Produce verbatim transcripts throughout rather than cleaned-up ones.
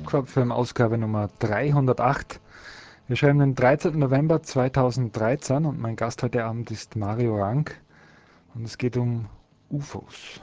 CropFM Ausgabe Nummer dreihundertacht. Wir schreiben den dreizehnten November zweitausenddreizehn und mein Gast heute Abend ist Mario Rank und es geht um U F Os.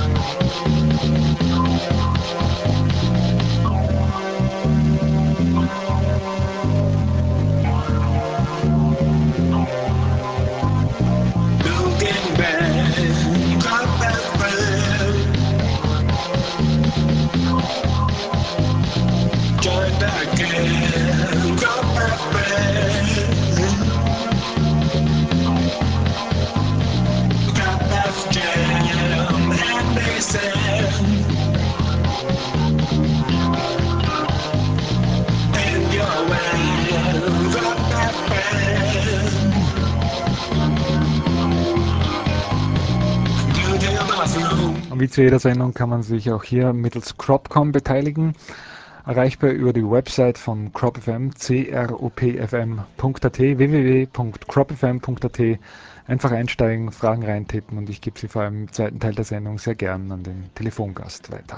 Und wie zu jeder Sendung kann man sich auch hier mittels Crop Punkt com beteiligen. Erreichbar über die Website von CropFM, c r o p f m punkt a t, w w w punkt crop f m punkt a t. Einfach einsteigen, Fragen reintippen und ich gebe sie vor allem im zweiten Teil der Sendung sehr gern an den Telefongast weiter.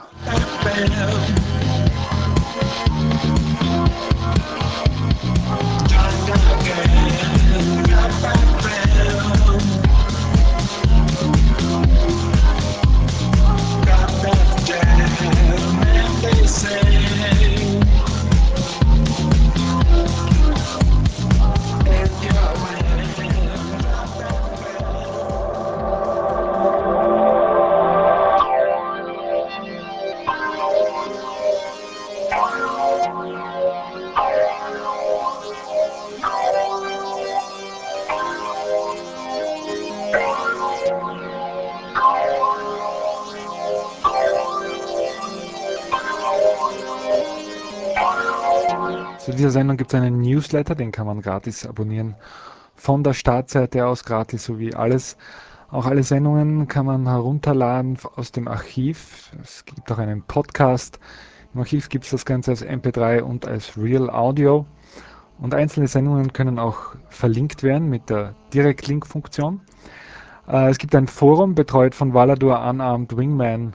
Zu dieser Sendung gibt es einen Newsletter, den kann man gratis abonnieren. Von der Startseite aus gratis, sowie alles. Auch alle Sendungen kann man herunterladen aus dem Archiv. Es gibt auch einen Podcast. Im Archiv gibt es das Ganze als M P drei und als Real Audio. Und einzelne Sendungen können auch verlinkt werden mit der Direktlink-Funktion. Äh, es gibt ein Forum, betreut von Valadur Unarmed Wingman.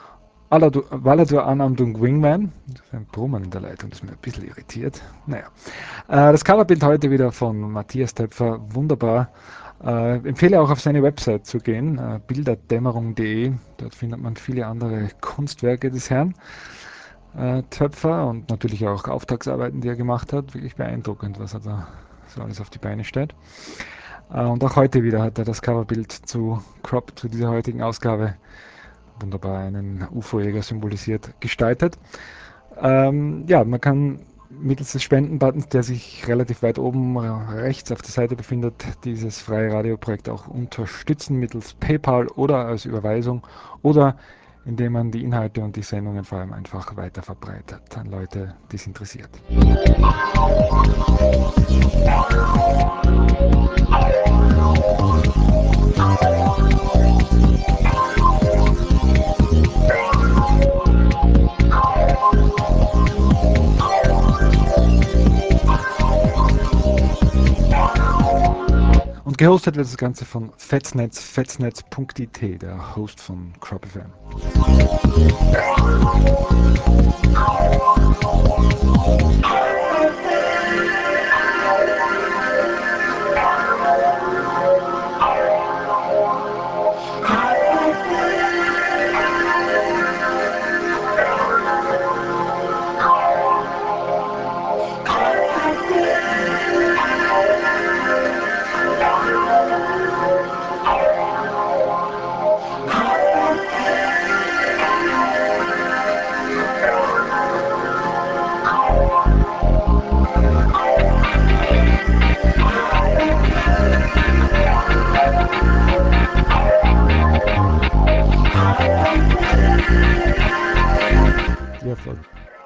Valadur Unarmed Wingman. Das ist ein Brummen in der Leitung, das ist mir ein bisschen irritiert. Naja. Äh, das Coverbild heute wieder von Matthias Töpfer, wunderbar. Äh, empfehle auch auf seine Website zu gehen, äh, bilderdämmerung punkt de. Dort findet man viele andere Kunstwerke des Herrn äh, Töpfer und natürlich auch Auftragsarbeiten, die er gemacht hat. Wirklich beeindruckend, was er da so alles auf die Beine stellt. Äh, und auch heute wieder hat er das Coverbild zu Crop, zu dieser heutigen Ausgabe, wunderbar einen U F O-Jäger symbolisiert, gestaltet. Ähm, ja, man kann mittels des Spendenbuttons, der sich relativ weit oben rechts auf der Seite befindet, dieses freie Radioprojekt auch unterstützen mittels PayPal oder als Überweisung oder indem man die Inhalte und die Sendungen vor allem einfach weiter verbreitet an Leute, die es interessiert. Und gehostet wird das Ganze von Fetsnetz, fetsnetz punkt i t, der Host von CropFM. Ja, voll.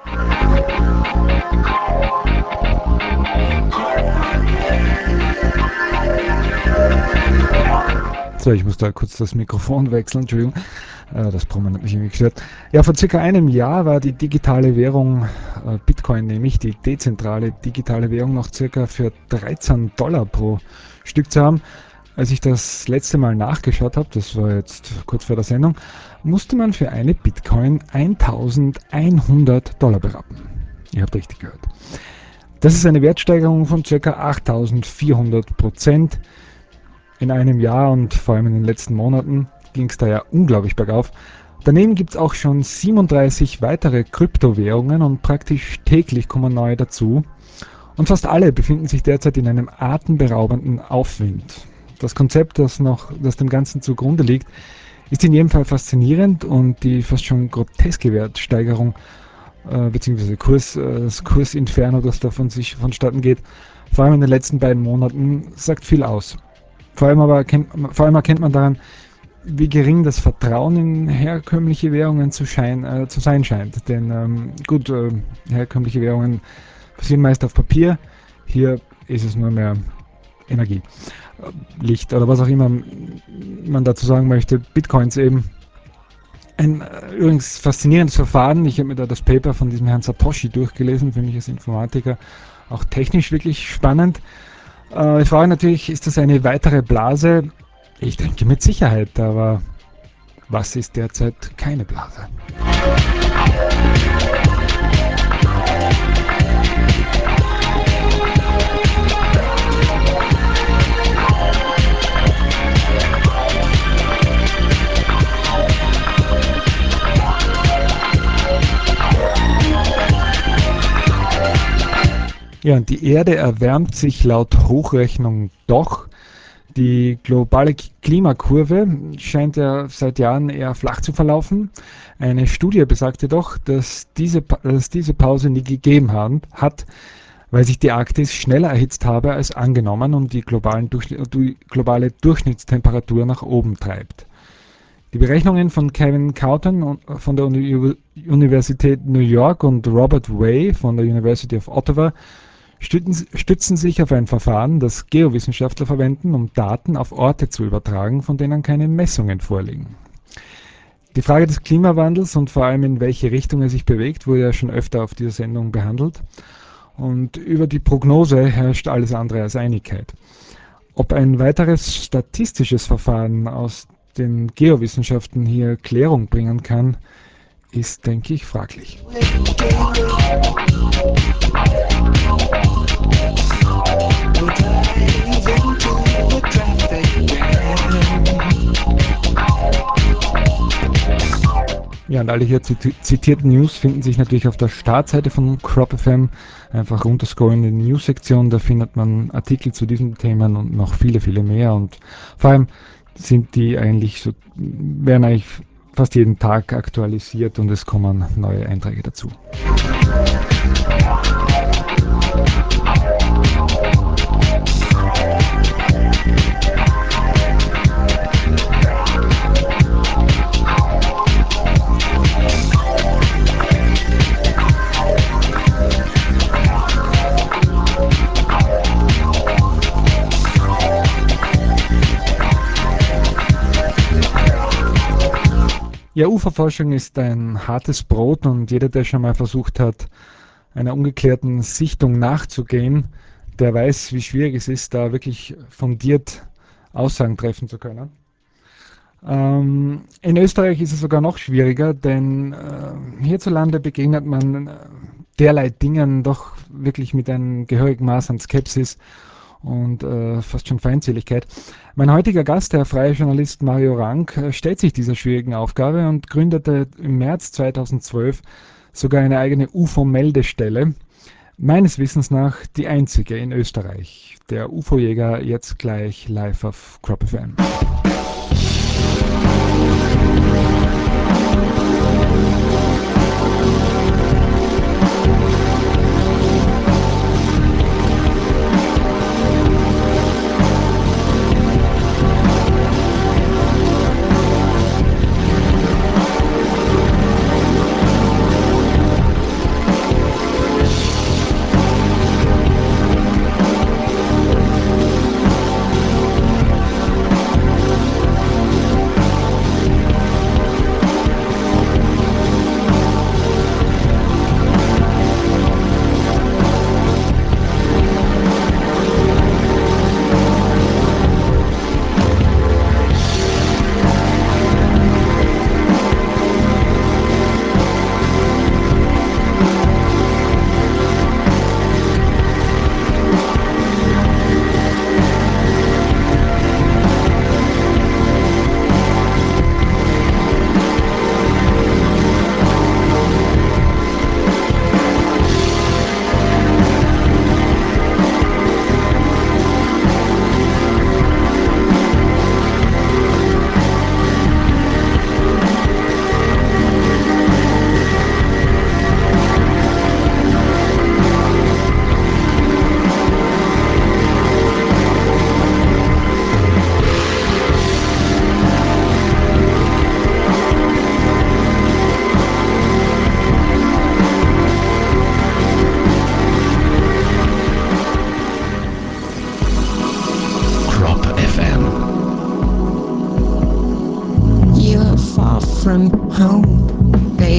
So, ich muss da kurz das Mikrofon wechseln, Entschuldigung. Äh, das Brummen hat mich irgendwie gestört. Ja, vor circa einem Jahr war die digitale Währung äh, Bitcoin, nämlich die dezentrale digitale Währung, noch circa für dreizehn Dollar pro Stück zu haben. Als ich das letzte Mal nachgeschaut habe, das war jetzt kurz vor der Sendung, musste man für eine Bitcoin eintausendeinhundert Dollar berappen. Ihr habt richtig gehört. Das ist eine Wertsteigerung von ca. achttausendvierhundert Prozent in einem Jahr und vor allem in den letzten Monaten ging es da ja unglaublich bergauf. Daneben gibt es auch schon siebenunddreißig weitere Kryptowährungen und praktisch täglich kommen neue dazu. Und fast alle befinden sich derzeit in einem atemberaubenden Aufwind. Das Konzept, das, noch, das dem Ganzen zugrunde liegt, ist in jedem Fall faszinierend und die fast schon groteske Wertsteigerung äh, beziehungsweise Kurs, äh, das Kursinferno, das davon sich vonstatten geht, vor allem in den letzten beiden Monaten, sagt viel aus. Vor allem, aber erkennt, vor allem erkennt man daran, wie gering das Vertrauen in herkömmliche Währungen zu, schein, äh, zu sein scheint. Denn ähm, gut, äh, herkömmliche Währungen basieren meist auf Papier. Hier ist es nur mehr Energie, äh, Licht oder was auch immer man dazu sagen möchte. Bitcoins eben. Ein äh, übrigens faszinierendes Verfahren. Ich habe mir da das Paper von diesem Herrn Satoshi durchgelesen. Für mich als Informatiker auch technisch wirklich spannend. Äh, ich frage natürlich, ist das eine weitere Blase? Ich denke mit Sicherheit, aber was ist derzeit keine Blase? Ja, und die Erde erwärmt sich laut Hochrechnung doch. Die globale Klimakurve scheint ja seit Jahren eher flach zu verlaufen. Eine Studie besagte doch, dass diese, dass diese Pause nie gegeben hat, weil sich die Arktis schneller erhitzt habe als angenommen und die, globalen die globale Durchschnittstemperatur nach oben treibt. Die Berechnungen von Kevin Kauton von der Universität New York und Robert Way von der University of Ottawa stützen sich auf ein Verfahren, das Geowissenschaftler verwenden, um Daten auf Orte zu übertragen, von denen keine Messungen vorliegen. Die Frage des Klimawandels und vor allem in welche Richtung er sich bewegt, wurde ja schon öfter auf dieser Sendung behandelt. Und über die Prognose herrscht alles andere als Einigkeit. Ob ein weiteres statistisches Verfahren aus den Geowissenschaften hier Klärung bringen kann, ist, denke ich, fraglich. Ja, und alle hier zitierten News finden sich natürlich auf der Startseite von Crop F M. Einfach runterscrollen in die News-Sektion, da findet man Artikel zu diesen Themen und noch viele, viele mehr. Und vor allem sind die eigentlich so, werden eigentlich fast jeden Tag aktualisiert und es kommen neue Einträge dazu. Ja, Uferforschung ist ein hartes Brot und jeder, der schon mal versucht hat, einer ungeklärten Sichtung nachzugehen, der weiß, wie schwierig es ist, da wirklich fundiert Aussagen treffen zu können. Ähm, in Österreich ist es sogar noch schwieriger, denn äh, hierzulande begegnet man äh, derlei Dingen doch wirklich mit einem gehörigen Maß an Skepsis und äh, fast schon Feindseligkeit. Mein heutiger Gast, der freie Journalist Mario Rank, äh, stellt sich dieser schwierigen Aufgabe und gründete im März zweitausendzwölf sogar eine eigene U F O-Meldestelle. Meines Wissens nach die einzige in Österreich. Der U F O-Jäger jetzt gleich live auf Crop F M.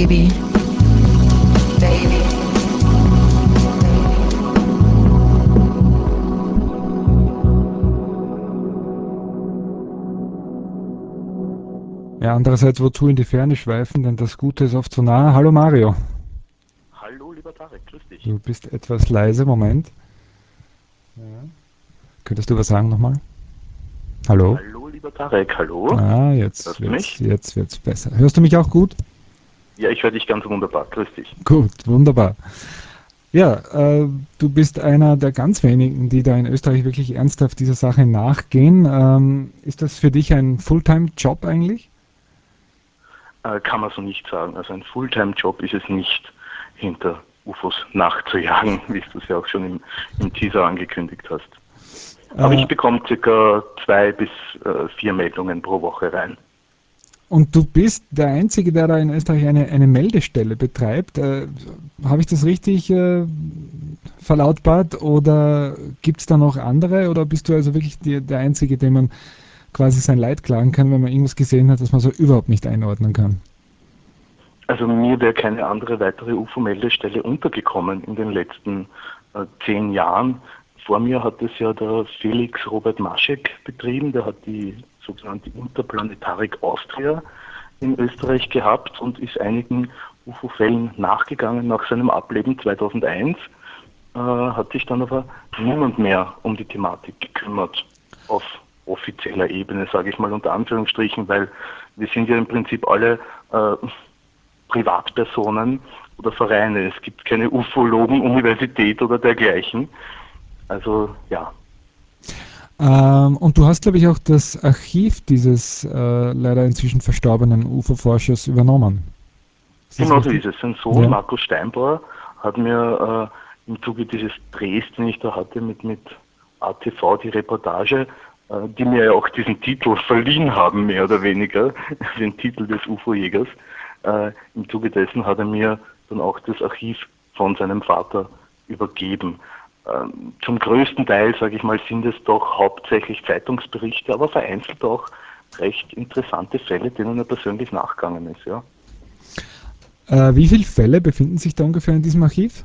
baby, baby. Ja, andererseits, wozu in die Ferne schweifen, denn das Gute ist oft so nah. Hallo Mario, Hallo, lieber Tarek, grüß dich. du bist etwas leise, Moment. Ja. Könntest du was sagen nochmal? Hallo? Hallo, lieber Tarek, hallo. Ah, jetzt Hörst du wird's, mich? jetzt wird's besser. Hörst du mich auch gut? Ja, ich höre dich ganz wunderbar, grüß dich. Gut, wunderbar. Ja, äh, du bist einer der ganz wenigen, die da in Österreich wirklich ernsthaft dieser Sache nachgehen. Ähm, ist das für dich ein Fulltime-Job eigentlich? Äh, kann man so nicht sagen. Also ein Fulltime-Job ist es nicht, hinter U F Os nachzujagen, wie du es ja auch schon im, im Teaser angekündigt hast. Aber Äh, ich bekomme circa zwei bis äh, vier Meldungen pro Woche rein. und du bist der Einzige, der da in Österreich eine, eine Meldestelle betreibt. Äh, habe ich das richtig äh, verlautbart oder gibt es da noch andere oder bist du also wirklich die, der Einzige, dem man quasi sein Leid klagen kann, wenn man irgendwas gesehen hat, das man so überhaupt nicht einordnen kann? Also mir wäre keine andere weitere U F O-Meldestelle untergekommen in den letzten äh, zehn Jahren. Vor mir hat es ja der Felix Robert Maschek betrieben, der hat die sogenannte Interplanetarik Austria in Österreich gehabt und ist einigen U F O-Fällen nachgegangen nach seinem Ableben zweitausendeins, äh, hat sich dann aber niemand mehr um die Thematik gekümmert auf offizieller Ebene, sage ich mal unter Anführungsstrichen, weil wir sind ja im Prinzip alle äh, Privatpersonen oder Vereine. Es gibt keine Ufologen, Universität oder dergleichen. Also ja. Ähm, und du hast, glaube ich, auch das Archiv dieses äh, leider inzwischen verstorbenen U F O-Forschers übernommen. Ist das Genau so richtig? ist es. Sein Sohn, Ja. Markus Steinbauer, hat mir äh, im Zuge dieses Drehs, den ich da hatte mit, mit A T V, die Reportage, äh, die mir ja auch diesen Titel verliehen haben, mehr oder weniger, den Titel des U F O-Jägers, äh, im Zuge dessen hat er mir dann auch das Archiv von seinem Vater übergeben. Ähm, zum größten Teil, sage ich mal, sind es doch hauptsächlich Zeitungsberichte, aber vereinzelt auch recht interessante Fälle, denen er persönlich nachgegangen ist, ja. Äh, wie viele Fälle befinden sich da ungefähr in diesem Archiv?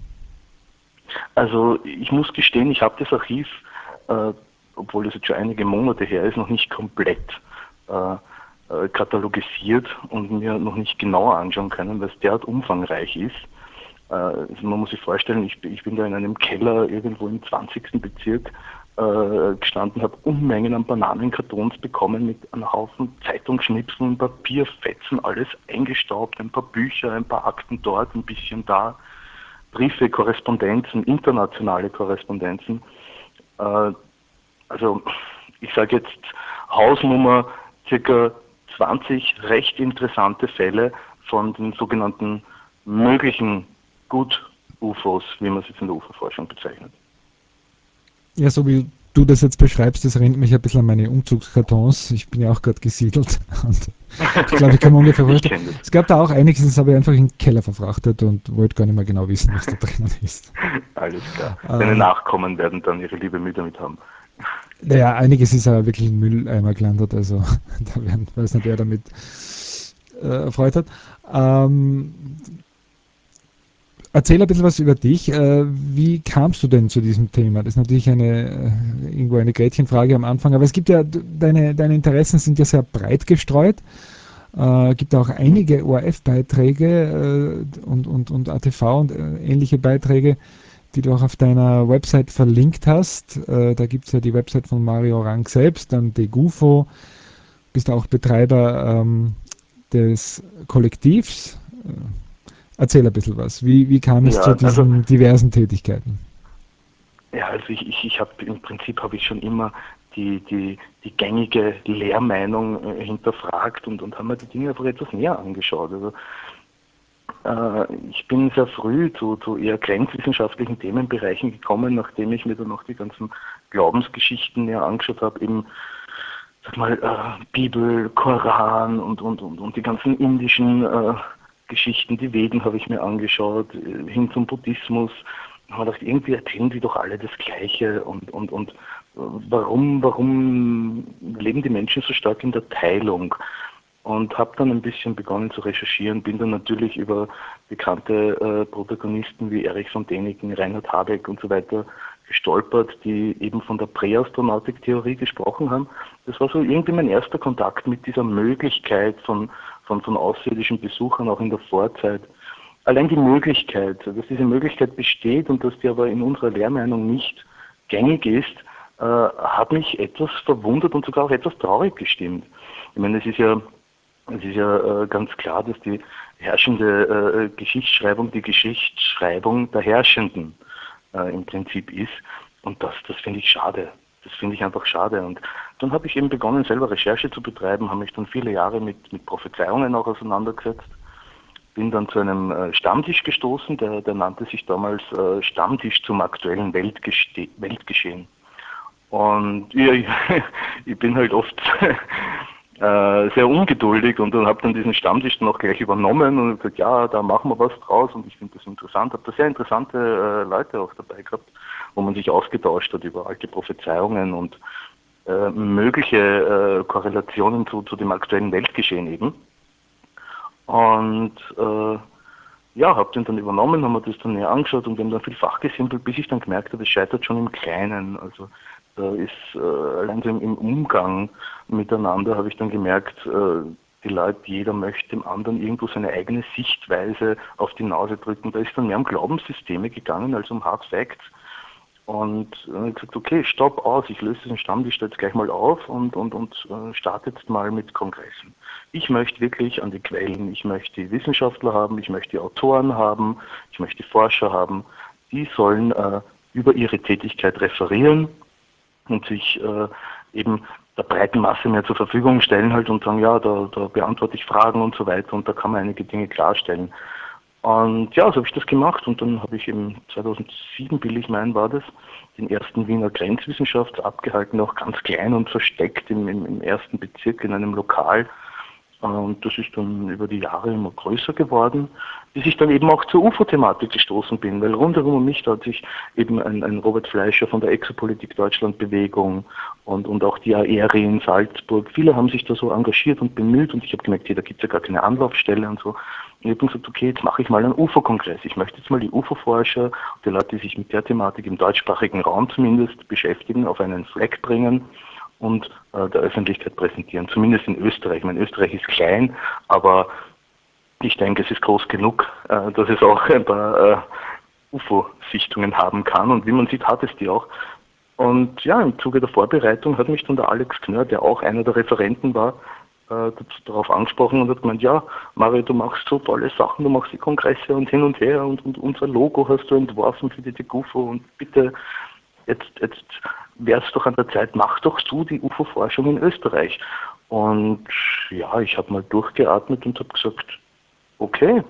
Also ich muss gestehen, ich habe das Archiv, äh, obwohl das jetzt schon einige Monate her ist, noch nicht komplett äh, äh, katalogisiert und mir noch nicht genauer anschauen können, weil es derart umfangreich ist. Äh, also man muss sich vorstellen, ich, ich bin da in einem Keller irgendwo im zwanzigsten Bezirk äh, gestanden, habe Unmengen an Bananenkartons bekommen mit einem Haufen Zeitungsschnipseln, Papierfetzen, alles eingestaubt, ein paar Bücher, ein paar Akten dort, ein bisschen da. Briefe, Korrespondenzen, internationale Korrespondenzen. Äh, also ich sage jetzt Hausnummer circa zwanzig recht interessante Fälle von den sogenannten möglichen Gut-U F Os, wie man es jetzt in der U F O-Forschung bezeichnet. Ja, so wie du das jetzt beschreibst, das erinnert mich ein bisschen an meine Umzugskartons. Ich bin ja auch gerade gesiedelt und ich glaube, ich kann mir ungefähr Ich vorstellen. kenne das. Es gab da auch einiges, das habe ich einfach in den Keller verfrachtet und wollte gar nicht mehr genau wissen, was da drinnen ist. Alles klar. Deine Äh, Nachkommen werden dann ihre liebe Mühe damit haben. naja, einiges ist aber wirklich im Mülleimer gelandet, also da werden, weiß nicht, wer damit äh, erfreut hat. Ähm, Erzähl ein bisschen was über dich. Äh, wie kamst du denn zu diesem Thema? Das ist natürlich eine, äh, irgendwo eine Gretchenfrage am Anfang, aber es gibt ja, deine, deine Interessen sind ja sehr breit gestreut. Äh, gibt auch Mhm. einige O R F-Beiträge äh, und, und, und A T V und äh, ähnliche Beiträge, die du auch auf deiner Website verlinkt hast. Äh, da gibt es ja die Website von Mario Rank selbst, dann DeGufo, bist auch Betreiber ähm, des Kollektivs. Äh, Erzähl ein bisschen was. Wie, wie kam es zu Ja, also diesen diversen Tätigkeiten? Ja, also ich, ich, ich habe im Prinzip habe ich schon immer die, die, die gängige Lehrmeinung äh, hinterfragt und, und habe mir die Dinge einfach etwas näher angeschaut. Also äh, ich bin sehr früh zu, zu eher grenzwissenschaftlichen Themenbereichen gekommen, nachdem ich mir dann noch die ganzen Glaubensgeschichten näher angeschaut habe, eben sag mal äh, Bibel, Koran und, und, und, und die ganzen indischen äh, Geschichten, die Veden habe ich mir angeschaut, äh, hin zum Buddhismus. Da habe ich gedacht, irgendwie erzählen die doch alle das Gleiche und, und, und äh, warum, warum leben die Menschen so stark in der Teilung? und habe dann ein bisschen begonnen zu recherchieren, bin dann natürlich über bekannte äh, Protagonisten wie Erich von Däniken, Reinhard Habeck und so weiter gestolpert, die eben von der Präastronautik-Theorie gesprochen haben. Das war so irgendwie mein erster Kontakt mit dieser Möglichkeit von, von, von außerirdischen Besuchern auch in der Vorzeit. Allein die Möglichkeit, dass diese Möglichkeit besteht und dass die aber in unserer Lehrmeinung nicht gängig ist, äh, hat mich etwas verwundert und sogar auch etwas traurig gestimmt. Ich meine, es ist ja, es ist ja äh, ganz klar, dass die herrschende äh, Geschichtsschreibung die Geschichtsschreibung der Herrschenden äh, im Prinzip ist. Und das, das finde ich schade. Das finde ich einfach schade. Und dann habe ich eben begonnen, selber Recherche zu betreiben, habe mich dann viele Jahre mit, mit Prophezeiungen auch auseinandergesetzt. Bin dann zu einem äh, Stammtisch gestoßen, der, der nannte sich damals äh, Stammtisch zum aktuellen Weltgeste Weltgeschehen. Und ja, ich, ich bin halt oft äh, sehr ungeduldig und dann habe dann diesen Stammtisch dann auch gleich übernommen und gesagt, ja, da machen wir was draus und ich finde das interessant. Habe da sehr interessante äh, Leute auch dabei gehabt, wo man sich ausgetauscht hat über alte Prophezeiungen und äh, mögliche äh, Korrelationen zu, zu dem aktuellen Weltgeschehen eben. Und äh, ja, habe den dann übernommen, haben wir das dann näher angeschaut und wir haben dann viel fachgesimpelt, bis ich dann gemerkt habe, es scheitert schon im Kleinen. Also da ist äh, allein so im, im Umgang miteinander habe ich dann gemerkt, äh, die Leute, jeder möchte dem anderen irgendwo seine eigene Sichtweise auf die Nase drücken. Da ist dann mehr um Glaubenssysteme gegangen als um Hard Facts. Und dann habe ich gesagt, okay, stopp aus, ich löse diesen Stammtisch jetzt gleich mal auf und, und, und äh, starte jetzt mal mit Kongressen. Ich möchte wirklich an die Quellen, ich möchte die Wissenschaftler haben, ich möchte die Autoren haben, ich möchte die Forscher haben, die sollen äh, über ihre Tätigkeit referieren und sich äh, eben der breiten Masse mehr zur Verfügung stellen halt und sagen, ja, da, da beantworte ich Fragen und so weiter und da kann man einige Dinge klarstellen. Und ja, so habe ich das gemacht und dann habe ich im zweitausendsieben, will ich meinen, war das, den ersten Wiener Grenzwissenschaft abgehalten, auch ganz klein und versteckt im, im, im ersten Bezirk in einem Lokal. Und das ist dann über die Jahre immer größer geworden, bis ich dann eben auch zur U F O-Thematik gestoßen bin, weil rundherum um mich da hat sich eben ein, ein Robert Fleischer von der Exopolitik Deutschland-Bewegung und, und auch die A E R I in Salzburg, viele haben sich da so engagiert und bemüht und ich habe gemerkt, hey, da gibt es ja gar keine Anlaufstelle und so. Und ich habe dann gesagt, okay, jetzt mache ich mal einen U F O-Kongress. Ich möchte jetzt mal die U F O-Forscher, die Leute, die sich mit der Thematik im deutschsprachigen Raum zumindest beschäftigen, auf einen Fleck bringen und äh, der Öffentlichkeit präsentieren, zumindest in Österreich. Ich meine, Österreich ist klein, aber ich denke, es ist groß genug, äh, dass es auch ein paar äh, U F O-Sichtungen haben kann und wie man sieht, hat es die auch. Und ja, im Zuge der Vorbereitung hat mich dann der Alex Knör, der auch einer der Referenten war, äh, darauf angesprochen und hat gemeint, ja, Mario, du machst so tolle Sachen, du machst die Kongresse und hin und her und, und unser Logo hast du entworfen für die U F O und bitte, jetzt, jetzt wäre es doch an der Zeit, mach doch du die U F O-Forschung in Österreich. Und ja, ich habe mal durchgeatmet und habe gesagt, okay,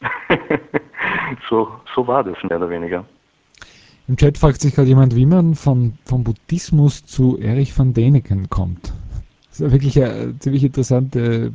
so, so war das mehr oder weniger. Im Chat fragt sich gerade jemand, wie man von, vom Buddhismus zu Erich von Däniken kommt. Das ist wirklich eine ziemlich interessante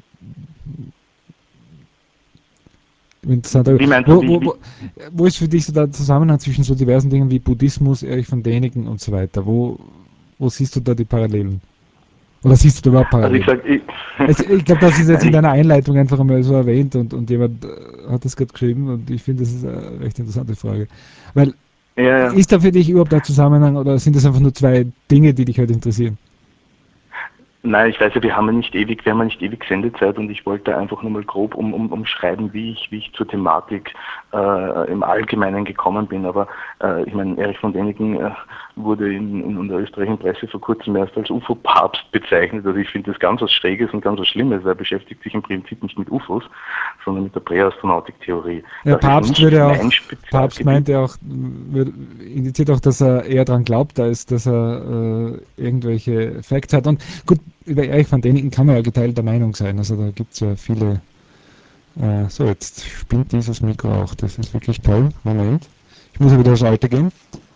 Interessanter. Wie meinst du, Wo, wie, wo, wie? wo, wo ist für dich so der Zusammenhang zwischen so diversen Dingen wie Buddhismus, Erich von Däniken und so weiter? Wo, wo siehst du da die Parallelen? Oder siehst du da überhaupt Also ich Parallelen? sag, ich, Es, ich glaube, das ist jetzt Nein, in ich, deiner Einleitung einfach einmal so erwähnt und, und jemand äh, hat das gerade geschrieben und ich finde, das ist eine recht interessante Frage. Weil, ja, ja. ist da für dich überhaupt ein Zusammenhang oder sind das einfach nur zwei Dinge, die dich halt interessieren? Nein, ich weiß ja, wir haben ja nicht ewig, wir haben ja nicht ewig Sendezeit und ich wollte einfach nur mal grob um, um, umschreiben, wie ich, wie ich zur Thematik äh, im Allgemeinen gekommen bin. Aber äh, ich meine, Erich von Däniken äh, wurde in, in, in der österreichischen Presse vor kurzem erst als U F O-Papst bezeichnet. Also ich finde das ganz was Schräges und ganz was Schlimmes, weil er beschäftigt sich im Prinzip nicht mit U F Os, sondern mit der Präastronautik-Theorie. Ja, Das ist Papst nicht würde auch, mein Papst Spezialgebiet. meinte auch, würde, indiziert auch, dass er eher daran glaubt, als dass er äh, irgendwelche Facts hat. Und gut, über Erich von Däniken kann man ja geteilter Meinung sein. Also da gibt es ja viele. Äh, so, jetzt spinnt dieses Mikro auch. Das ist wirklich toll. Moment. Ich muss ja wieder aufs Alte gehen.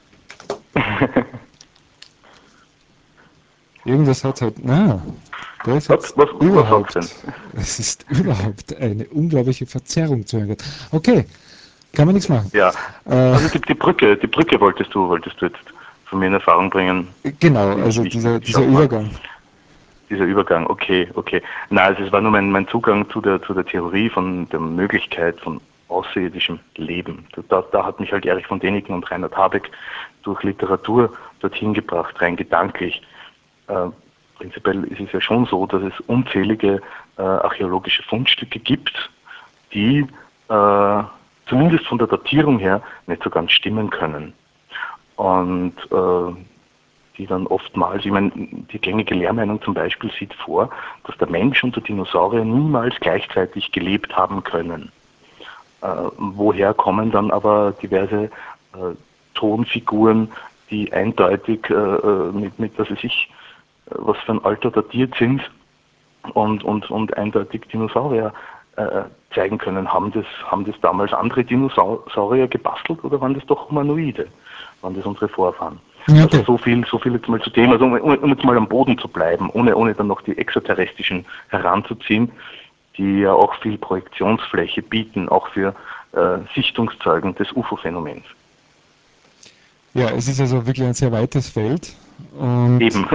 Irgendwas hat halt. Na, da ist Was, jetzt was, was hat's denn? überhaupt. Es ist überhaupt eine unglaubliche Verzerrung zu hören. Okay, kann man nichts machen. Ja, Äh, also die, die Brücke, die Brücke wolltest du, wolltest du jetzt von mir in Erfahrung bringen. genau, Wie ich, also wie ich, dieser, ich dieser schaff mal. Übergang. dieser Übergang, okay, okay. Na, also es war nur mein, mein Zugang zu der, zu der Theorie von der Möglichkeit von außerirdischem Leben. Da, da hat mich halt Erich von Däniken und Reinhard Habeck durch Literatur dorthin gebracht, rein gedanklich. Äh, prinzipiell ist es ja schon so, dass es unzählige äh, archäologische Fundstücke gibt, die äh, zumindest von der Datierung her nicht so ganz stimmen können. Und äh, die dann oftmals, ich meine, die gängige Lehrmeinung zum Beispiel sieht vor, dass der Mensch und der Dinosaurier niemals gleichzeitig gelebt haben können. Äh, woher kommen dann aber diverse äh, Tonfiguren, die eindeutig äh, mit, mit, was weiß ich, was für ein Alter datiert sind und, und, und eindeutig Dinosaurier äh, zeigen können. Haben das, haben das damals andere Dinosaurier gebastelt oder waren das doch Humanoide? Waren das unsere Vorfahren? Ja, Also okay. so viel, so viel jetzt mal zu dem, also um, um jetzt mal am Boden zu bleiben, ohne, ohne dann noch die extraterrestrischen heranzuziehen, die ja auch viel Projektionsfläche bieten, auch für äh, Sichtungszeugen des U F O-Phänomens. Ja, es ist also wirklich ein sehr weites Feld und Eben.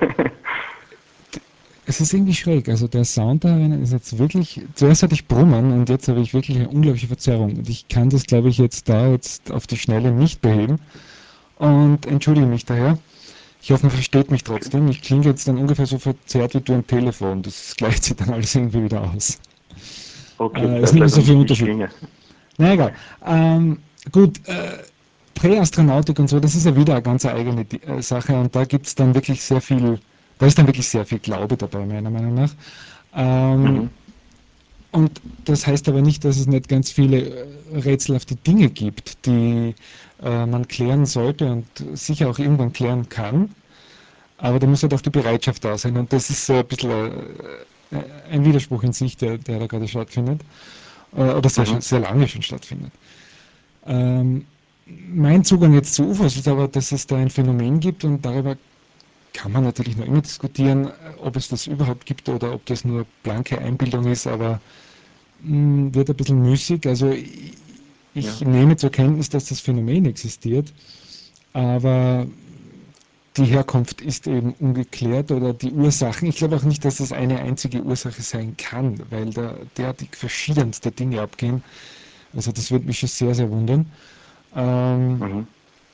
es ist irgendwie schräg. Also der Sound darin ist jetzt wirklich, zuerst hatte ich Brummen und jetzt habe ich wirklich eine unglaubliche Verzerrung. Und ich kann das, glaube ich, jetzt da jetzt auf die Schnelle nicht beheben und entschuldige mich daher. Ich hoffe, man versteht mich Okay, trotzdem. Ich klinge jetzt dann ungefähr so verzerrt wie du am Telefon. Das gleicht sich dann alles irgendwie wieder aus. okay, Äh, ist le nicht mehr leider so viel nicht, wie ich Unterschied. klinge. Na egal. Ähm, gut, äh, Präastronautik und so, das ist ja wieder eine ganz eigene Di- äh, Sache und da gibt es dann wirklich sehr viel, da ist dann wirklich sehr viel Glaube dabei, meiner Meinung nach. Ähm, Mhm. und das heißt aber nicht, dass es nicht ganz viele äh, rätselhafte Dinge gibt, die äh, man klären sollte und sicher auch irgendwann klären kann. Aber da muss halt auch die Bereitschaft da sein und das ist so ein bisschen äh, ein Widerspruch in sich, der, der da gerade stattfindet äh, oder sehr, Mhm. sehr lange schon stattfindet. Ähm, Mein Zugang jetzt zu U F Os ist aber, dass es da ein Phänomen gibt und darüber kann man natürlich noch immer diskutieren, ob es das überhaupt gibt oder ob das nur blanke Einbildung ist, aber mh, wird ein bisschen müßig. Also ich, ich Ja. nehme zur Kenntnis, dass das Phänomen existiert, aber die Herkunft ist eben ungeklärt oder die Ursachen. Ich glaube auch nicht, dass es eine einzige Ursache sein kann, weil da derartig verschiedenste Dinge abgehen. Also das würde mich schon sehr, sehr wundern. Ähm, Mhm.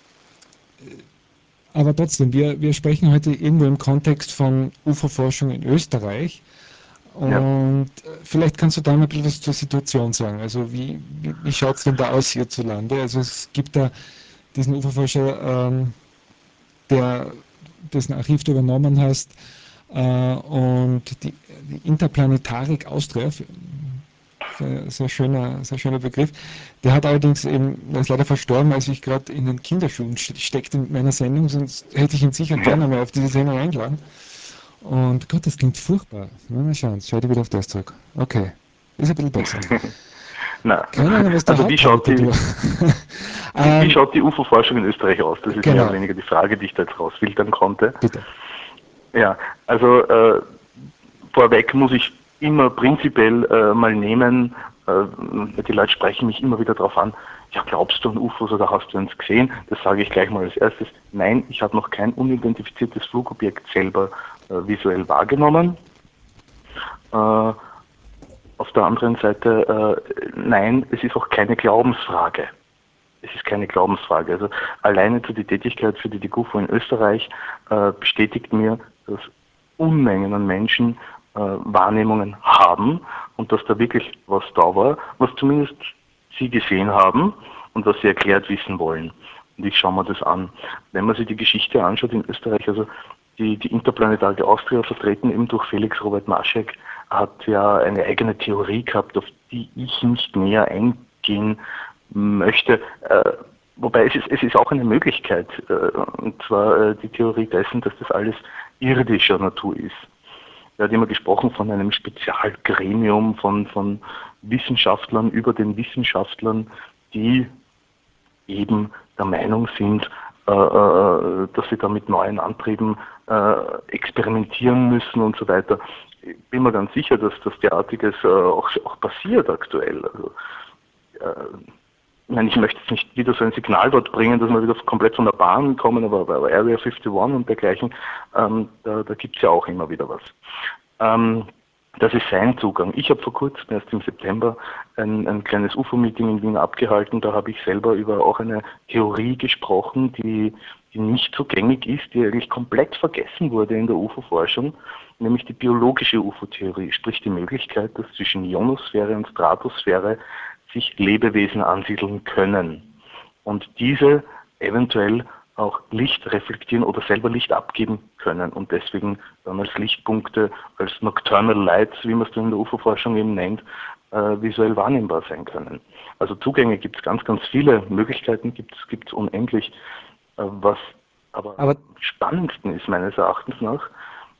aber trotzdem, wir, wir sprechen heute irgendwo im Kontext von U F O-Forschung in Österreich. Ja. Und äh, vielleicht kannst du da mal ein bisschen was zur Situation sagen. Also wie, wie, wie schaut es denn da aus hierzulande? Also es gibt da diesen U F O-Forscher, ähm, der dessen Archiv du übernommen hast, äh, und die, die Interplanetarik Austria, sehr, sehr schöner, sehr schöner Begriff. Der hat allerdings eben, er ist leider verstorben, als ich gerade in den Kinderschuhen steckte mit meiner Sendung, sonst hätte ich ihn sicher Ja. gerne mal auf diese Sendung eingeladen. Und Gott, das klingt furchtbar. Na, mal schauen, schalte wieder auf das zurück. Okay, ist ein bisschen besser. Na, Keine Ahnung, was der also wie schaut Haupthalte die, du. wie, wie ähm, schaut die U F O-Forschung in Österreich aus? Das ist mehr oder genau, weniger die Frage, die ich da jetzt rausfiltern konnte. bitte. Ja, also äh, vorweg muss ich immer prinzipiell äh, mal nehmen, äh, die Leute sprechen mich immer wieder darauf an, ja, glaubst du an U F Os oder hast du uns gesehen? Das sage ich gleich mal als erstes. Nein, ich habe noch kein unidentifiziertes Flugobjekt selber äh, visuell wahrgenommen. Äh, auf der anderen Seite, äh, nein, es ist auch keine Glaubensfrage. Es ist keine Glaubensfrage. Also alleine zu die Tätigkeit für die D G U F O in Österreich äh, bestätigt mir, dass Unmengen an Menschen äh, Wahrnehmungen haben und dass da wirklich was da war, was zumindest sie gesehen haben und was sie erklärt wissen wollen. Und ich schaue mir das an. Wenn man sich die Geschichte anschaut in Österreich, also die, die Interplanetare Austria, vertreten eben durch Felix Robert Maschek, hat ja eine eigene Theorie gehabt, auf die ich nicht näher eingehen möchte. Äh, wobei es ist, es ist auch eine Möglichkeit, äh, und zwar äh, die Theorie dessen, dass das alles irdischer Natur ist. Er hat immer gesprochen von einem Spezialgremium von, von Wissenschaftlern über den Wissenschaftlern, die eben der Meinung sind, äh, äh, dass sie da mit neuen Antrieben äh, experimentieren müssen und so weiter. Ich bin mir ganz sicher, dass das derartiges äh, auch, auch passiert aktuell. Also, äh, ich meine, ich möchte jetzt nicht wieder so ein Signal dort bringen, dass wir wieder komplett von der Bahn kommen, aber bei Area einundfünfzig und dergleichen, ähm, da, da gibt es ja auch immer wieder was. Ähm, das ist sein Zugang. Ich habe vor kurzem, erst im September, ein, ein kleines U F O-Meeting in Wien abgehalten. Da habe ich selber über auch eine Theorie gesprochen, die, die nicht so gängig ist, die eigentlich komplett vergessen wurde in der U F O-Forschung, nämlich die biologische U F O-Theorie, sprich die Möglichkeit, dass zwischen Ionosphäre und Stratosphäre sich Lebewesen ansiedeln können und diese eventuell auch Licht reflektieren oder selber Licht abgeben können und deswegen dann als Lichtpunkte, als Nocturnal Lights, wie man es dann in der U F O-Forschung eben nennt, äh, visuell wahrnehmbar sein können. Also Zugänge gibt es ganz, ganz viele, Möglichkeiten gibt es unendlich. Äh, was aber, Aber am spannendsten ist meines Erachtens nach,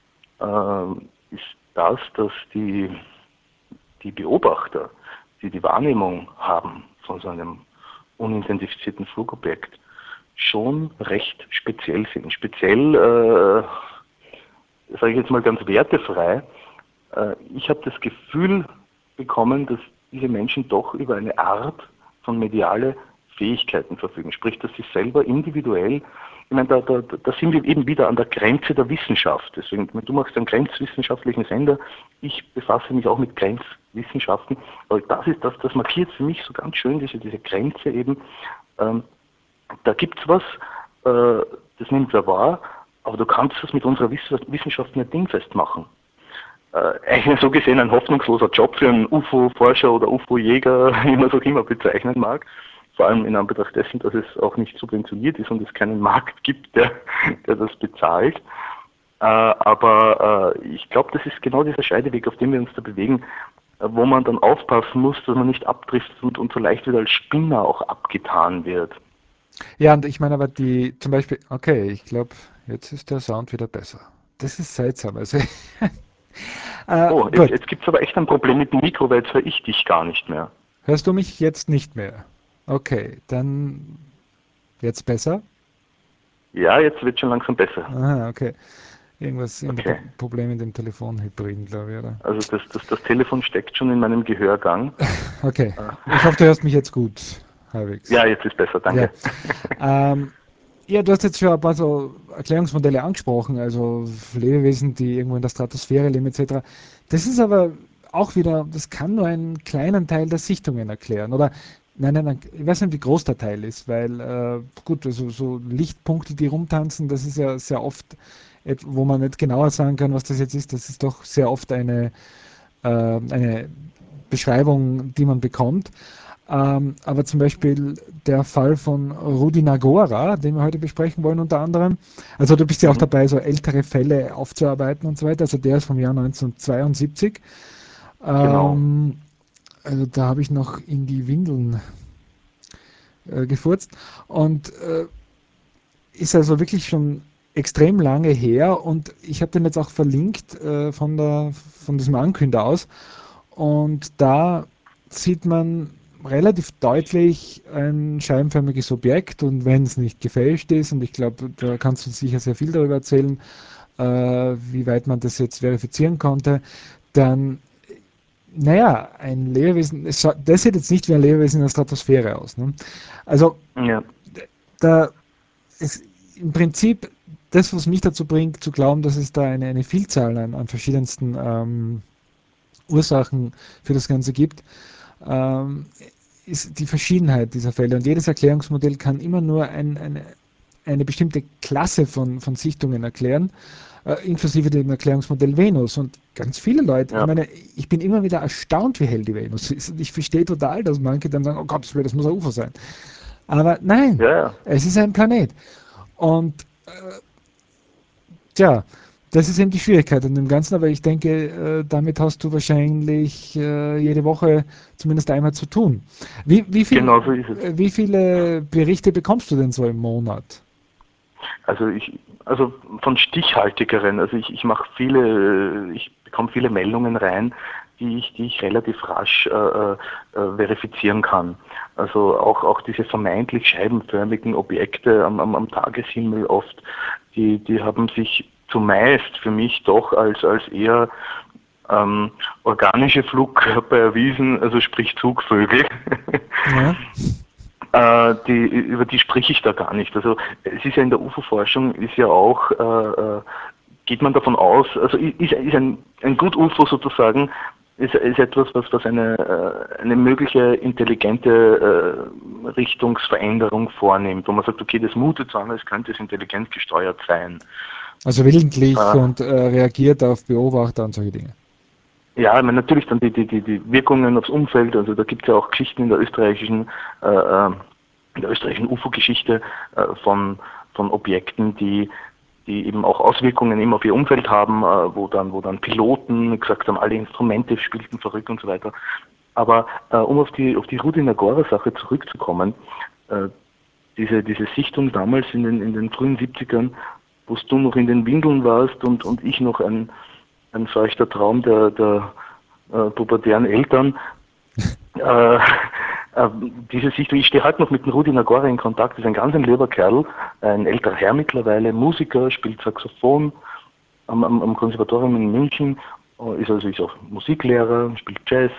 äh, ist das, dass die, die Beobachter, die die Wahrnehmung haben von so einem unidentifizierten Flugobjekt, schon recht speziell sind. Speziell, äh, sage ich jetzt mal ganz wertefrei, äh, ich habe das Gefühl bekommen, dass diese Menschen doch über eine Art von mediale Fähigkeiten verfügen. Sprich, dass sie selber individuell, ich meine, da, da, da sind wir eben wieder an der Grenze der Wissenschaft. Deswegen, du machst einen grenzwissenschaftlichen Sender, ich befasse mich auch mit Grenzwissenschaften, aber das ist das, das markiert für mich so ganz schön diese, diese Grenze eben. Ähm, da gibt es was, äh, das nimmt wer wahr, aber du kannst das mit unserer Wissenschaft nicht dingfest machen. Äh, eigentlich so gesehen ein hoffnungsloser Job für einen U F O-Forscher oder U F O-Jäger, wie man es auch immer bezeichnen mag. Vor allem in Anbetracht dessen, dass es auch nicht subventioniert ist und es keinen Markt gibt, der, der das bezahlt. Äh, aber äh, ich glaube, das ist genau dieser Scheideweg, auf dem wir uns da bewegen, äh, wo man dann aufpassen muss, dass man nicht abtrifft und, und so leicht wieder als Spinner auch abgetan wird. ja, und ich meine aber die, zum Beispiel, okay, ich glaube, jetzt ist der Sound wieder besser. Das ist seltsam. Also, äh, Oh, jetzt, gut, jetzt gibt es aber echt ein Problem mit dem Mikro, weil jetzt höre ich dich gar nicht mehr. hörst du mich jetzt nicht mehr? Okay, dann jetzt besser? Ja, jetzt wird schon langsam besser. Aha, okay. Irgendwas, irgendein Okay. Pro- Problem in dem Telefonhybriden, glaube ich, oder? Also das, das, das Telefon steckt schon in meinem Gehörgang. Okay. Äh, Ich hoffe, du hörst mich jetzt gut, halbwegs. Ja, jetzt ist besser, Ja. danke. Ähm, ja, du hast jetzt schon ein paar so Erklärungsmodelle angesprochen, also Lebewesen, die irgendwo in der Stratosphäre leben, et cetera. Das ist aber auch wieder, das kann nur einen kleinen Teil der Sichtungen erklären. Oder nein, nein, nein, ich weiß nicht, wie groß der Teil ist, weil äh, gut, also so Lichtpunkte, die rumtanzen, das ist ja sehr oft, et- wo man nicht genauer sagen kann, was das jetzt ist, das ist doch sehr oft eine, äh, eine Beschreibung, die man bekommt. Ähm, aber zum Beispiel der Fall von Rudi Nagora, den wir heute besprechen wollen unter anderem. Also du bist ja auch Mhm, dabei, so ältere Fälle aufzuarbeiten und so weiter. Also der ist vom Jahr neunzehnhundertzweiundsiebzig. genau. Ähm, also da habe ich noch in die Windeln äh, gefurzt. Und äh, ist also wirklich schon extrem lange her. Und ich habe den jetzt auch verlinkt äh, von, der, von diesem Ankünder aus. Und da sieht man relativ deutlich ein scheibenförmiges Objekt und wenn es nicht gefälscht ist, und ich glaube, da kannst du sicher sehr viel darüber erzählen, äh, wie weit man das jetzt verifizieren konnte, dann, naja, ein Lebewesen, es scha- das sieht jetzt nicht wie ein Lebewesen in der Stratosphäre aus. Ne? Also Ja, da ist im Prinzip das, was mich dazu bringt, zu glauben, dass es da eine, eine Vielzahl an, an verschiedensten ähm, Ursachen für das Ganze gibt, ähm, ist die Verschiedenheit dieser Fälle. Und jedes Erklärungsmodell kann immer nur ein, eine, eine bestimmte Klasse von, von Sichtungen erklären, äh, inklusive dem Erklärungsmodell Venus. Und ganz viele Leute, ich ja, meine, ich bin immer wieder erstaunt, wie hell die Venus ist. Und ich verstehe total, dass manche dann sagen, oh Gott, das muss ein U F O sein. Aber nein, ja, ja. es ist ein Planet. Und tja, das ist eben die Schwierigkeit an dem Ganzen, aber ich denke, äh, damit hast du wahrscheinlich äh, jede Woche zumindest einmal zu tun. Wie, wie viel, Genau so ist es. äh, wie viele Berichte bekommst du denn so im Monat? Also ich, also von stichhaltigeren, also ich, ich mache viele, ich bekomme viele Meldungen rein, die ich, die ich relativ rasch äh, äh, verifizieren kann. Also auch, auch diese vermeintlich scheibenförmigen Objekte am, am, am Tageshimmel oft, die, die haben sich zumeist für mich doch als, als eher ähm, organische Flugkörper erwiesen, also sprich Zugvögel. Ja, Äh, die, über die spreche ich da gar nicht. Also es ist ja in der U F O-Forschung ist ja auch, äh, äh, geht man davon aus, also ist, ist ein, ein gut U F O sozusagen, ist, ist etwas, was, was eine, äh, eine mögliche intelligente äh, Richtungsveränderung vornimmt, wo man sagt, okay, das mutet so an, als könnte es intelligent gesteuert sein. Also willentlich Äh, und äh, reagiert auf Beobachter und solche Dinge. Ja, ich meine, natürlich dann die, die, die, die Wirkungen aufs Umfeld, also da gibt es ja auch Geschichten in der österreichischen, äh, äh, in der österreichischen U F O-Geschichte äh, von, von Objekten, die, die eben auch Auswirkungen eben auf ihr Umfeld haben, äh, wo dann, wo dann Piloten gesagt haben, alle Instrumente spielten verrückt und so weiter. Aber äh, um auf die, auf die Rudi Nagora-Sache zurückzukommen, äh, diese, diese Sichtung damals in den, in den frühen siebzigern, wo du noch in den Windeln warst und, und ich noch ein ein feuchter Traum der, der äh, pubertären Eltern. Äh, äh, diese Sichtung, ich stehe heute noch mit dem Rudi Nagora in Kontakt, ist ein ganz ein lieber Kerl, ein älterer Herr mittlerweile, Musiker, spielt Saxophon am, am, am Konservatorium in München, äh, ist also ist auch Musiklehrer, spielt Jazz.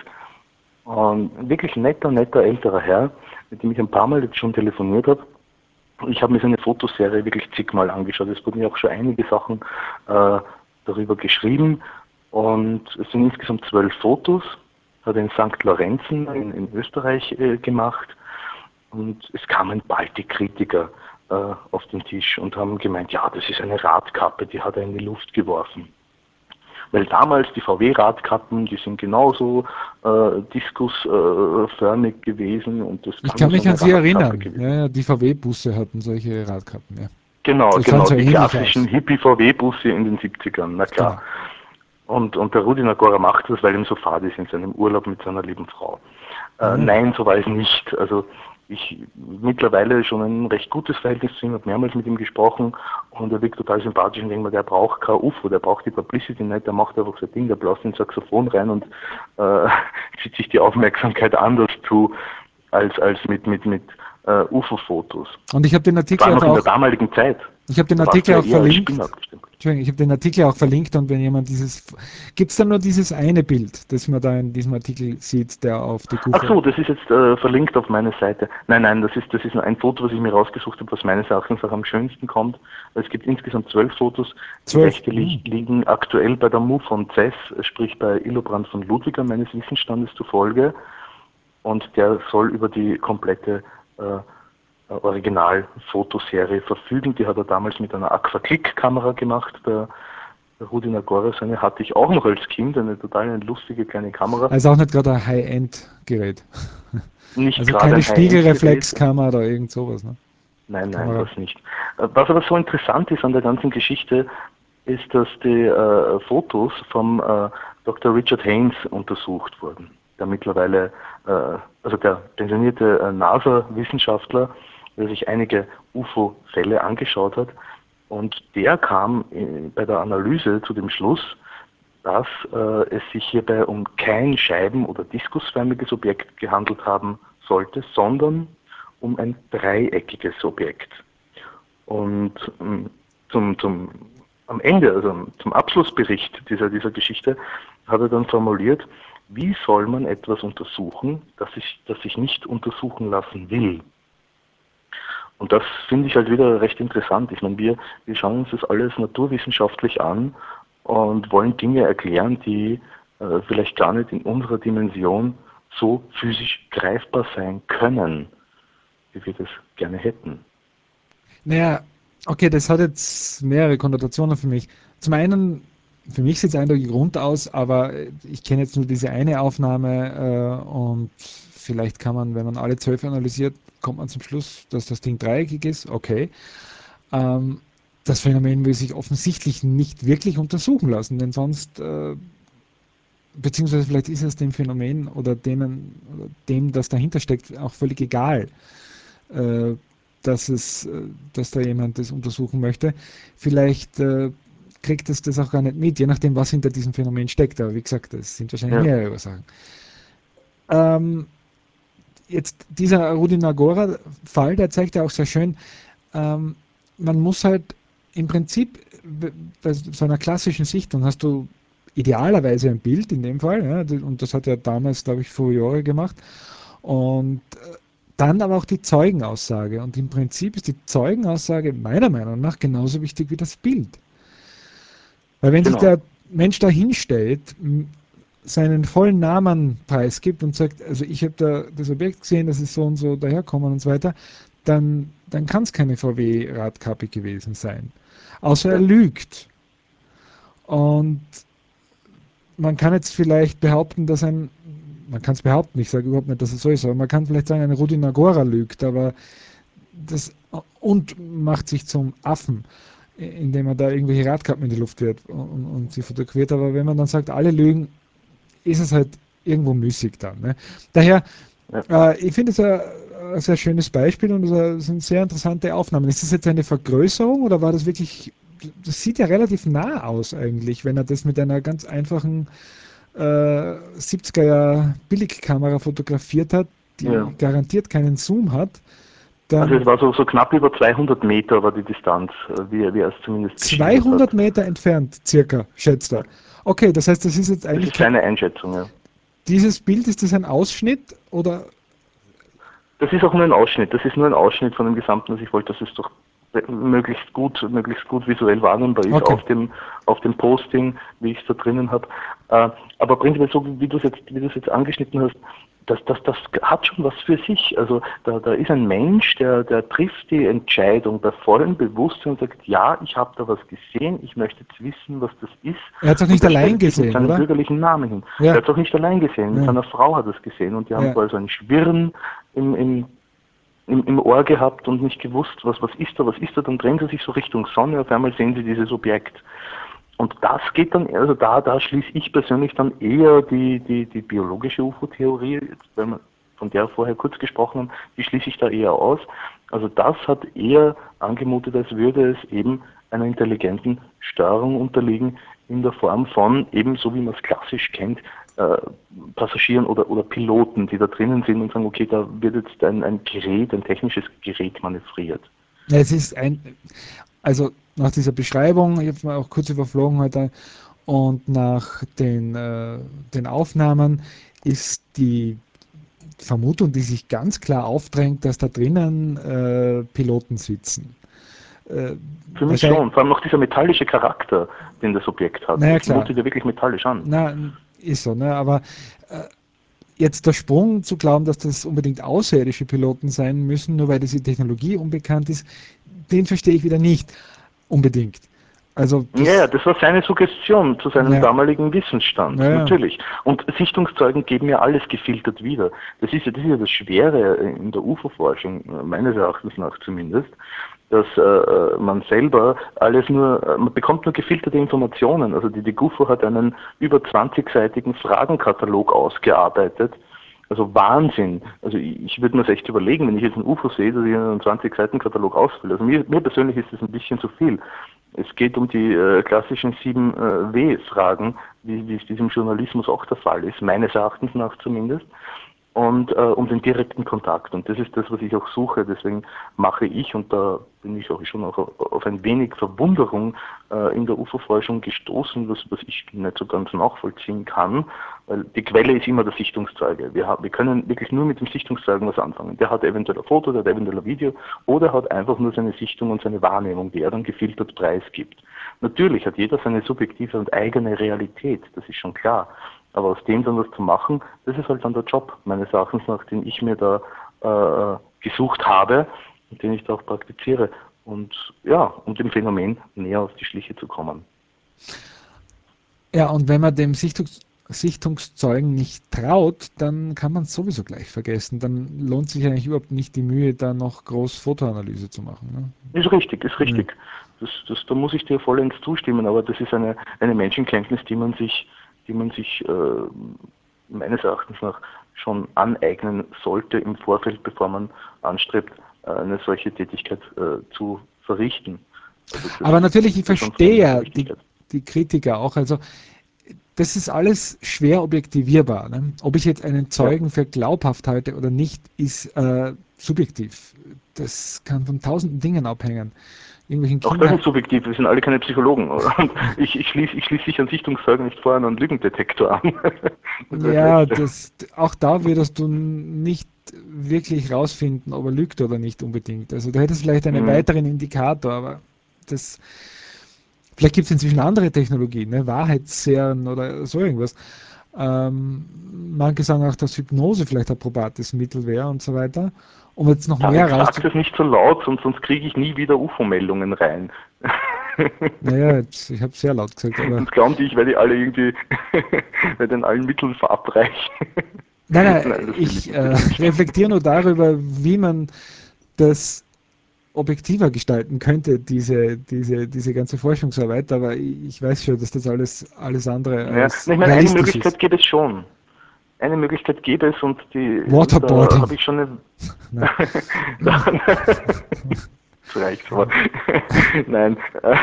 Und wirklich netter, netter älterer Herr, mit dem ich ein paar Mal jetzt schon telefoniert habe. Ich habe mir seine Fotoserie wirklich zigmal angeschaut. Es wurden ja auch schon einige Sachen äh, darüber geschrieben. Und es sind insgesamt zwölf Fotos. Hat er in Sankt Lorenzen in, in Österreich äh, gemacht. Und es kamen bald die Kritiker äh, auf den Tisch und haben gemeint, ja, das ist eine Radkappe, die hat er in die Luft geworfen. Weil damals die V W-Radkappen, die sind genauso äh, diskusförmig gewesen und das Ich kann kann so mich eine an Sie Radkappe erinnern. gewesen. Ja, ja, die V W-Busse hatten solche Radkappen. Ja. Genau, Die sahen genau, so die ähnlich klassischen aus. Hippie-V W-Busse in den siebzigern, na klar. Genau. Und, und der Rudi Nagora macht das, weil ihm so fad ist in seinem Urlaub mit seiner lieben Frau. Äh, Mhm. nein, so war es nicht. Also ich mittlerweile schon ein recht gutes Verhältnis zu ihm, habe mehrmals mit ihm gesprochen und er wirkt total sympathisch und denkt mir, der braucht kein U F O, der braucht die Publicity nicht, der macht einfach sein Ding, der bläst den Saxophon rein und äh, zieht sich die Aufmerksamkeit anders zu als, als mit, mit, mit äh, U F O-Fotos. Und ich habe den Vor Artikel allem auch, auch in der auch damaligen Zeit. ich habe den Da warst du Artikel ja auch eher als Spinner verlinkt. abgestimmt. Entschuldigung, ich habe den Artikel auch verlinkt und wenn jemand dieses, gibt es da nur dieses eine Bild, das man da in diesem Artikel sieht, der auf die Ach Kufe. so, das ist jetzt äh, verlinkt auf meine Seite. Nein, nein, das ist, das ist nur ein Foto, was ich mir rausgesucht habe, was meines Erachtens auch am schönsten kommt. Es gibt insgesamt zwölf Fotos. Die Zwölf. Rechte li Hm. liegen aktuell bei der M U von C E S, sprich bei Illobrand von Ludwiger, meines Wissensstandes zufolge. Und der soll über die komplette äh, Original-Fotoserie verfügen. Die hat er damals mit einer Aqua-Click-Kamera gemacht. Der, der Rudi Nagora, seine hatte ich auch noch als Kind, eine total eine lustige kleine Kamera. Also auch nicht gerade ein High-End-Gerät. Nicht Also gerade keine ein High-End-Gerät. Spiegelreflexkamera oder irgend sowas. Ne? Nein, nein, Kamera. das nicht. Äh, Was aber so interessant ist an der ganzen Geschichte, ist, dass die äh, Fotos vom äh, Doktor Richard Haynes untersucht wurden, der mittlerweile, äh, also der pensionierte äh, NASA-Wissenschaftler, der sich einige U F O-Fälle angeschaut hat. Und der kam äh, bei der Analyse zu dem Schluss, dass äh, es sich hierbei um kein scheiben- oder diskusförmiges Objekt gehandelt haben sollte, sondern um ein dreieckiges Objekt. Und ähm, zum, zum, am Ende, also zum Abschlussbericht dieser, dieser Geschichte, hat er dann formuliert, wie soll man etwas untersuchen, das sich, das sich nicht untersuchen lassen will. Und das finde ich halt wieder recht interessant. Ich meine, wir, wir schauen uns das alles naturwissenschaftlich an und wollen Dinge erklären, die äh, vielleicht gar nicht in unserer Dimension so physisch greifbar sein können, wie wir das gerne hätten. Naja, okay, das hat jetzt mehrere Konnotationen für mich. Zum einen, für mich sieht es eindeutig rund aus, aber ich kenne jetzt nur diese eine Aufnahme äh, und vielleicht kann man, wenn man alle zwölf analysiert, kommt man zum Schluss, dass das Ding dreieckig ist. Okay. Ähm, das Phänomen will sich offensichtlich nicht wirklich untersuchen lassen, denn sonst, äh, beziehungsweise vielleicht ist es dem Phänomen oder denen, oder dem, das dahinter steckt, auch völlig egal, äh, dass es, äh, dass da jemand das untersuchen möchte. Vielleicht äh, kriegt es das auch gar nicht mit, je nachdem, was hinter diesem Phänomen steckt. Aber wie gesagt, das sind wahrscheinlich Ja. mehrere Ursachen. Ähm, jetzt dieser Rudi Nagora-Fall, der zeigt ja auch sehr schön, ähm, man muss halt im Prinzip bei so einer klassischen Sichtung hast du idealerweise ein Bild in dem Fall, ja, und das hat er damals, glaube ich, Furiore gemacht. Und dann aber auch die Zeugenaussage. Und im Prinzip ist die Zeugenaussage meiner Meinung nach genauso wichtig wie das Bild. Weil wenn sich Genau. der Mensch da hinstellt, m- seinen vollen Namen preisgibt und sagt, also ich habe da das Objekt gesehen, das ist so und so daherkommen und so weiter, dann, dann kann es keine V W-Radkappe gewesen sein. Außer er Ja. lügt. Und man kann jetzt vielleicht behaupten, dass ein, man kann es behaupten, ich sage überhaupt nicht, dass es so ist, aber man kann vielleicht sagen, ein Rudi Nagora lügt, aber das und macht sich zum Affen, indem er da irgendwelche Radkappen in die Luft wird und, und sie fotografiert. Aber wenn man dann sagt, alle lügen, ist es halt irgendwo müßig dann. Ne? Daher, Ja. äh, ich finde es ein, ein sehr schönes Beispiel und es sind sehr interessante Aufnahmen. Ist das jetzt eine Vergrößerung oder war das wirklich, das sieht ja relativ nah aus eigentlich, wenn er das mit einer ganz einfachen äh, siebziger Jahr Billigkamera fotografiert hat, Ja. die garantiert keinen Zoom hat, Also es dann war so, so knapp über zweihundert Meter war die Distanz, äh, wie, wie er es zumindest geschildert hat. zweihundert Meter entfernt, circa, schätzt er. Ja. Okay, das heißt, das ist jetzt Das eigentlich ist kein, seine Einschätzung, ja. dieses Bild, ist das ein Ausschnitt oder? Das ist auch nur ein Ausschnitt, das ist nur ein Ausschnitt von dem Gesamten, was ich wollte, dass es doch möglichst gut, möglichst gut visuell wahrnehmbar ist Okay. auf dem, auf dem Posting, wie ich es da drinnen habe. Äh, aber prinzipiell so, wie du es jetzt, wie du es jetzt angeschnitten hast, das, das, das hat schon was für sich. Also da, da ist ein Mensch, der, der trifft die Entscheidung bei vollem Bewusstsein und sagt, ja, ich habe da was gesehen, ich möchte jetzt wissen, was das ist. Er hat es auch Und nicht der allein stellt sich mit gesehen, seinem oder? bürgerlichen Namen hin. Ja, Der hat es auch nicht allein gesehen, mit ja, seiner Frau hat er es gesehen und die haben ja. quasi so ein Schwirren im, im im, im Ohr gehabt und nicht gewusst, was, was ist da, was ist da, dann drehen sie sich so Richtung Sonne, auf einmal sehen sie dieses Objekt. Und das geht dann, also da, da schließe ich persönlich dann eher die, die, die biologische U F O-Theorie, wenn wir von der vorher kurz gesprochen haben, die schließe ich da eher aus. Also das hat eher angemutet, als würde es eben einer intelligenten Steuerung unterliegen, in der Form von, eben so wie man es klassisch kennt, äh, Passagieren oder, oder Piloten, die da drinnen sind und sagen, okay, da wird jetzt ein, ein Gerät, ein technisches Gerät manövriert. Ja, es ist ein, also nach dieser Beschreibung, ich habe es mal auch kurz überflogen heute, und nach den, äh, den Aufnahmen ist die Vermutung, die sich ganz klar aufdrängt, dass da drinnen äh, Piloten sitzen. Äh, Für mich wahrscheinlich, schon, vor allem noch dieser metallische Charakter, den das Objekt hat. naja Es klar, mutet ja wirklich metallisch an. na, ist so, ne? Aber äh, jetzt der Sprung zu glauben, dass das unbedingt außerirdische Piloten sein müssen, nur weil diese Technologie unbekannt ist, den verstehe ich wieder nicht unbedingt. Also Ja, ja, das, das war seine Suggestion zu seinem ja, damaligen Wissensstand, naja, natürlich. Und Sichtungszeugen geben ja alles gefiltert wieder. Das ist ja das, ist ja das Schwere in der U F O-Forschung, meines Erachtens nach zumindest, dass äh, man selber alles nur, äh, man bekommt nur gefilterte Informationen. Also die, die G U F O hat einen über zwanzig-seitigen Fragenkatalog ausgearbeitet. Also Wahnsinn. Also ich, ich würde mir das echt überlegen, wenn ich jetzt ein U F O sehe, dass ich einen zwanzig-Seiten-Katalog ausfülle. Also mir, mir persönlich ist das ein bisschen zu viel. Es geht um die äh, klassischen sieben äh, W-Fragen, wie, wie es diesem Journalismus auch der Fall ist, meines Erachtens nach zumindest, und äh, um den direkten Kontakt. Und das ist das, was ich auch suche. Deswegen mache ich, und da bin ich auch schon auch auf ein wenig Verwunderung äh, in der U F O-Forschung gestoßen, was, was ich nicht so ganz nachvollziehen kann, weil die Quelle ist immer der Sichtungszeuge. Wir, haben, wir können wirklich nur mit dem Sichtungszeugen was anfangen. Der hat eventuell ein Foto, der hat eventuell ein Video oder hat einfach nur seine Sichtung und seine Wahrnehmung, die er dann gefiltert preisgibt. Natürlich hat jeder seine subjektive und eigene Realität, das ist schon klar. Aber aus dem dann was zu machen, das ist halt dann der Job, meines Erachtens nach, den ich mir da äh, gesucht habe und den ich da auch praktiziere. Und ja, um dem Phänomen näher auf die Schliche zu kommen. ja, und wenn man dem Sichtungs Sichtungszeugen nicht traut, dann kann man es sowieso gleich vergessen. Dann lohnt sich eigentlich überhaupt nicht die Mühe, da noch groß Fotoanalyse zu machen. Ist richtig, ist Ne? richtig. Das, das, da muss ich dir vollends zustimmen, aber das ist eine, eine Menschenkenntnis, die man sich, die man sich äh, meines Erachtens nach schon aneignen sollte im Vorfeld, bevor man anstrebt, eine solche Tätigkeit äh, zu verrichten. Also das Aber natürlich, ich ist für sonst verstehe keine ja die, Wichtigkeit. die Kritiker auch. Also das ist alles schwer objektivierbar. Ne? Ob ich jetzt einen Ja. Zeugen für glaubhaft halte oder nicht, ist äh, subjektiv. Das kann von tausenden Dingen abhängen. Irgendwelchen Auch das Kindern. ist subjektiv, wir sind alle keine Psychologen. Und ich, ich schließe ich schließ sich einen Sichtungszeugen nicht vorher einen Lügendetektor an. Das wäre das Ja, Letzte. das, auch da würdest du nicht wirklich rausfinden, ob er lügt oder nicht unbedingt. Also da hättest du vielleicht einen Mhm. weiteren Indikator, aber das, vielleicht gibt es inzwischen andere Technologien, ne? Wahrheitsserien oder so irgendwas. Ähm, manche sagen auch, dass Hypnose vielleicht ein probates Mittel wäre und so weiter. Um jetzt noch Tarek, mehr sag rauszu... das nicht so laut, sonst, sonst kriege ich nie wieder U F O-Meldungen rein. Naja, jetzt, ich habe sehr laut gesagt, aber... Sonst glauben die, ich werde die alle irgendwie mit den allen Mitteln verabreichen. Nein, Nein, nein, das will ich ich äh, natürlich nicht. reflektiere nur darüber, wie man das objektiver gestalten könnte, diese, diese, diese ganze Forschungsarbeit, aber ich weiß schon, dass das alles, alles andere Ja, als ich meine, eine realistisch ist. Möglichkeit gäbe es schon. Eine Möglichkeit gäbe es und die, und da Waterboarding. habe ich schon eine, Nein. da, das reicht aber. Nein, äh,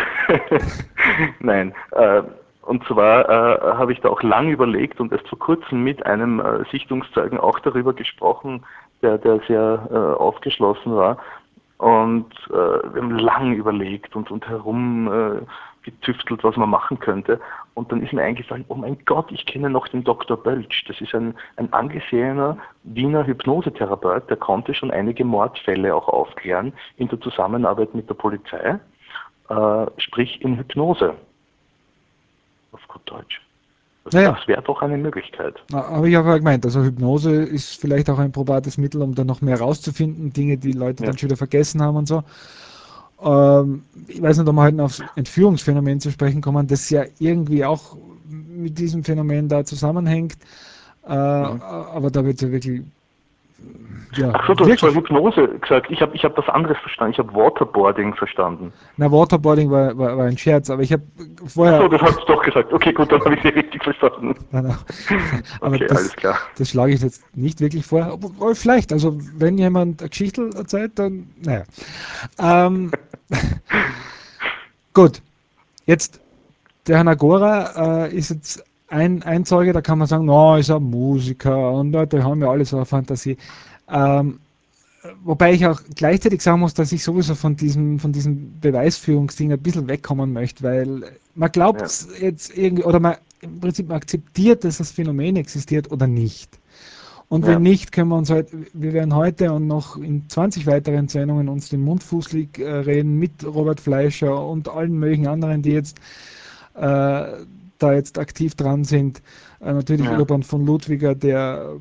nein. Äh, und zwar äh, habe ich da auch lange überlegt und erst vor kurzem mit einem äh, Sichtungszeugen auch darüber gesprochen, der, der sehr äh, aufgeschlossen war. Und äh, wir haben lang überlegt und, und herum äh, getüftelt, was man machen könnte. Und dann ist mir eingefallen, oh mein Gott, ich kenne noch den Doktor Bölsch. Das ist ein, ein angesehener Wiener Hypnosetherapeut, der konnte schon einige Mordfälle auch aufklären in der Zusammenarbeit mit der Polizei, äh, sprich in Hypnose, auf gut Deutsch. Also Naja, das wäre doch eine Möglichkeit. aber ich habe ja gemeint, also Hypnose ist vielleicht auch ein probates Mittel, um dann noch mehr rauszufinden, Dinge, die Leute Ja. dann schon wieder vergessen haben und so. Ähm, ich weiß nicht, ob wir heute noch aufs Entführungsphänomen zu sprechen kommen, das ja irgendwie auch mit diesem Phänomen da zusammenhängt. Äh, Mhm. aber da wird ja wirklich, ja, Ach so, du hast vorher wirklich. Hypnose gesagt. Ich habe ich hab was anderes verstanden. Ich habe Waterboarding verstanden. Na, Waterboarding war, war, war ein Scherz, aber ich habe Ach so, vorher, das hast du doch gesagt. Okay, gut, dann habe ich sie richtig verstanden. nein, nein, aber Okay, alles das, klar. das schlage ich jetzt nicht wirklich vor. Obwohl vielleicht, also wenn jemand eine Geschichte erzählt, dann, naja. Ähm, gut, jetzt der Hanagora äh, ist jetzt ein, ein Zeuge, da kann man sagen, no, ist ein Musiker und äh, die haben ja alle so eine Fantasie. Ähm, wobei ich auch gleichzeitig sagen muss, dass ich sowieso von diesem, von diesem Beweisführungsding ein bisschen wegkommen möchte, weil man glaubt Ja, jetzt irgendwie, oder man im Prinzip man akzeptiert, dass das Phänomen existiert oder nicht. Und wenn ja, nicht, können wir uns halt, wir werden heute und noch in zwanzig weiteren Sendungen uns den Mund fußlig äh, reden mit Robert Fleischer und allen möglichen anderen, die jetzt äh, da jetzt aktiv dran sind. Äh, natürlich ja. Urban von Ludwiger, der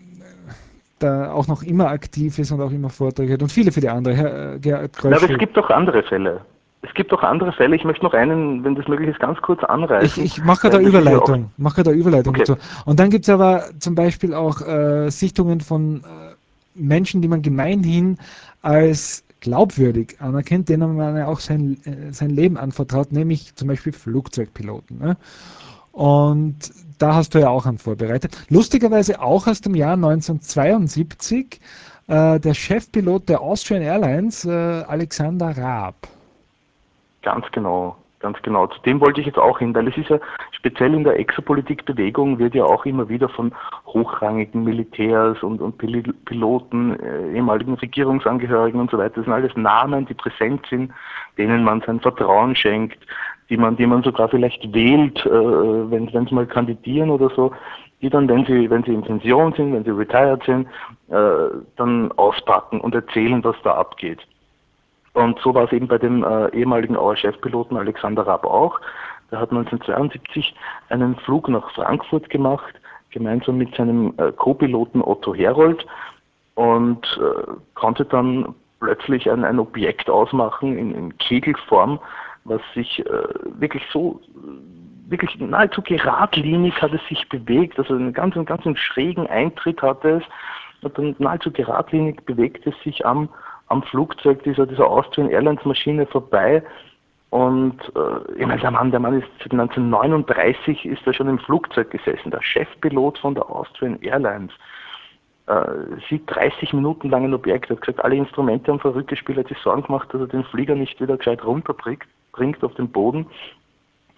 da auch noch immer aktiv ist und auch immer Vorträge hat und viele, viele andere. Herr, äh, Gerhard Na, aber es Kröschel. gibt auch andere Fälle. Es gibt auch andere Fälle. Ich möchte noch einen, wenn das möglich ist, ganz kurz Ich, anreißen, ich mache gerade weil eine das ist ja auch, Überleitung, mache gerade eine Überleitung okay, dazu. Und dann gibt es aber zum Beispiel auch äh, Sichtungen von äh, Menschen, die man gemeinhin als glaubwürdig anerkennt, denen man ja auch sein, äh, sein Leben anvertraut, nämlich zum Beispiel Flugzeugpiloten. Ne? Und da hast du ja auch einen vorbereitet. Lustigerweise auch aus dem Jahr neunzehnhundertzweiundsiebzig äh, der Chefpilot der Austrian Airlines, äh, Alexander Raab. ganz genau, ganz genau. Zu dem wollte ich jetzt auch hin, weil es ist ja speziell in der Exopolitik-Bewegung wird ja auch immer wieder von hochrangigen Militärs und, und Pil- Piloten, äh, ehemaligen Regierungsangehörigen und so weiter, das sind alles Namen, die präsent sind, denen man sein Vertrauen schenkt, die man, die man sogar vielleicht wählt, äh, wenn wenn sie mal kandidieren oder so, die dann, wenn sie, wenn sie in Pension sind, wenn sie retired sind, äh, dann auspacken und erzählen, was da abgeht. Und so war es eben bei dem äh, ehemaligen Auer Chefpiloten Alexander Raab auch. Der hat neunzehnhundertzweiundsiebzig einen Flug nach Frankfurt gemacht, gemeinsam mit seinem äh, Co-Piloten Otto Herold und äh, konnte dann plötzlich ein, ein Objekt ausmachen in, in Kegelform, was sich äh, wirklich so, wirklich nahezu geradlinig hat es sich bewegt, also einen ganz, einen ganz schrägen Eintritt hatte es und dann nahezu geradlinig bewegt es sich am, am Flugzeug dieser, dieser Austrian Airlines Maschine vorbei. Und äh, ich meine, der Mann, der Mann ist seit neunzehnhundertneununddreißig ist er schon im Flugzeug gesessen, der Chefpilot von der Austrian Airlines. Äh, sieht dreißig Minuten lang ein Objekt, er hat gesagt, alle Instrumente haben verrückt gespielt, hat sich Sorgen gemacht, dass er den Flieger nicht wieder gescheit runterbringt bringt auf den Boden.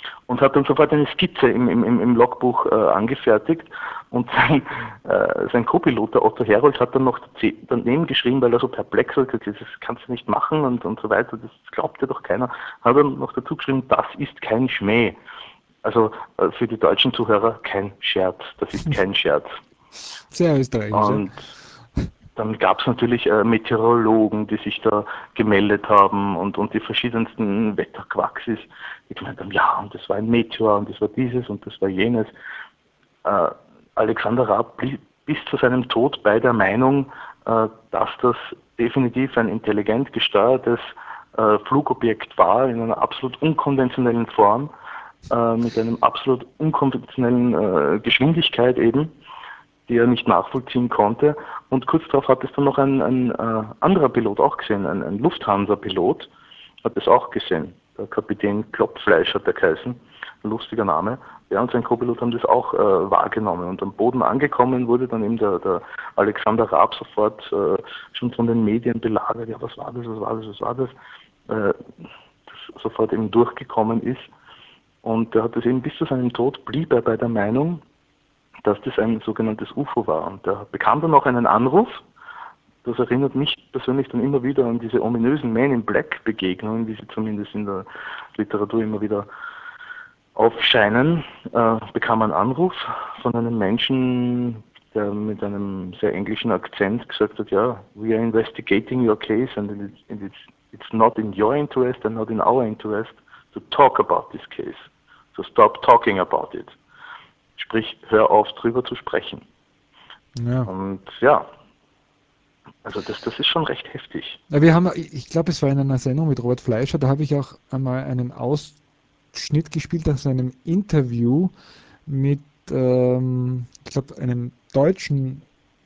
und hat dann sofort eine Skizze im, im, im Logbuch äh, angefertigt und sein, äh, sein Co-Pilot, der Otto Herold, hat dann noch daneben geschrieben, weil er so perplex war, das kannst du nicht machen und, und so weiter, das glaubt ja doch keiner, hat er noch dazu geschrieben, das ist kein Schmäh. Also äh, für die deutschen Zuhörer kein Scherz, das ist kein Scherz. Sehr österreichisch, ja? Und dann gab es natürlich äh, Meteorologen, die sich da gemeldet haben und, und die verschiedensten Wetterquaxis, die gemeint haben, ja, und das war ein Meteor und das war dieses und das war jenes. Äh, Alexander Raab blieb bis zu seinem Tod bei der Meinung, äh, dass das definitiv ein intelligent gesteuertes äh, Flugobjekt war, in einer absolut unkonventionellen Form, äh, mit einem absolut unkonventionellen äh, Geschwindigkeit eben, die er nicht nachvollziehen konnte. Und kurz darauf hat es dann noch ein, ein äh, anderer Pilot auch gesehen, ein, ein Lufthansa-Pilot, hat es auch gesehen. Der Kapitän Klopfleisch hat er geheißen, ein lustiger Name. Er und sein Co-Pilot haben das auch äh, wahrgenommen. Und am Boden angekommen wurde dann eben der, der Alexander Raab sofort äh, schon von den Medien belagert. Ja, was war das, was war das, was war das? Äh, das sofort eben durchgekommen ist. Und er hat das eben bis zu seinem Tod, blieb er bei der Meinung, dass das ein sogenanntes U F O war. Und er bekam dann auch einen Anruf. Das erinnert mich persönlich dann immer wieder an diese ominösen Man in Black Begegnungen, wie sie zumindest in der Literatur immer wieder aufscheinen. Äh, bekam einen Anruf von einem Menschen, der mit einem sehr englischen Akzent gesagt hat, ja, we are investigating your case and it's, it's, it's not in your interest and not in our interest to talk about this case. So stop talking about it. Sprich, hör auf, drüber zu sprechen. Ja. Und ja, also das, das ist schon recht heftig. Ja, wir haben, ich glaube, es war in einer Sendung mit Robert Fleischer, da habe ich auch einmal einen Ausschnitt gespielt aus einem Interview mit, ähm, ich glaube, einem deutschen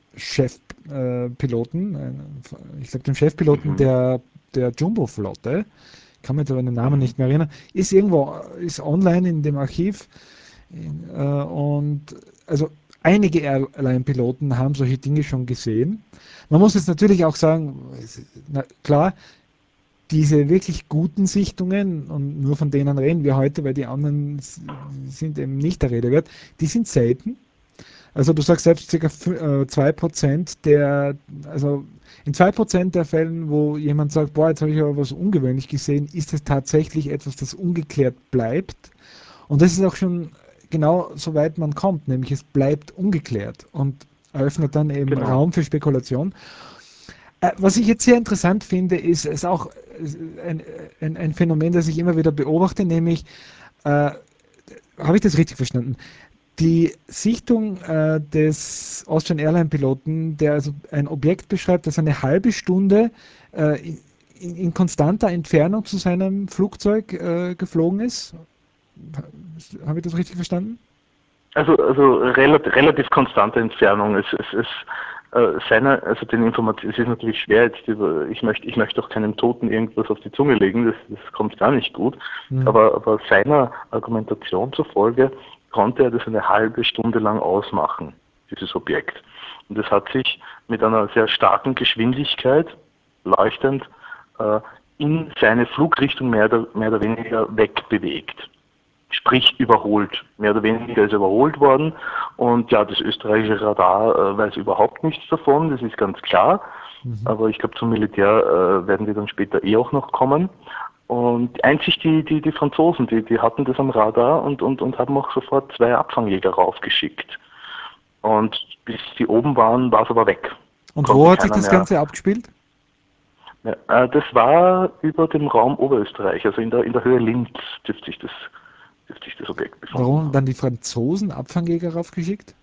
Chefpiloten, äh, ich glaube, dem Chefpiloten Mhm. der, der Jumbo-Flotte, kann mich jetzt aber an den Namen Mhm. nicht mehr erinnern, ist irgendwo, ist online in dem Archiv. Äh, und also einige Airline-Piloten haben solche Dinge schon gesehen. Man muss jetzt natürlich auch sagen, na, klar, diese wirklich guten Sichtungen, und nur von denen reden wir heute, weil die anderen sind eben nicht der Rede wert, die sind selten. Also du sagst selbst ca. zwei Prozent der, also in zwei Prozent der Fällen, wo jemand sagt, boah, jetzt habe ich aber was ungewöhnlich gesehen, ist es tatsächlich etwas, das ungeklärt bleibt. Und das ist auch schon genau so weit man kommt, nämlich es bleibt ungeklärt und eröffnet dann eben Genau. Raum für Spekulation. Äh, was ich jetzt sehr interessant finde, ist, ist auch ein, ein, ein Phänomen, das ich immer wieder beobachte, nämlich, äh, habe ich das richtig verstanden? Die Sichtung äh, des Austrian Airline Piloten, der also ein Objekt beschreibt, das eine halbe Stunde äh, in, in konstanter Entfernung zu seinem Flugzeug äh, geflogen ist. Habe ich das richtig verstanden? Also, also relativ, relativ konstante Entfernung. Es, es, es äh, seiner, also den Informationen, es ist natürlich schwer jetzt über, ich möchte, ich möchte auch keinem Toten irgendwas auf die Zunge legen, das, das kommt gar nicht gut. Mhm. Aber, aber seiner Argumentation zufolge konnte er das eine halbe Stunde lang ausmachen, dieses Objekt. Und das hat sich mit einer sehr starken Geschwindigkeit, leuchtend, äh, in seine Flugrichtung mehr oder, mehr oder weniger wegbewegt. Sprich überholt. Mehr oder weniger ist er überholt worden. Und ja, das österreichische Radar äh, weiß überhaupt nichts davon, das ist ganz klar. Mhm. Aber ich glaube, zum Militär äh, werden wir dann später eh auch noch kommen. Und einzig die, die, die Franzosen, die, die hatten das am Radar und, und, und haben auch sofort zwei Abfangjäger raufgeschickt. Und bis die oben waren, war es aber weg. Und Konnte wo hat sich keiner das mehr. Ganze abgespielt? Ja, äh, das war über dem Raum Oberösterreich, also in der, in der Höhe Linz dürfte sich das, dürfte sich das Objekt befinden Warum haben. dann die Franzosen Abfangjäger raufgeschickt?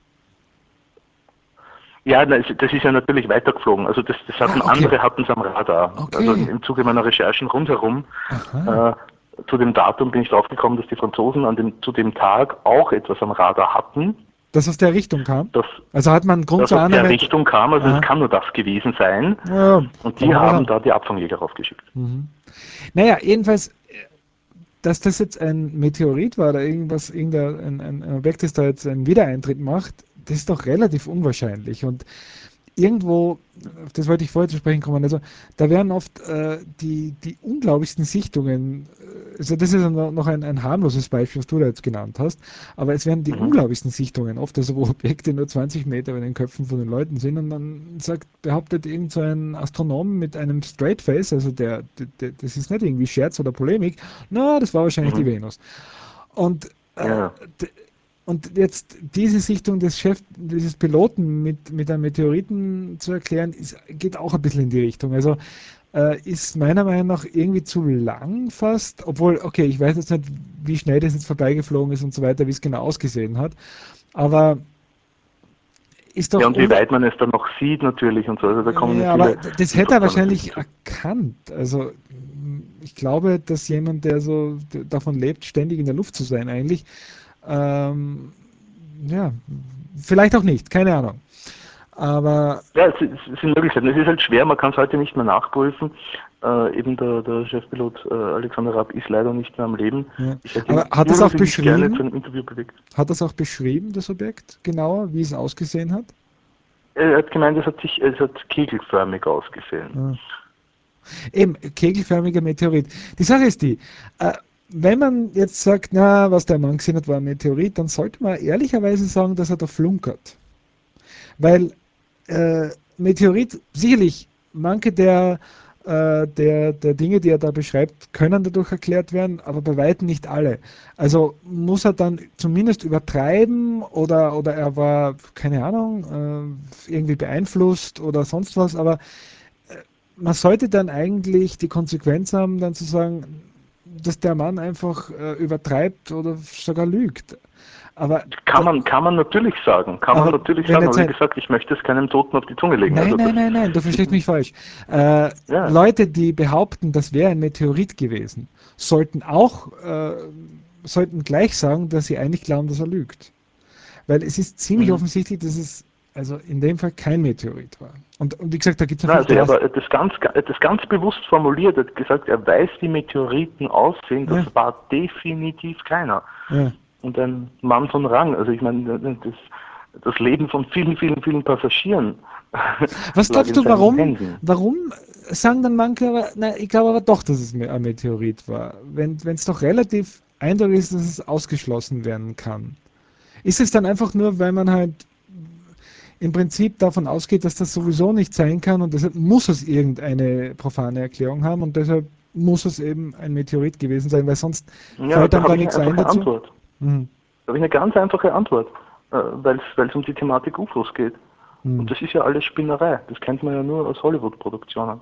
Ja, das ist ja natürlich weitergeflogen. Also das, das hatten Ah, okay. andere hatten es am Radar. Also Okay. im Zuge meiner Recherchen rundherum Aha. äh, zu dem Datum bin ich draufgekommen, dass die Franzosen an dem, zu dem Tag auch etwas am Radar hatten, Das aus der Richtung kam? das, Also hat man Grund das zur aus der Annahme. Richtung kam. Also es Aha. kann nur das gewesen sein. Ja, Und kann die man aber haben sagen. da die Abfangjäger raufgeschickt. Mhm. Naja, jedenfalls, dass das jetzt ein Meteorit war oder irgendwas, irgendein ein, ein Objekt, das da jetzt einen Wiedereintritt macht, das ist doch relativ unwahrscheinlich. Und irgendwo, auf das wollte ich vorher zu sprechen kommen, also da werden oft äh, die, die unglaublichsten Sichtungen, äh, also das ist noch noch ein, ein harmloses Beispiel, was du da jetzt genannt hast, aber es werden die Mhm. unglaublichsten Sichtungen, oft also wo Objekte nur zwanzig Meter über den Köpfen von den Leuten sind und man sagt, behauptet irgend so ein Astronom mit einem Straight Face, also der, der, der das ist nicht irgendwie Scherz oder Polemik, na, das war wahrscheinlich die Mhm. Venus. Und äh, Ja. d- und jetzt diese Sichtung des Chefs, dieses Piloten mit, mit einem Meteoriten zu erklären, ist, geht auch ein bisschen in die Richtung. Also äh, ist meiner Meinung nach irgendwie zu lang fast, obwohl, okay, ich weiß jetzt nicht, wie schnell das jetzt vorbeigeflogen ist und so weiter, wie es genau ausgesehen hat, aber ist Ja, doch und wie un weit man es dann noch sieht natürlich und so. Also da kommen ja ja, aber viele das hätte er Induktoren natürlich wahrscheinlich hinzu. erkannt. Also ich glaube, dass jemand, der so davon lebt, ständig in der Luft zu sein, eigentlich, ähm, ja, vielleicht auch nicht, keine Ahnung. Aber Ja, es, es es sind Möglichkeiten. Es ist halt schwer, man kann es heute nicht mehr nachprüfen. Äh, eben der, der Chefpilot äh, Alexander Raab ist leider nicht mehr am Leben. ja. Ich hätte Aber ihn hat es auch irrsinnig gerne zu beschrieben? einem Interview bewegt. Hat es auch beschrieben, das Objekt, genauer, wie es ausgesehen hat? Er hat gemeint, es hat sich, es hat kegelförmig ausgesehen. Ja. Eben, kegelförmiger Meteorit. Die Sache ist die, äh, wenn man jetzt sagt, na, was der Mann gesehen hat, war ein Meteorit, dann sollte man ehrlicherweise sagen, dass er da flunkert. Weil äh, Meteorit, sicherlich, manche der, äh, der, der Dinge, die er da beschreibt, können dadurch erklärt werden, aber bei weitem nicht alle. Also muss er dann zumindest übertreiben oder, oder er war, keine Ahnung, äh, irgendwie beeinflusst oder sonst was, aber man sollte dann eigentlich die Konsequenz haben, dann zu sagen, dass der Mann einfach äh, übertreibt oder sogar lügt. Aber, Kann da, man, kann man natürlich sagen, kann man aber natürlich wenn sagen, jetzt aber wie ein, gesagt, ich möchte es keinem Toten auf die Zunge legen. nein, Also das, nein, nein, nein, du verstehst mich falsch. Äh, ja, Leute, die behaupten, das wäre ein Meteorit gewesen, sollten auch, äh, sollten gleich sagen, dass sie eigentlich glauben, dass er lügt. Weil es ist ziemlich mhm. offensichtlich, dass es also in dem Fall kein Meteorit war. Und, und wie gesagt, da gibt es Na, natürlich also er Drast. hat das ganz, er hat das ganz bewusst formuliert, er hat gesagt, er weiß, wie Meteoriten aussehen, das Ja, war definitiv keiner. ja. Und ein Mann von Rang, also ich meine, das, das Leben von vielen, vielen, vielen Passagieren Was lag glaubst in du, seinen warum, Händen. warum sagen dann manche, aber, na, ich glaube aber doch, dass es me- ein Meteorit war, wenn es doch relativ eindeutig ist, dass es ausgeschlossen werden kann. Ist es dann einfach nur, weil man halt im Prinzip davon ausgeht, dass das sowieso nicht sein kann und deshalb muss es irgendeine profane Erklärung haben und deshalb muss es eben ein Meteorit gewesen sein, weil sonst Ja, fällt da einem da habe ich eine nichts ein einfache dazu? Antwort. Mhm. Da habe ich eine ganz einfache Antwort, äh, weil es um die Thematik U F Os geht. Und Mhm. das ist ja alles Spinnerei. Das kennt man ja nur aus Hollywood-Produktionen.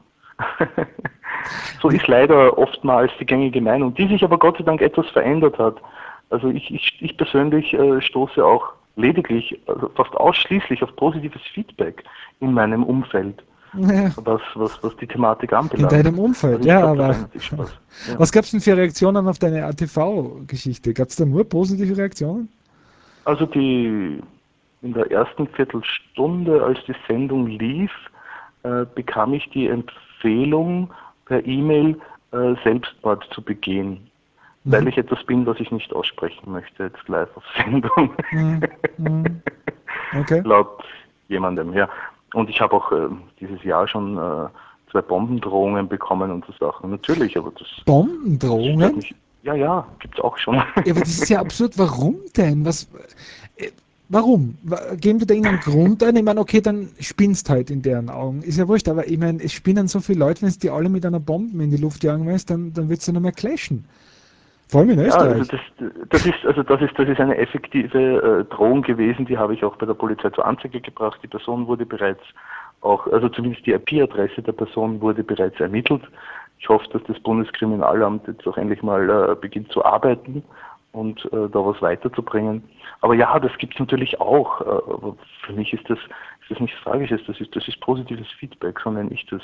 So Wie, ist leider oftmals die gängige Meinung, die sich aber Gott sei Dank etwas verändert hat. Also ich, ich, ich persönlich äh, stoße auch lediglich, also fast ausschließlich auf positives Feedback in meinem Umfeld, naja, was, was, was die Thematik in anbelangt. deinem Umfeld, Also ich ja, glaube, da aber verändert sich schon was. Ja. was gab es denn für Reaktionen auf deine A T V-Geschichte? Gab es da nur positive Reaktionen? Also die in der ersten Viertelstunde, als die Sendung lief, äh, bekam ich die Empfehlung per E-Mail äh, Selbstmord zu begehen, weil Mhm. ich etwas bin, was ich nicht aussprechen möchte, jetzt live auf Sendung. Mhm. Mhm. Okay. Laut jemandem, ja. Und ich habe auch äh, dieses Jahr schon äh, zwei Bombendrohungen bekommen und so Sachen. Natürlich, aber das, das stört Bombendrohungen? mich. Ja, ja, gibt's auch schon. Ja, aber das ist ja absurd. Warum denn? Was, äh, warum? Wa- Geben die da irgendeinen Grund ein? Ich meine, okay, dann spinnst halt in deren Augen. Ist ja wurscht, aber ich meine, es spinnen so viele Leute, wenn es die alle mit einer Bombe in die Luft jagen willst, dann, dann wird es ja noch mehr clashen. Vor allem in Ja, also Österreich. das, das ist, also das ist, das ist eine effektive äh, Drohung gewesen, die habe ich auch bei der Polizei zur Anzeige gebracht. Die Person wurde bereits auch, also zumindest die I P-Adresse der Person wurde bereits ermittelt. Ich hoffe, dass das Bundeskriminalamt jetzt auch endlich mal äh, beginnt zu arbeiten und äh, da was weiterzubringen. Aber ja, das gibt es natürlich auch. Äh, aber für mich ist das, ist das nichts Tragisches, das ist, das ist positives Feedback, so nenne ich das.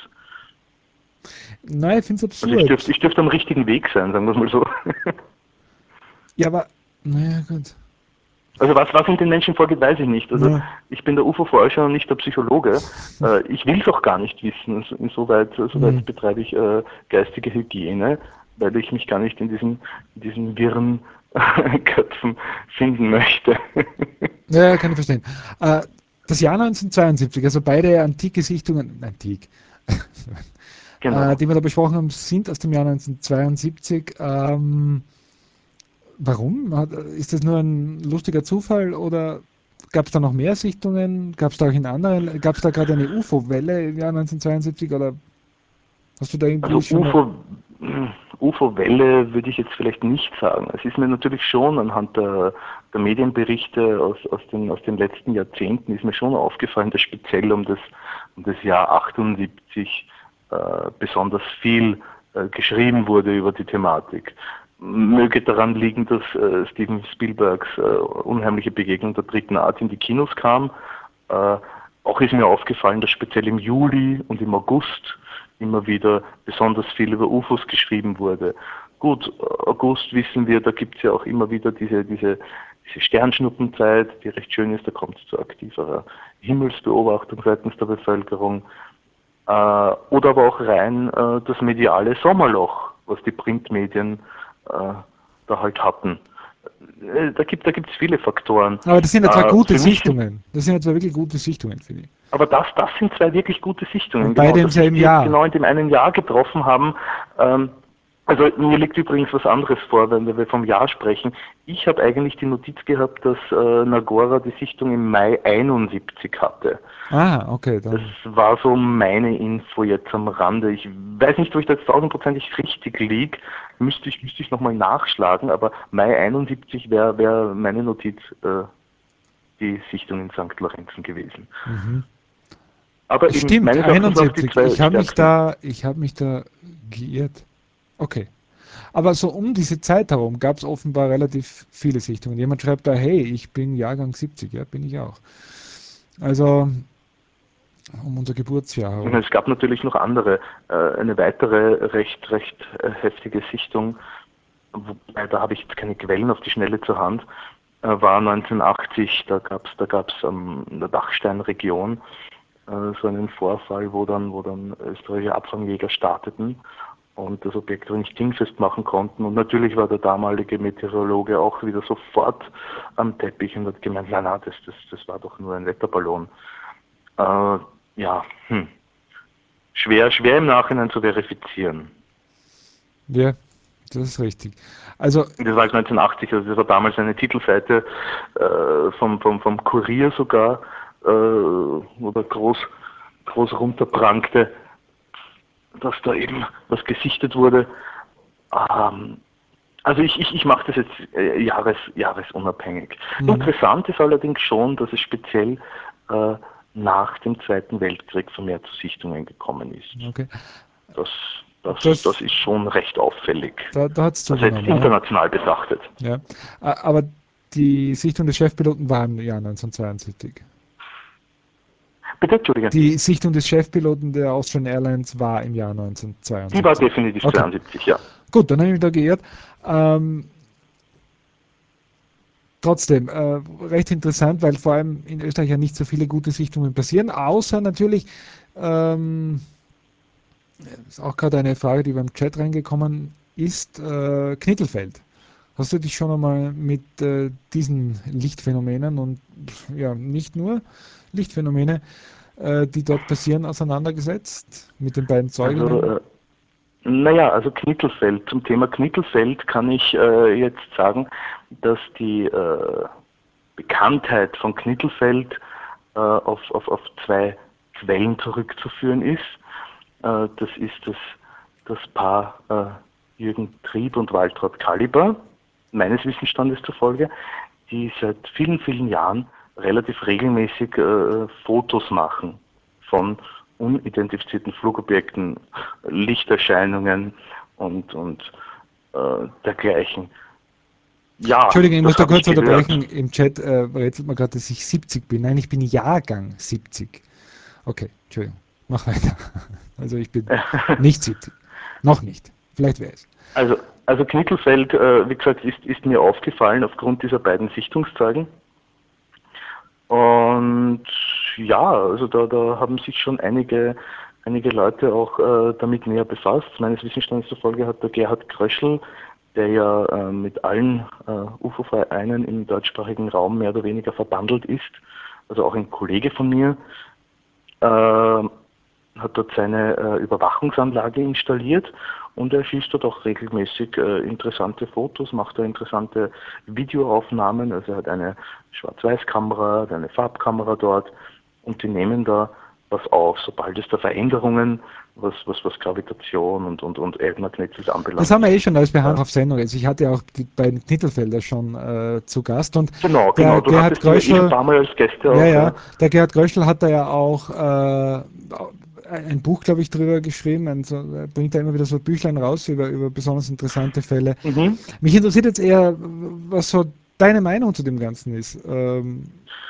Nein, ich finde es Also ich dürfte, absurd. ich dürfte am richtigen Weg sein, sagen wir es mal so. Ja, aber, naja, gut. Also was, was in den Menschen vorgeht, weiß ich nicht. Also Ja. ich bin der U F O-Forscher und nicht der Psychologe. Äh, ich will es auch gar nicht wissen. Also insoweit, Hm. soweit betreibe ich äh, geistige Hygiene, weil ich mich gar nicht in diesen, in diesen wirren Köpfen finden möchte. Ja, kann ich verstehen. Äh, Das Jahr neunzehnhundertzweiundsiebzig, also beide antike Sichtungen, antik, äh, Genau. die wir da besprochen haben, sind aus dem Jahr neunzehnhundertzweiundsiebzig. Ähm, warum? Hat, ist das nur ein lustiger Zufall oder gab es da noch mehr Sichtungen? Gab es da auch in anderen, gab es da gerade eine U F O-Welle im Jahr neunzehnhundertzweiundsiebzig oder hast du da irgendwie Also schon mal... UFO, U F O-Welle würde ich jetzt vielleicht nicht sagen. Es ist mir natürlich schon anhand der, der Medienberichte aus, aus, den, aus den letzten Jahrzehnten ist mir schon aufgefallen, dass speziell um das, um das Jahr achtundsiebzig äh, besonders viel äh, geschrieben wurde über die Thematik. Möge daran liegen, dass äh, Steven Spielbergs äh, unheimliche Begegnung der dritten Art in die Kinos kam. Äh, auch ist mir aufgefallen, dass speziell im Juli und im August immer wieder besonders viel über U F Os geschrieben wurde. Gut, August wissen wir, da gibt es ja auch immer wieder diese, diese, diese Sternschnuppenzeit, die recht schön ist, da kommt es zu aktiverer Himmelsbeobachtung seitens der Bevölkerung. Äh, oder aber auch rein äh, das mediale Sommerloch, was die Printmedien äh, da halt hatten. Äh, Da gibt da gibt's viele Faktoren. Aber das sind ja zwar Äh, gute für mich sind Sichtungen. Das sind ja zwar wirklich gute Sichtungen, finde ich. Aber das, das sind zwei wirklich gute Und Sichtungen, genau, beide im dass sich selben die jetzt Jahr. genau in dem einen Jahr getroffen haben. Ähm, also mir liegt übrigens was anderes vor, wenn wir vom Jahr sprechen. Ich habe eigentlich die Notiz gehabt, dass äh, Nagora die Sichtung im Mai einundsiebzig hatte. Ah, okay, Das dann. war so meine Info jetzt am Rande. Ich weiß nicht, ob ich da jetzt tausendprozentig richtig liege. Müsste ich, müsste ich nochmal nachschlagen, aber Mai einundsiebzig wäre wär meine Notiz, äh, die Sichtung in Sankt Lorenzen gewesen. Mhm. Aber eben Stimmt, meines Erachtens auch die einundsiebzig. zwei Ich habe mich stärksten. da, ich habe mich da geirrt. Okay. Aber so um diese Zeit herum gab es offenbar relativ viele Sichtungen. Jemand schreibt da, hey, ich bin Jahrgang siebzig, ja, bin ich auch. Also um unser Geburtsjahr herum. Es gab natürlich noch andere, äh, eine weitere recht, recht äh, heftige Sichtung, wobei da habe ich jetzt keine Quellen auf die Schnelle zur Hand, äh, war neunzehnhundertachtzig, da gab es da gab's, ähm, in der Dachsteinregion äh, so einen Vorfall, wo dann, wo dann österreichische Abfangjäger starteten und das Objekt nicht dingfest machen konnten. Und natürlich war der damalige Meteorologe auch wieder sofort am Teppich und hat gemeint, na na, das, das, das war doch nur ein Wetterballon. Äh, ja, hm. Schwer, schwer im Nachhinein zu verifizieren. Ja, das ist richtig. Also, Das war halt neunzehnhundertachtzig, also das war damals eine Titelseite äh, vom, vom, vom Kurier sogar, äh, wo da groß, groß runterprangte, dass da eben was gesichtet wurde. Ähm, also ich, ich, ich mache das jetzt äh, jahres, jahresunabhängig. mhm. Interessant ist allerdings schon, dass es speziell äh, nach dem Zweiten Weltkrieg vermehrt zu Sichtungen gekommen ist. Okay. Das, das, das Das, ist schon recht auffällig. da, da hat es Also jetzt zugenommen, ja. international betrachtet. Ja. A- Aber die Sichtung des Chefpiloten war im Jahr neunzehnhundertzweiundsiebzig. Bitte, Entschuldige. Die Sichtung des Chefpiloten der Austrian Airlines war im Jahr Die war neunzehnhundertzweiundsiebzig. definitiv Okay, zweiundsiebzig, ja. gut, dann habe ich mich da geirrt. Ähm, trotzdem, äh, recht interessant, weil vor allem in Österreich ja nicht so viele gute Sichtungen passieren, außer natürlich, ähm, ist auch gerade eine Frage, die beim Chat reingekommen ist, äh, Knittelfeld. Hast du dich schon einmal mit äh, diesen Lichtphänomenen und ja, nicht nur Lichtphänomene, äh, die dort passieren, auseinandergesetzt? Mit den beiden Also, Zeuginnen? äh, naja, also Knittelfeld. Zum Thema Knittelfeld kann ich äh, jetzt sagen, dass die äh, Bekanntheit von Knittelfeld äh, auf, auf, auf zwei Quellen zurückzuführen ist. Äh, das ist das, das Paar äh, Jürgen Trieb und Waltraud Kaliber, meines Wissensstandes zufolge, die seit vielen, vielen Jahren relativ regelmäßig äh, Fotos machen von unidentifizierten Flugobjekten, Lichterscheinungen und, und äh, dergleichen. Ja, Entschuldigung, ich muss das da habe ich kurz unterbrechen. gehört. Im Chat äh, rätselt man gerade, dass ich siebzig bin. Nein, ich bin Jahrgang siebzig. Okay, Entschuldigung, mach weiter. Also ich bin nicht siebzig. Noch nicht. Vielleicht wäre es. Also, also Knittelfeld, äh, wie gesagt, ist, ist mir aufgefallen aufgrund dieser beiden Sichtungszeugen. Und ja, also da, da haben sich schon einige, einige Leute auch äh, damit näher befasst. Meines Wissensstandes zufolge hat der Gerhard Kröschl, der ja äh, mit allen äh, U F O-Vereinen im deutschsprachigen Raum mehr oder weniger verbandelt ist, also auch ein Kollege von mir, äh, hat dort seine äh, Überwachungsanlage installiert und er schießt dort auch regelmäßig äh, interessante Fotos, macht da interessante Videoaufnahmen. Also er hat eine Schwarz-Weiß-Kamera, hat eine Farbkamera dort und die nehmen da was auf, sobald es da Veränderungen, was, was, was Gravitation und, und, und Erdmagnetismus Das anbelangt. haben wir eh schon als Behandlung Ja. auf Sendung. Also ich hatte ja auch die beiden Knittelfelder schon äh, zu Gast und Genau, der genau. Du Gerhard hattest die ja eh ein Gröschel, paar Mal als Gäste ja, auch. ja, Ja. der Gerhard Gröschel hat da ja auch äh, ein Buch, glaube ich, drüber geschrieben. Ein, so, er bringt da immer wieder so Büchlein raus über, über besonders interessante Fälle. Mhm. Mich interessiert jetzt eher, was so deine Meinung zu dem Ganzen ist. Ähm,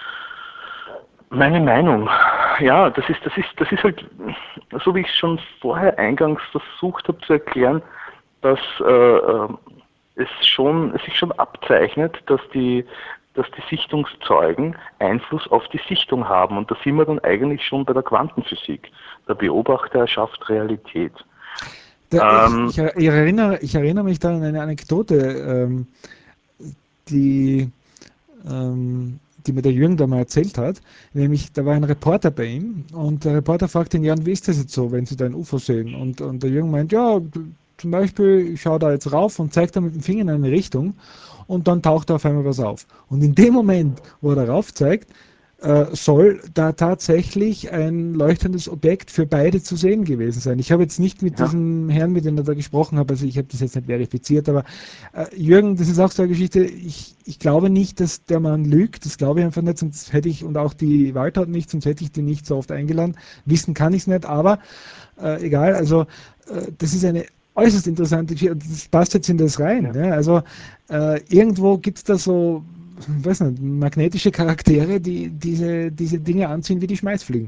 Meine Meinung, ja, das ist, das ist, das ist halt, so wie ich es schon vorher eingangs versucht habe zu erklären, dass äh, äh, es schon, es sich schon abzeichnet, dass die, dass die Sichtungszeugen Einfluss auf die Sichtung haben. Und da sind wir dann eigentlich schon bei der Quantenphysik. Der Beobachter erschafft Realität. da, ich, Ähm, ich, ich, erinnere, ich erinnere mich da an eine Anekdote, ähm, die ähm, die mir der Jürgen da mal erzählt hat. Nämlich, da war ein Reporter bei ihm und der Reporter fragt ihn, ja, und wie ist das jetzt so, wenn Sie da ein U F O sehen? Und, und der Jürgen meint, ja, zum Beispiel, ich schaue da jetzt rauf und zeigt da mit dem Finger in eine Richtung und dann taucht da auf einmal was auf. Und in dem Moment, wo er darauf zeigt, äh, soll da tatsächlich ein leuchtendes Objekt für beide zu sehen gewesen sein. Ich habe jetzt nicht mit ja, diesem Herrn, mit dem er da gesprochen hat, also ich habe das jetzt nicht verifiziert, aber äh, Jürgen, das ist auch so eine Geschichte, ich, ich glaube nicht, dass der Mann lügt, das glaube ich einfach nicht, sonst hätte ich, und auch die Walter nicht, sonst hätte ich den nicht so oft eingeladen. Wissen kann ich es nicht, aber äh, egal, also äh, das ist eine äußerst interessante Geschichte, das passt jetzt in das rein. ja. Ja? Also äh, irgendwo gibt es da so, ich weiß nicht, magnetische Charaktere, die diese, diese Dinge anziehen wie die Schmeißfliegen.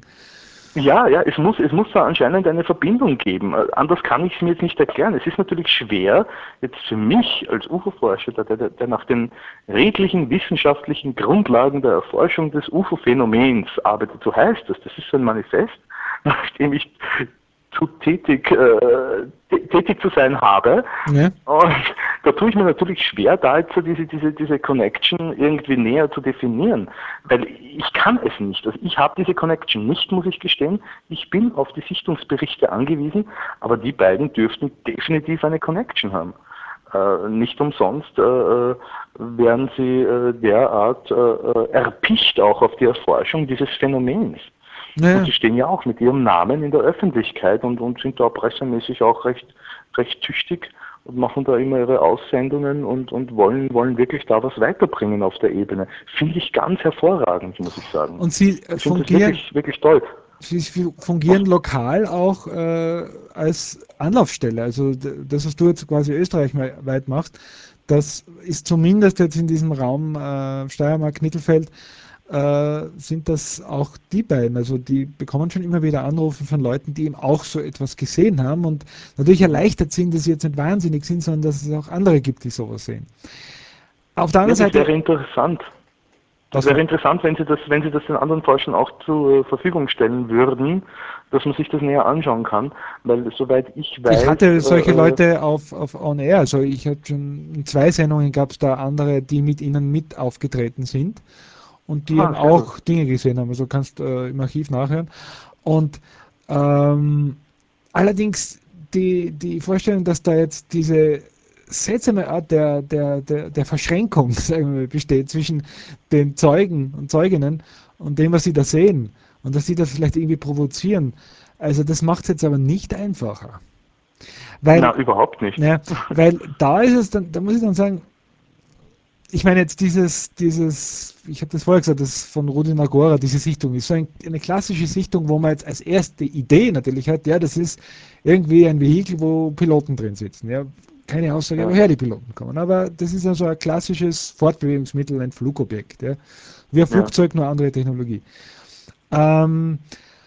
Ja, ja, es muss, es muss da anscheinend eine Verbindung geben. Äh, Anders kann ich es mir jetzt nicht erklären. Es ist natürlich schwer, jetzt für mich als U F O-Forscher, der, der, der nach den redlichen wissenschaftlichen Grundlagen der Erforschung des U F O-Phänomens arbeitet. So heißt das. Das ist so ein Manifest, nachdem ich zu tätig, äh, tätig zu sein habe. Ja. Und da tue ich mir natürlich schwer, da jetzt so diese, diese, diese Connection irgendwie näher zu definieren, weil ich kann es nicht. Also ich habe diese Connection nicht, muss ich gestehen. Ich bin auf die Sichtungsberichte angewiesen, aber die beiden dürften definitiv eine Connection haben. Äh, nicht umsonst äh, äh, werden sie äh, derart äh, äh, erpicht auch auf die Erforschung dieses Phänomens. Und Naja. sie stehen ja auch mit ihrem Namen in der Öffentlichkeit und, und sind da pressemäßig auch recht, recht tüchtig und machen da immer ihre Aussendungen und, und wollen, wollen wirklich da was weiterbringen auf der Ebene. Finde ich ganz hervorragend, muss ich sagen. Und sie äh, Ich finde das fungieren, wirklich, wirklich toll. sie fungieren lokal auch äh, als Anlaufstelle. Also das, was du jetzt quasi österreichweit machst, das ist zumindest jetzt in diesem Raum äh, Steiermark, Mittelfeld, äh, sind das auch die beiden. Also die bekommen schon immer wieder Anrufe von Leuten, die eben auch so etwas gesehen haben und natürlich Mhm. erleichtert sind, dass sie jetzt nicht wahnsinnig sind, sondern dass es auch andere gibt, die sowas sehen. Auf der Ja, anderen das Seite, wäre interessant. Das was war, wäre interessant, wenn Sie das, wenn Sie das den anderen Forschern auch zur Verfügung stellen würden, dass man sich das näher anschauen kann, weil soweit ich ich weiß, hatte solche äh, äh, Leute auf, auf On Air, also ich habe schon in zwei Sendungen gab es da andere, die mit ihnen mit aufgetreten sind und die eben ah, sehr gut. auch Dinge gesehen haben. Also kannst äh, im Archiv nachhören. Und ähm, allerdings die, die Vorstellung, dass da jetzt diese seltsame Art der, der, der, der Verschränkung sagen wir, besteht zwischen den Zeugen und Zeuginnen und dem, was sie da sehen und dass sie das vielleicht irgendwie provozieren. Also das macht es jetzt aber nicht einfacher. Weil, Na, überhaupt nicht. naja, weil da ist es dann, da muss ich dann sagen, ich meine jetzt dieses, dieses, ich habe das vorher gesagt, das von Rudi Nagora, diese Sichtung ist so ein, eine klassische Sichtung, wo man jetzt als erste Idee natürlich hat, ja, das ist irgendwie ein Vehikel, wo Piloten drin sitzen. Ja, keine Aussage, Ja, woher die Piloten kommen, aber das ist also ein klassisches Fortbewegungsmittel, ein Flugobjekt. Ja. Wie ein ja. Flugzeug, nur andere Technologie. Ähm,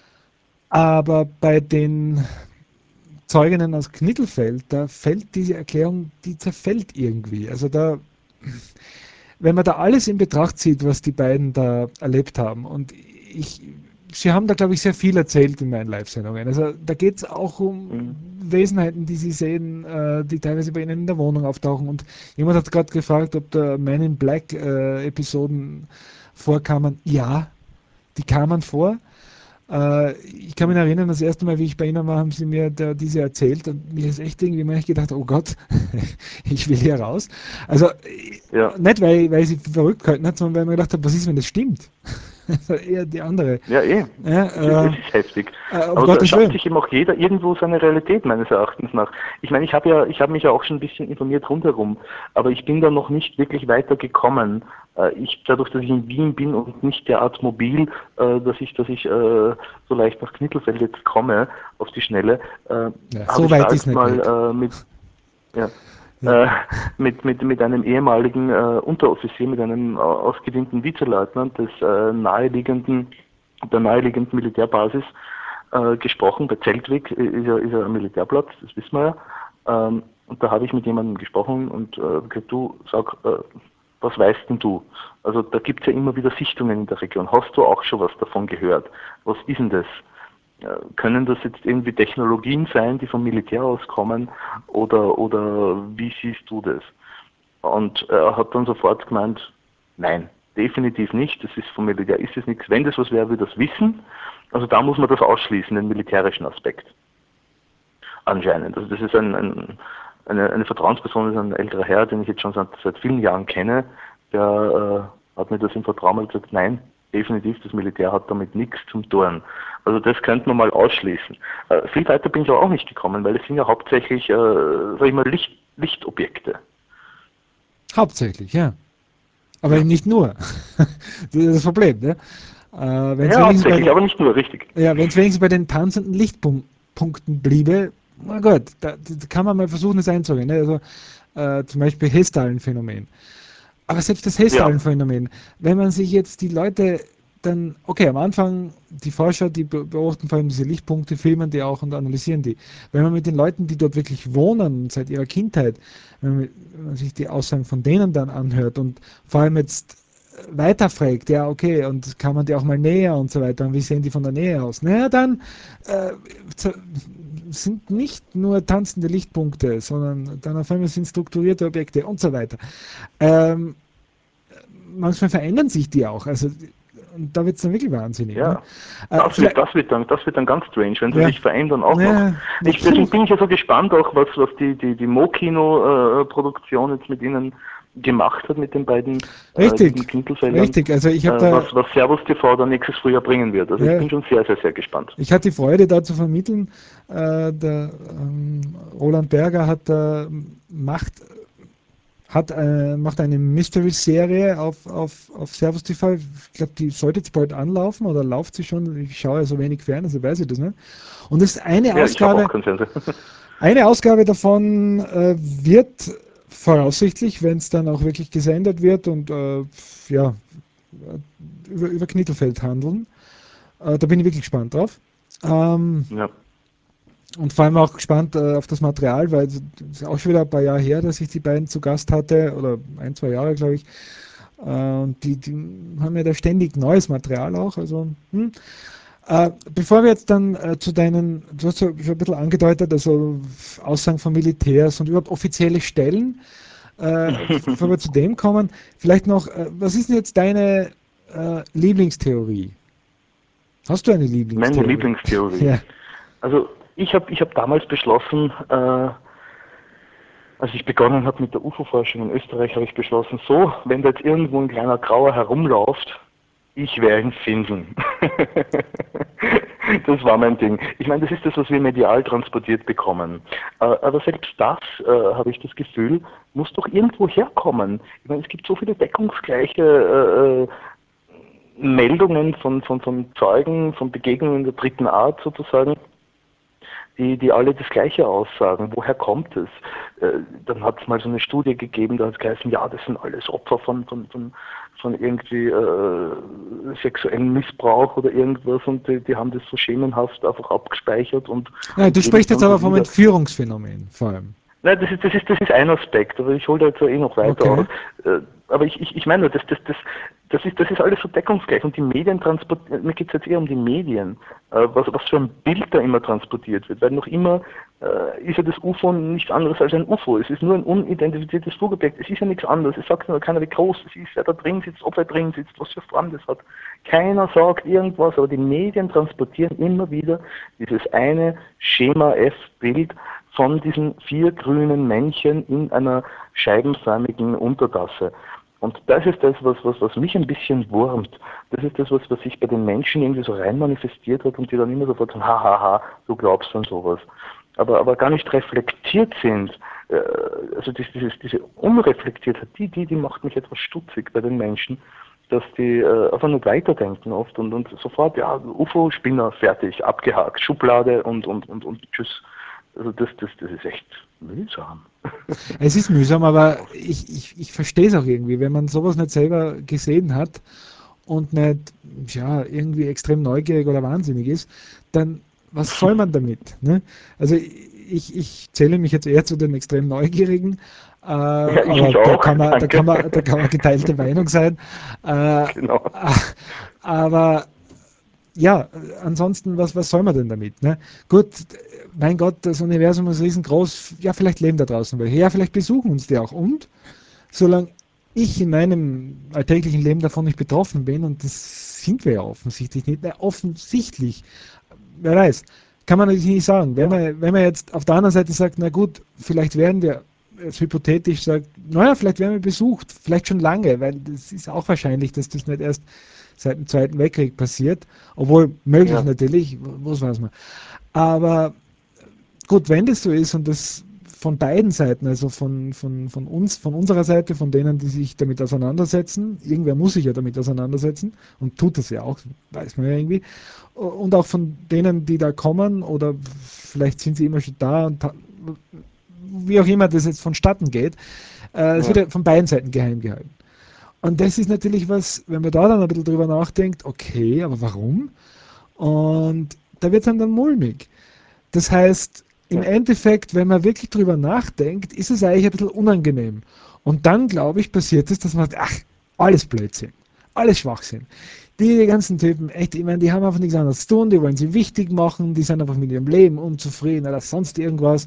aber bei den Zeuginnen aus Knittelfeld, da fällt diese Erklärung, die zerfällt irgendwie. Also da, wenn man da alles in Betracht zieht, was die beiden da erlebt haben, und ich, sie haben da, glaube ich, sehr viel erzählt in meinen Live-Sendungen. Also da geht es auch um Mhm. Wesenheiten, die sie sehen, äh, die teilweise bei ihnen in der Wohnung auftauchen. Und jemand hat gerade gefragt, ob da Man in Black äh, Episoden vorkamen. Ja, die kamen vor. Äh, ich kann mich erinnern, das erste Mal, wie ich bei Ihnen war, haben Sie mir da diese erzählt und mir ist echt irgendwie mal gedacht, oh Gott, ich will hier raus. Also Ja, nicht, weil, weil ich sie verrückt gehalten hat, sondern weil ich mir gedacht habe, was ist, wenn das stimmt? Also eher die andere. ja, eh. Es ist, Ja, es äh, ist heftig. äh, um Aber da Gottes schafft Willen. sich eben auch jeder irgendwo seine Realität, meines Erachtens nach. Ich meine, ich habe ja, ich habe mich ja auch schon ein bisschen informiert rundherum, aber ich bin da noch nicht wirklich weiter gekommen. Äh, Ich, dadurch, dass ich in Wien bin und nicht derart mobil, äh, dass ich, dass ich äh, so leicht nach Knittelfeld jetzt komme, auf die Schnelle, äh, Ja, habe so ich weit da ist jetzt nicht weg. mal äh, mit, ja, Ja. äh, mit, mit, mit einem ehemaligen äh, Unteroffizier, mit einem äh, ausgedienten Vizeleutnant des äh, naheliegenden, der naheliegenden Militärbasis äh, gesprochen. Bei Zeltwig ist ja, ist ja ein Militärplatz, das wissen wir ja. Ähm, und da habe ich mit jemandem gesprochen und äh, gesagt, du, sag, äh, was weißt denn du? Also da gibt es ja immer wieder Sichtungen in der Region. Hast du auch schon was davon gehört? Was ist denn das? Äh, Können das jetzt irgendwie Technologien sein, die vom Militär auskommen, oder, oder wie siehst du das? Und er hat dann sofort gemeint, nein, definitiv nicht, das ist vom Militär, ist es nichts. Wenn das was wäre, würde das wissen. Also da muss man das ausschließen, den militärischen Aspekt. Anscheinend. Also das ist ein, ein, eine, eine Vertrauensperson, das ist ein älterer Herr, den ich jetzt schon seit, seit vielen Jahren kenne, der äh, hat mir das im Vertrauen mal gesagt, nein, definitiv, das Militär hat damit nichts zum tun. Also das könnte man mal ausschließen. Äh, viel weiter bin ich aber auch nicht gekommen, weil es sind ja hauptsächlich, äh, sag ich mal, Licht, Lichtobjekte. Hauptsächlich, ja. Aber Ja. eben nicht nur. Das ist das Problem, ne? Äh, wenn es Ja, wenigstens bei hauptsächlich, den, aber nicht nur, richtig. ja, wenn es wenigstens bei den tanzenden Lichtpunkten bliebe, na gut, da, da kann man mal versuchen, das einzugehen. Ne? Also äh, zum Beispiel Hessdalen-Phänomen. Aber selbst das Ja. Hessdalen-Phänomen, wenn man sich jetzt die Leute dann, okay, am Anfang, die Forscher, die beobachten vor allem diese Lichtpunkte, filmen die auch und analysieren die. Wenn man mit den Leuten, die dort wirklich wohnen, seit ihrer Kindheit, wenn man, wenn man sich die Aussagen von denen dann anhört und vor allem jetzt weiterfragt, ja, okay, und kann man die auch mal näher und so weiter, und wie sehen die von der Nähe aus? Naja, dann äh, sind nicht nur tanzende Lichtpunkte, sondern dann auf einmal sind strukturierte Objekte und so weiter. Ähm, manchmal verändern sich die auch. Also, und da wird es dann wirklich wahnsinnig. Ne? Ja, Äh, das wird, vielleicht, das wird dann, das wird dann ganz strange, wenn sie ja, sich verändern auch noch. ja, Ich, deswegen natürlich. bin ich ja so gespannt auch, was, was die, die, die Mo-Kino-Produktion jetzt mit ihnen gemacht hat, mit den beiden äh, lieben Richtig, Knittelfeldern, richtig. Also ich äh, habe da, was, was Servus T V dann nächstes Frühjahr bringen wird. Also ich ja, bin schon sehr, sehr, sehr gespannt. ich hatte die Freude, da zu vermitteln. Äh, der ähm, Roland Berger hat äh, macht hat, äh, macht eine Mystery-Serie auf, auf, auf Servus T V. Ich glaube, die sollte jetzt bald anlaufen oder läuft sie schon. Ich schaue ja so wenig fern, also weiß ich das nicht. Und das ist eine Ja, ich habe auch Ausgabe, keinen Fernseher. eine Ausgabe davon äh, wird voraussichtlich, wenn es dann auch wirklich gesendet wird und äh, ja, über, über Knittelfeld handeln. Äh, da bin ich wirklich gespannt drauf. Ähm, Ja. Und vor allem auch gespannt äh, auf das Material, weil es ist auch schon wieder ein paar Jahre her, dass ich die beiden zu Gast hatte, oder ein, zwei Jahre, glaube ich. Äh, und die, die haben ja da ständig neues Material auch. Also, hm. äh, bevor wir jetzt dann äh, zu deinen, du hast ja schon ein bisschen angedeutet, also Aussagen von Militärs und überhaupt offizielle Stellen, äh, bevor wir zu dem kommen, vielleicht noch, äh, was ist denn jetzt deine äh, Lieblingstheorie? Hast du eine Meine Lieblingstheorie? Lieblingstheorie. Ja. Also ich habe ich hab damals beschlossen, äh, als ich begonnen habe mit der U F O-Forschung in Österreich, habe ich beschlossen, so, wenn da jetzt irgendwo ein kleiner Grauer herumläuft, ich werde ihn finden. Das war mein Ding. Ich meine, das ist das, was wir medial transportiert bekommen. Äh, Aber selbst das, äh, habe ich das Gefühl, muss doch irgendwo herkommen. Ich meine, es gibt so viele deckungsgleiche äh, äh, Meldungen von, von, von Zeugen, von Begegnungen der dritten Art sozusagen, die, die alle das Gleiche aussagen. Woher kommt es? Äh, dann hat es mal so eine Studie gegeben, da hat es geheißen, ja, das sind alles Opfer von, von, von, von irgendwie äh, sexuellem Missbrauch oder irgendwas, und die, die haben das so schemenhaft einfach abgespeichert und, Ja, und du geben es sprichst jetzt dann aber so vom wieder. Entführungsphänomen vor allem. Nein, das ist, das ist, das ist ein Aspekt, aber ich hole da jetzt eh noch weiter Okay. aus. Äh, Aber ich, ich, ich meine, nur, das, das, das, das, ist, das ist alles so deckungsgleich und die Medien transportieren, mir geht es jetzt eher um die Medien, äh, was, was für ein Bild da immer transportiert wird, weil noch immer äh, ist ja das U F O nichts anderes als ein U F O, es ist nur ein unidentifiziertes Flugobjekt, es ist ja nichts anderes, es sagt nur keiner, wie groß es ist, wer da drin sitzt, ob er drin sitzt, was für Form das hat. Keiner sagt irgendwas, aber die Medien transportieren immer wieder dieses eine Schema-F-Bild von diesen vier grünen Männchen in einer scheibenförmigen Untertasse. Und das ist das, was, was, was mich ein bisschen wurmt. Das ist das, was, was sich bei den Menschen irgendwie so rein manifestiert hat und die dann immer sofort sagen, hahaha, du glaubst an sowas. Aber, aber gar nicht reflektiert sind. Äh, also dieses, dieses, diese Unreflektiertheit, die, die, die macht mich etwas stutzig bei den Menschen, dass die äh, einfach nur weiterdenken oft und, und sofort, ja, U F O-Spinner, fertig, abgehakt, Schublade und, und, und, und tschüss. Also das, das, das ist echt mühsam. Es ist mühsam, aber ich, ich, ich verstehe es auch irgendwie, wenn man sowas nicht selber gesehen hat und nicht ja, irgendwie extrem neugierig oder wahnsinnig ist, dann was soll man damit? Ne? Also ich, ich zähle mich jetzt eher zu den extrem Neugierigen, äh, Ja, ich, aber ich da auch, kann man, da danke. kann man, da kann man geteilte Meinung sein. Äh, Genau. aber ja, ansonsten, was, was soll man denn damit? Ne? Gut, mein Gott, das Universum ist riesengroß. Ja, vielleicht leben da draußen welche. Ja, vielleicht besuchen uns die auch. Und solange ich in meinem alltäglichen Leben davon nicht betroffen bin, und das sind wir ja offensichtlich nicht, na, offensichtlich, wer weiß, kann man natürlich nicht sagen. Wenn Ja, man, wenn man jetzt auf der anderen Seite sagt, na gut, vielleicht werden wir, jetzt hypothetisch sagt, naja, vielleicht werden wir besucht, vielleicht schon lange, weil das ist auch wahrscheinlich, dass das nicht erst seit dem Zweiten Weltkrieg passiert, obwohl möglich ja, natürlich, was weiß man. Aber gut, wenn das so ist und das von beiden Seiten, also von, von, von uns, von unserer Seite, von denen, die sich damit auseinandersetzen, irgendwer muss sich ja damit auseinandersetzen und tut das ja auch, weiß man ja irgendwie, und auch von denen, die da kommen oder vielleicht sind sie immer schon da und wie auch immer das jetzt vonstatten geht, äh, es wird ja. ja von beiden Seiten geheim gehalten. Und das ist natürlich was, wenn man da dann ein bisschen drüber nachdenkt, okay, aber warum? Und da wird es dann, dann mulmig. Das heißt, im Ja. Endeffekt, wenn man wirklich drüber nachdenkt, ist es eigentlich ein bisschen unangenehm. Und dann, glaube ich, passiert es, dass man sagt, ach, alles Blödsinn, alles Schwachsinn. Die, die ganzen Typen, echt, ich meine, die haben einfach nichts anderes zu tun, die wollen sie wichtig machen, die sind einfach mit ihrem Leben unzufrieden oder sonst irgendwas.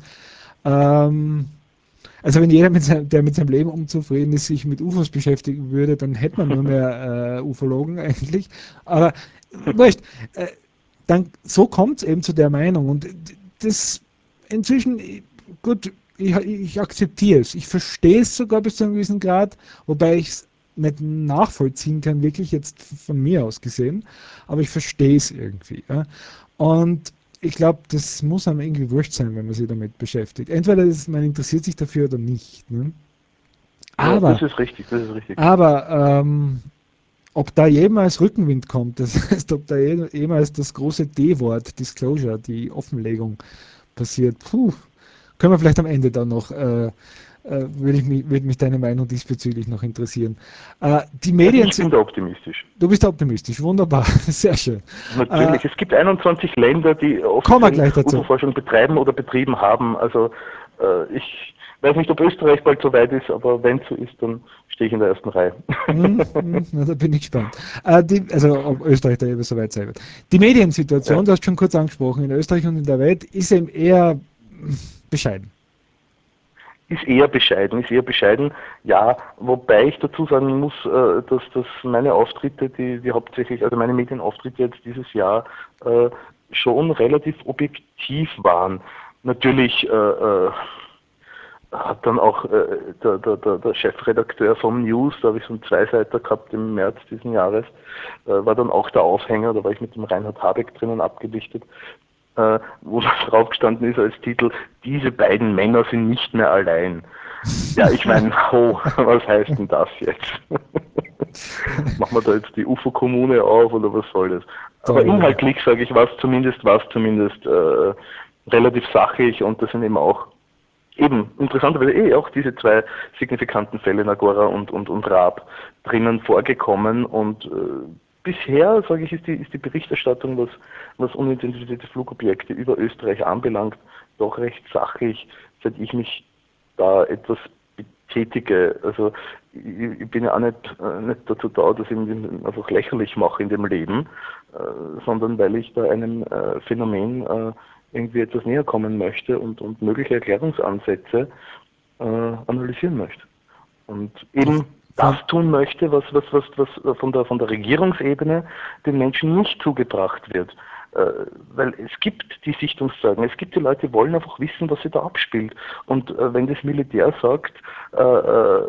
Ähm, also wenn jeder, mit seinem, der mit seinem Leben unzufrieden ist, sich mit U F Os beschäftigen würde, dann hätte man nur mehr äh, Ufologen eigentlich. Aber wurscht, äh, dann so kommt es eben zu der Meinung. Und das inzwischen, gut, ich, ich akzeptiere es. Ich verstehe es sogar bis zu einem gewissen Grad, wobei ich es nicht nachvollziehen kann, wirklich jetzt von mir aus gesehen. Aber ich verstehe es irgendwie. Ja. Und ich glaube, das muss einem irgendwie wurscht sein, wenn man sich damit beschäftigt. Entweder ist, man interessiert sich dafür oder nicht. Ne? Ja, das Aber, ist richtig, das ist richtig. aber ähm, ob da jemals Rückenwind kommt, das heißt, ob da je- jemals das große D-Wort, Disclosure, die Offenlegung passiert, puh, können wir vielleicht am Ende dann noch, äh, äh, würde ich mich, würde mich deine Meinung diesbezüglich noch interessieren. Äh, die Also Medien, ich bin da optimistisch. du bist optimistisch, wunderbar, sehr schön. Äh, Natürlich. Es gibt einundzwanzig Länder, die kommen wir offiziell gleich dazu. U F O-Forschung betreiben oder betrieben haben. Also äh, ich weiß nicht, ob Österreich bald so weit ist, aber wenn es so ist, dann stehe ich in der ersten Reihe. Hm, hm, na, da bin ich gespannt. Äh, die, also ob Österreich da eben so weit sein wird. Die Ja. Mediensituation, du hast schon kurz angesprochen, in Österreich und in der Welt ist eben eher hm, bescheiden. Ist eher bescheiden, ist eher bescheiden. Ja, wobei ich dazu sagen muss, äh, dass, dass meine Auftritte, die, die hauptsächlich, also meine Medienauftritte jetzt dieses Jahr äh, schon relativ objektiv waren. Natürlich äh, äh, hat dann auch äh, der, der, der, der Chefredakteur vom News, da habe ich so einen Zweiseiter gehabt im März diesen Jahres, äh, war dann auch der Aufhänger, da war ich mit dem Reinhard Habeck drinnen abgedichtet, äh, wo das draufgestanden ist als Titel, diese beiden Männer sind nicht mehr allein. Ja, ich meine, oh, was heißt denn das jetzt? Machen wir da jetzt die U F O-Kommune auf oder was soll das? Aber Toll. inhaltlich, sage ich, war es zumindest, war es zumindest äh, relativ sachlich und das sind eben auch eben interessanterweise eh auch diese zwei signifikanten Fälle, Nagora und, und, und Raab, drinnen vorgekommen und äh, bisher, sage ich, ist die, ist die Berichterstattung, was, was unidentifizierte Flugobjekte über Österreich anbelangt, doch recht sachlich, seit ich mich da etwas betätige. Also ich, ich bin ja auch nicht, äh, nicht dazu da, dass ich mich einfach lächerlich mache in dem Leben, äh, sondern weil ich da einem äh, Phänomen äh, irgendwie etwas näher kommen möchte und, und mögliche Erklärungsansätze äh, analysieren möchte. Und eben das tun möchte, was, was, was, was von der, von der Regierungsebene den Menschen nicht zugebracht wird. Äh, weil es gibt die Sichtungszeugen, es gibt die Leute, die wollen einfach wissen, was sich da abspielt. Und äh, wenn das Militär sagt, äh, äh,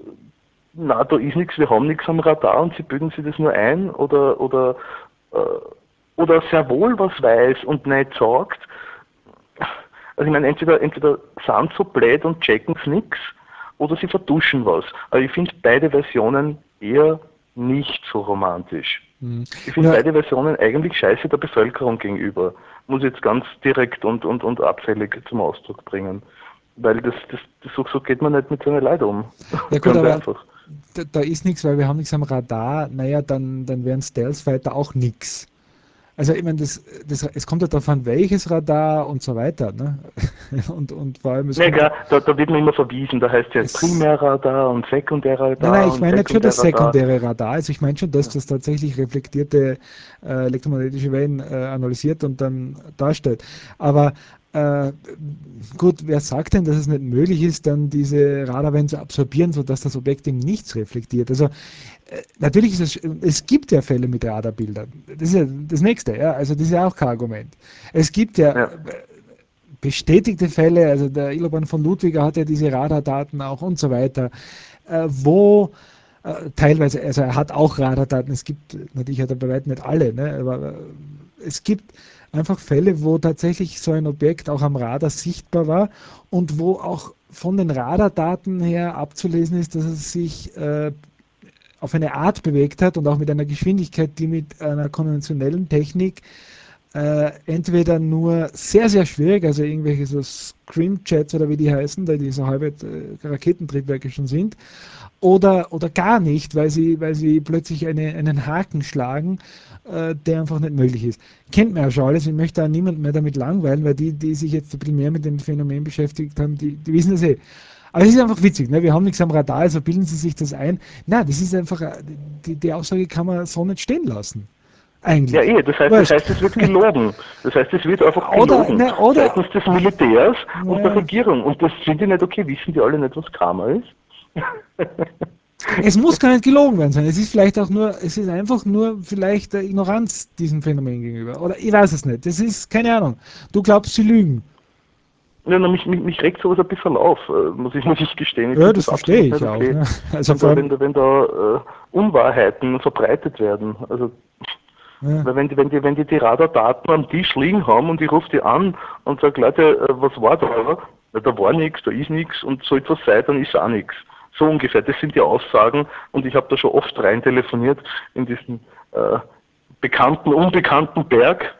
na, da ist nichts, wir haben nichts am Radar und sie bilden sich das nur ein oder, oder, äh, oder sehr wohl was weiß und nicht sagt, also ich meine, entweder, entweder sind sie so blöd und checken es nix oder sie vertuschen was. Aber ich finde beide Versionen eher nicht so romantisch. Mhm. Ich finde Ja, beide Versionen eigentlich scheiße der Bevölkerung gegenüber. Muss ich jetzt ganz direkt und, und, und abfällig zum Ausdruck bringen. Weil das, das, das so, so geht man nicht mit so einer Leid um. ja gut, Ganz aber einfach. da, da ist nichts, weil wir haben nichts am Radar. Naja, dann, dann wären Stealth-Fighter auch nichts. Also ich meine, das, das, es kommt ja darauf an, welches Radar und so weiter. Ne? Und, und vor allem, es Ja kommt klar, da, da wird man immer verwiesen, da heißt es ja es. Primärradar und Nein, nein, Sekundärradar ich und meine nicht schon das Sekundärradar. sekundäre Radar. Also ich meine schon, dass das tatsächlich reflektierte äh, elektromagnetische Wellen äh, analysiert und dann darstellt. Aber äh, gut, wer sagt denn, dass es nicht möglich ist, dann diese Radarwellen zu absorbieren, sodass das Objekt eben nichts reflektiert? Also äh, natürlich ist es, es gibt ja Fälle mit Radarbildern. Das ist ja das Nächste, ja. Also das ist ja auch kein Argument. Es gibt ja Ja. bestätigte Fälle, also der Iloban von Ludwiger hat ja diese Radardaten auch und so weiter, äh, wo äh, teilweise, also er hat auch Radardaten, es gibt, natürlich hat er bei weitem nicht alle, ne, aber äh, es gibt einfach Fälle, wo tatsächlich so ein Objekt auch am Radar sichtbar war und wo auch von den Radardaten her abzulesen ist, dass es sich äh, auf eine Art bewegt hat und auch mit einer Geschwindigkeit, die mit einer konventionellen Technik äh, entweder nur sehr, sehr schwierig, also irgendwelche so Scrimjets oder wie die heißen, da die so halbe äh, Raketentriebwerke schon sind, oder, oder gar nicht, weil sie, weil sie plötzlich eine, einen Haken schlagen, äh, der einfach nicht möglich ist. Kennt man ja schon alles, ich möchte da niemanden mehr damit langweilen, weil die, die sich jetzt primär mit dem Phänomen beschäftigt haben, die, die wissen das eh. Aber es ist einfach witzig, ne? Wir haben nichts am Radar, also bilden Sie sich das ein. Na, das ist einfach, äh, die, die Aussage kann man so nicht stehen lassen. Ja, Eigentlich. eh, das heißt, das Wurscht. heißt, es wird gelogen. Das heißt, es wird einfach Oder, gelogen. ne, oder, Seitens des Militärs und der ja, Regierung. Und das finde ich nicht okay. Wissen die alle nicht, was Karma ist? es muss gar nicht gelogen werden sein. Es ist vielleicht auch nur, es ist einfach nur vielleicht der Ignoranz diesem Phänomen gegenüber. Oder ich weiß es nicht. Das ist, keine Ahnung. Du glaubst, sie lügen. Ja, na, mich, mich, mich regt sowas ein bisschen auf, äh, muss ich, muss ich gestehen. Ich Ja, finde das das verstehe absolut ich nicht auch. okay, Ne? Also wenn vor da, wenn allem, da, wenn da äh, Unwahrheiten verbreitet werden. Also, ja, weil wenn die, wenn die, wenn die die Radardaten am Tisch liegen haben und ich rufe die an und sage, Leute, äh, was war da? Na, da war nichts, da ist nichts und so etwas sei, dann ist auch nichts. So ungefähr, das sind die Aussagen und ich habe da schon oft rein telefoniert in diesen äh, bekannten, unbekannten Berg,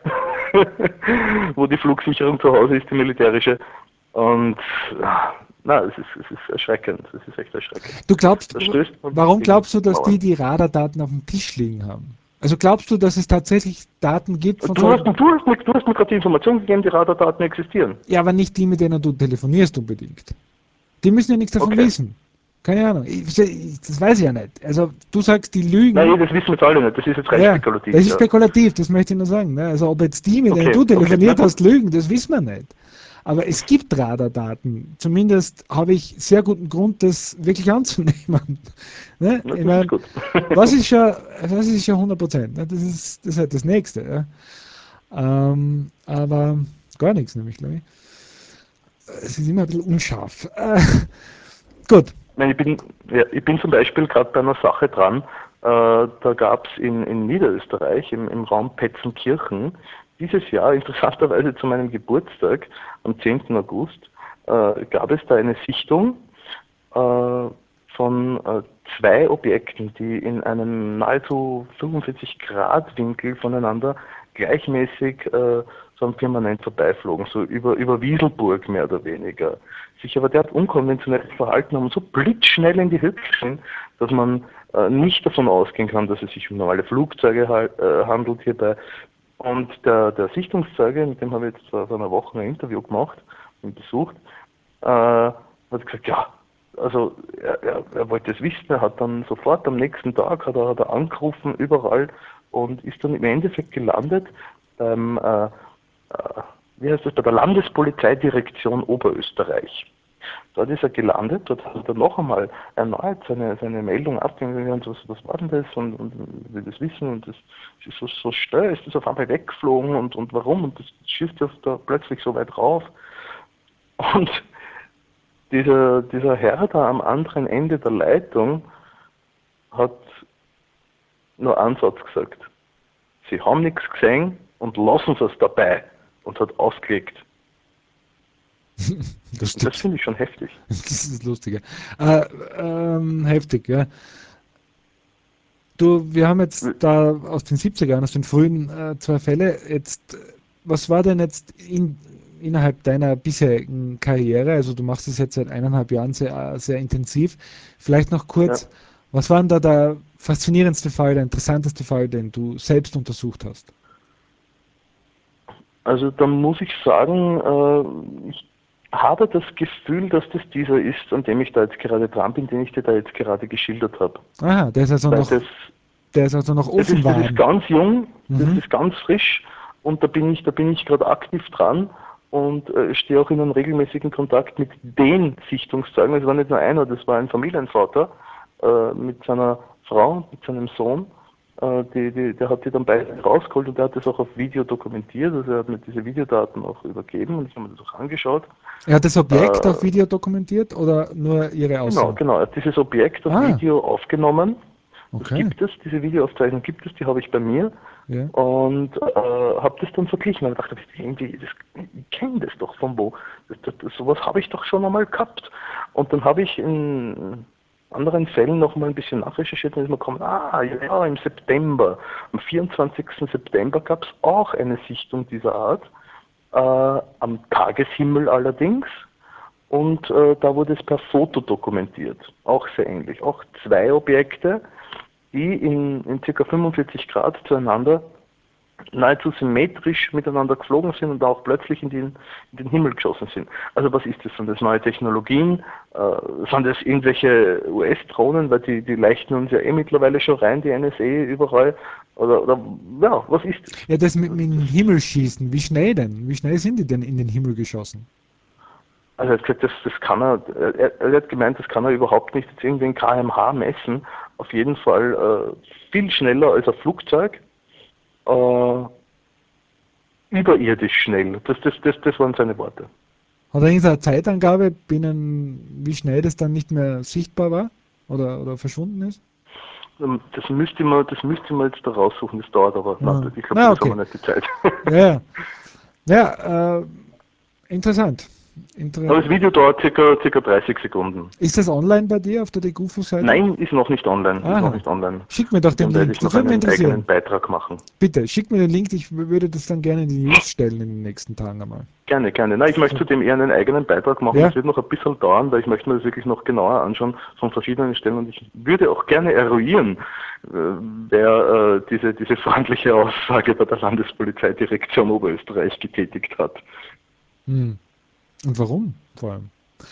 wo die Flugsicherung zu Hause ist, die militärische. Und na, es ist, es ist erschreckend, es ist echt erschreckend. du glaubst, Das stößt man warum gegen glaubst du, dass die Mauern. die Radardaten auf dem Tisch liegen haben? Also glaubst du, dass es tatsächlich Daten gibt von Du hast, solchen, du hast, mir, du hast mir gerade die Information gegeben, die Radardaten existieren. ja, aber nicht die, mit denen du telefonierst unbedingt. Die müssen ja nichts davon Okay. wissen. Keine Ahnung. Ich, ich, das weiß ich ja nicht. Also du sagst, die Nein, lügen. das wissen wir jetzt alle nicht, das ist jetzt rein Ja, spekulativ, das ist ja. spekulativ, das möchte ich nur sagen. Ne? Also ob jetzt die, mit denen Okay, du okay, na telefoniert gut. hast, lügen, das wissen wir nicht. Aber es gibt Radardaten. Zumindest habe ich sehr guten Grund, das wirklich anzunehmen. Ne? Na, Ich das ist meine, gut. was ist ja, was ist ja hundert Prozent? Ne? Das ist, das ist halt das Nächste. Ja? Ähm, aber gar nichts nämlich, glaube ich. Es ist immer ein bisschen unscharf. Äh, gut. Nein, ich bin, ja, ich bin zum Beispiel gerade bei einer Sache dran, äh, da gab es in, in Niederösterreich, im, im Raum Petzenkirchen, dieses Jahr, interessanterweise zu meinem Geburtstag, am zehnten August, äh, gab es da eine Sichtung äh, von äh, zwei Objekten, die in einem nahezu fünfundvierzig Grad Winkel voneinander gleichmäßig äh, so permanent vorbeiflogen, so über, über Wieselburg mehr oder weniger. Sich aber derart unkonventionelles Verhalten haben und so blitzschnell in die Höhe sind, dass man äh, nicht davon ausgehen kann, dass es sich um normale Flugzeuge halt, äh, handelt hierbei. Und der, der Sichtungszeuge, mit dem habe ich jetzt vor einer Woche ein Interview gemacht und besucht, äh, hat gesagt, ja, also er, er, er wollte es wissen, er hat dann sofort am nächsten Tag hat er, hat er angerufen, überall und ist dann im Endeffekt gelandet beim, äh, äh, wie heißt das, bei der Landespolizeidirektion Oberösterreich. Dort ist er gelandet, dort hat er noch einmal erneut seine, seine Meldung abgegeben, und was, was war denn das und, und will das wissen und das ist so, so schnell, ist das auf einmal weggeflogen und, und warum und das schießt ja da plötzlich so weit rauf. Und dieser, dieser Herr da am anderen Ende der Leitung hat nur einen Satz gesagt. Sie haben nichts gesehen und lassen Sie es dabei und hat aufgelegt. Und das Lustig. finde ich schon heftig. Das ist das Lustige. Äh, ähm, heftig, ja. Du, wir haben jetzt da aus den siebzigern, aus den frühen äh, zwei Fälle. Jetzt, äh, was war denn jetzt in, innerhalb deiner bisherigen Karriere? Also du machst es jetzt seit eineinhalb Jahren sehr, sehr intensiv. Vielleicht noch Ja. kurz, was war denn da der faszinierendste Fall, der interessanteste Fall, den du selbst untersucht hast? Also da muss ich sagen, äh, ich habe das Gefühl, dass das dieser ist, an dem ich da jetzt gerade dran bin, den ich dir da jetzt gerade geschildert habe. Aha, der ist also Weil noch, das, der ist also noch das ist, das ist Ofenwarm. ganz jung, das Mhm. ist ganz frisch und da bin ich, da bin ich gerade aktiv dran und äh, stehe auch in einem regelmäßigen Kontakt mit den Sichtungszeugen. Es war nicht nur einer, das war ein Familienvater äh, mit seiner Frau, mit seinem Sohn. Äh, die, die, der hat die dann beide rausgeholt und der hat das auch auf Video dokumentiert. Also er hat mir diese Videodaten auch übergeben und ich habe mir das auch angeschaut. Er hat das Objekt Äh, auf Video dokumentiert oder nur Ihre genau, Aussagen? genau. Er hat dieses Objekt auf Ah, Video aufgenommen. Das okay. gibt es, diese Videoaufzeichnung gibt es, die habe ich bei mir. Ja. Und äh, habe das dann verglichen und dachte, irgendwie, das, ich kenne das doch von wo. Das, das, das, sowas habe ich doch schon einmal gehabt. Und dann habe ich in anderen Fällen noch mal ein bisschen nachrecherchiert und ist mir gekommen, ah ja, im September, am vierundzwanzigsten September gab es auch eine Sichtung dieser Art, äh, am Tageshimmel allerdings. Und äh, da wurde es per Foto dokumentiert, auch sehr ähnlich. Auch zwei Objekte, die in, in ca. fünfundvierzig Grad zueinander nahezu symmetrisch miteinander geflogen sind und auch plötzlich in den, in den Himmel geschossen sind. Also was ist das? Sind das neue Technologien? Äh, sind das irgendwelche U S-Drohnen? Weil die, die leichten uns ja eh mittlerweile schon rein, die N S A überall. Oder, oder ja, was ist das? Ja, das mit, mit dem das Himmel schießen, wie schnell denn? Wie schnell sind die denn in den Himmel geschossen? also er hat gesagt, das, das kann er, er, er hat gemeint, das kann er überhaupt nicht jetzt irgendwie in Kilometer pro Stunde messen. Auf jeden Fall äh, viel schneller als ein Flugzeug. Äh, überirdisch schnell. Das, das, das, das waren seine Worte. Hat er irgendeine Zeitangabe, binnen wie schnell das dann nicht mehr sichtbar war oder, oder verschwunden ist? Ähm, Das müsste man, das müsste man jetzt da raussuchen, das dauert aber. Nein, Ah, das- ich glaube, na, für das haben okay. wir nicht die Zeit. Ja, ja. Ja, äh, interessant. Aber Inter das Video dauert circa, circa dreißig Sekunden. ist das online bei dir auf der DeGufo-Seite? Nein, ist noch nicht online, ist noch Aha. nicht online. Schick mir doch Mit den dem werde Link. ich Das noch würde mich einen eigenen interessieren. Beitrag machen. Bitte, schick mir den Link. Ich w- würde das dann gerne in die News stellen in den nächsten Tagen einmal. Gerne, gerne. Nein, ich möchte zudem eher einen eigenen Beitrag machen. Ja, Das wird noch ein bisschen dauern, weil ich möchte mir das wirklich noch genauer anschauen von verschiedenen Stellen und ich würde auch gerne eruieren, äh, wer äh, diese, diese freundliche Aussage bei der Landespolizeidirektion Oberösterreich getätigt hat. hm. Und warum vor allem?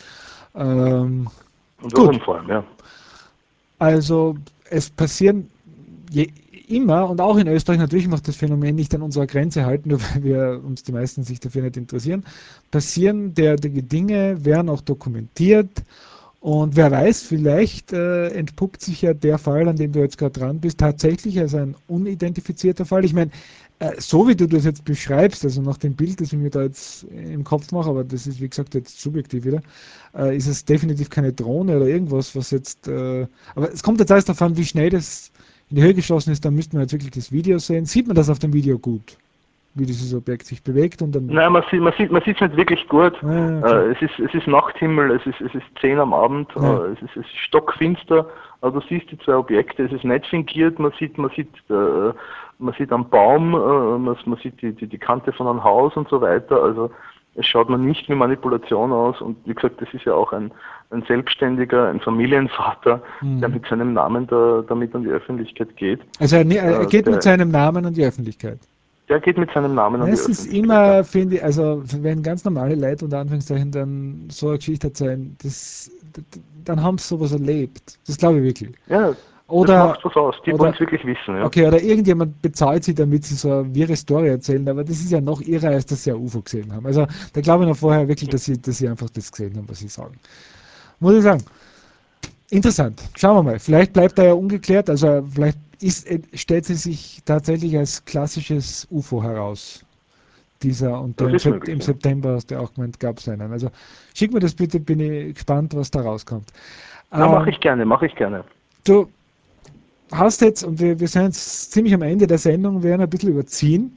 Ähm, Und warum gut, vor allem, ja. also es passieren je, immer, und auch in Österreich natürlich macht das Phänomen nicht an unserer Grenze halten, nur weil wir uns die meisten sich dafür nicht interessieren, passieren derartige Dinge, werden auch dokumentiert. Und wer weiß, vielleicht äh, entpuppt sich ja der Fall, an dem du jetzt gerade dran bist, tatsächlich als ein unidentifizierter Fall. Ich meine, äh, so wie du das jetzt beschreibst, also nach dem Bild, das ich mir da jetzt im Kopf mache, aber das ist wie gesagt jetzt subjektiv wieder, äh, ist es definitiv keine Drohne oder irgendwas, was jetzt. Äh, aber es kommt jetzt alles darauf an, wie schnell das in die Höhe geschossen ist. Da müssten wir jetzt wirklich das Video sehen. Sieht man das auf dem Video gut, wie dieses Objekt sich bewegt und dann. Nein, man sieht man sieht man sieht es nicht wirklich gut. Ah, okay. Äh, es ist es ist Nachthimmel, es ist es ist zehn am Abend, Ja. äh, es ist es ist stockfinster, aber du siehst die zwei Objekte, es ist nicht fingiert, man sieht man sieht äh, man sieht am Baum, äh, man, man sieht die, die die Kante von einem Haus und so weiter, also es schaut man nicht wie Manipulation aus und wie gesagt, das ist ja auch ein ein Selbstständiger, ein Familienvater, der Mhm. mit seinem Namen da damit an die Öffentlichkeit geht. Also er, ne- er Äh, geht mit der seinem Namen an die Öffentlichkeit. der geht mit seinem Namen an die Es ist Öffentlichkeit. Ja. immer, finde ich, also wenn ganz normale Leute unter Anführungszeichen dann so eine Geschichte erzählen, das, d- d- dann haben sie sowas erlebt. Das glaube ich wirklich. Ja, das Oder, macht was aus. Die wollen oder, es wirklich wissen, ja. okay, oder irgendjemand bezahlt sie, damit sie so eine wirre Story erzählen, aber das ist ja noch irrer, als dass sie ein U F O gesehen haben. Also da glaube ich noch vorher wirklich, dass sie, dass sie einfach das gesehen haben, was sie sagen. Muss ich sagen. Interessant. Schauen wir mal. Vielleicht bleibt er ja ungeklärt. Also vielleicht ist, äh, stellt sie sich tatsächlich als klassisches U F O heraus. Dieser und der Das im, ist Sep- möglich, im ja. September hast du auch gemeint, gab es einen. Also schick mir das bitte, bin ich gespannt, was da rauskommt. Na, mache Ähm, ich gerne, mache ich gerne. du hast jetzt, und wir, wir sind jetzt ziemlich am Ende der Sendung, wir werden ein bisschen überziehen.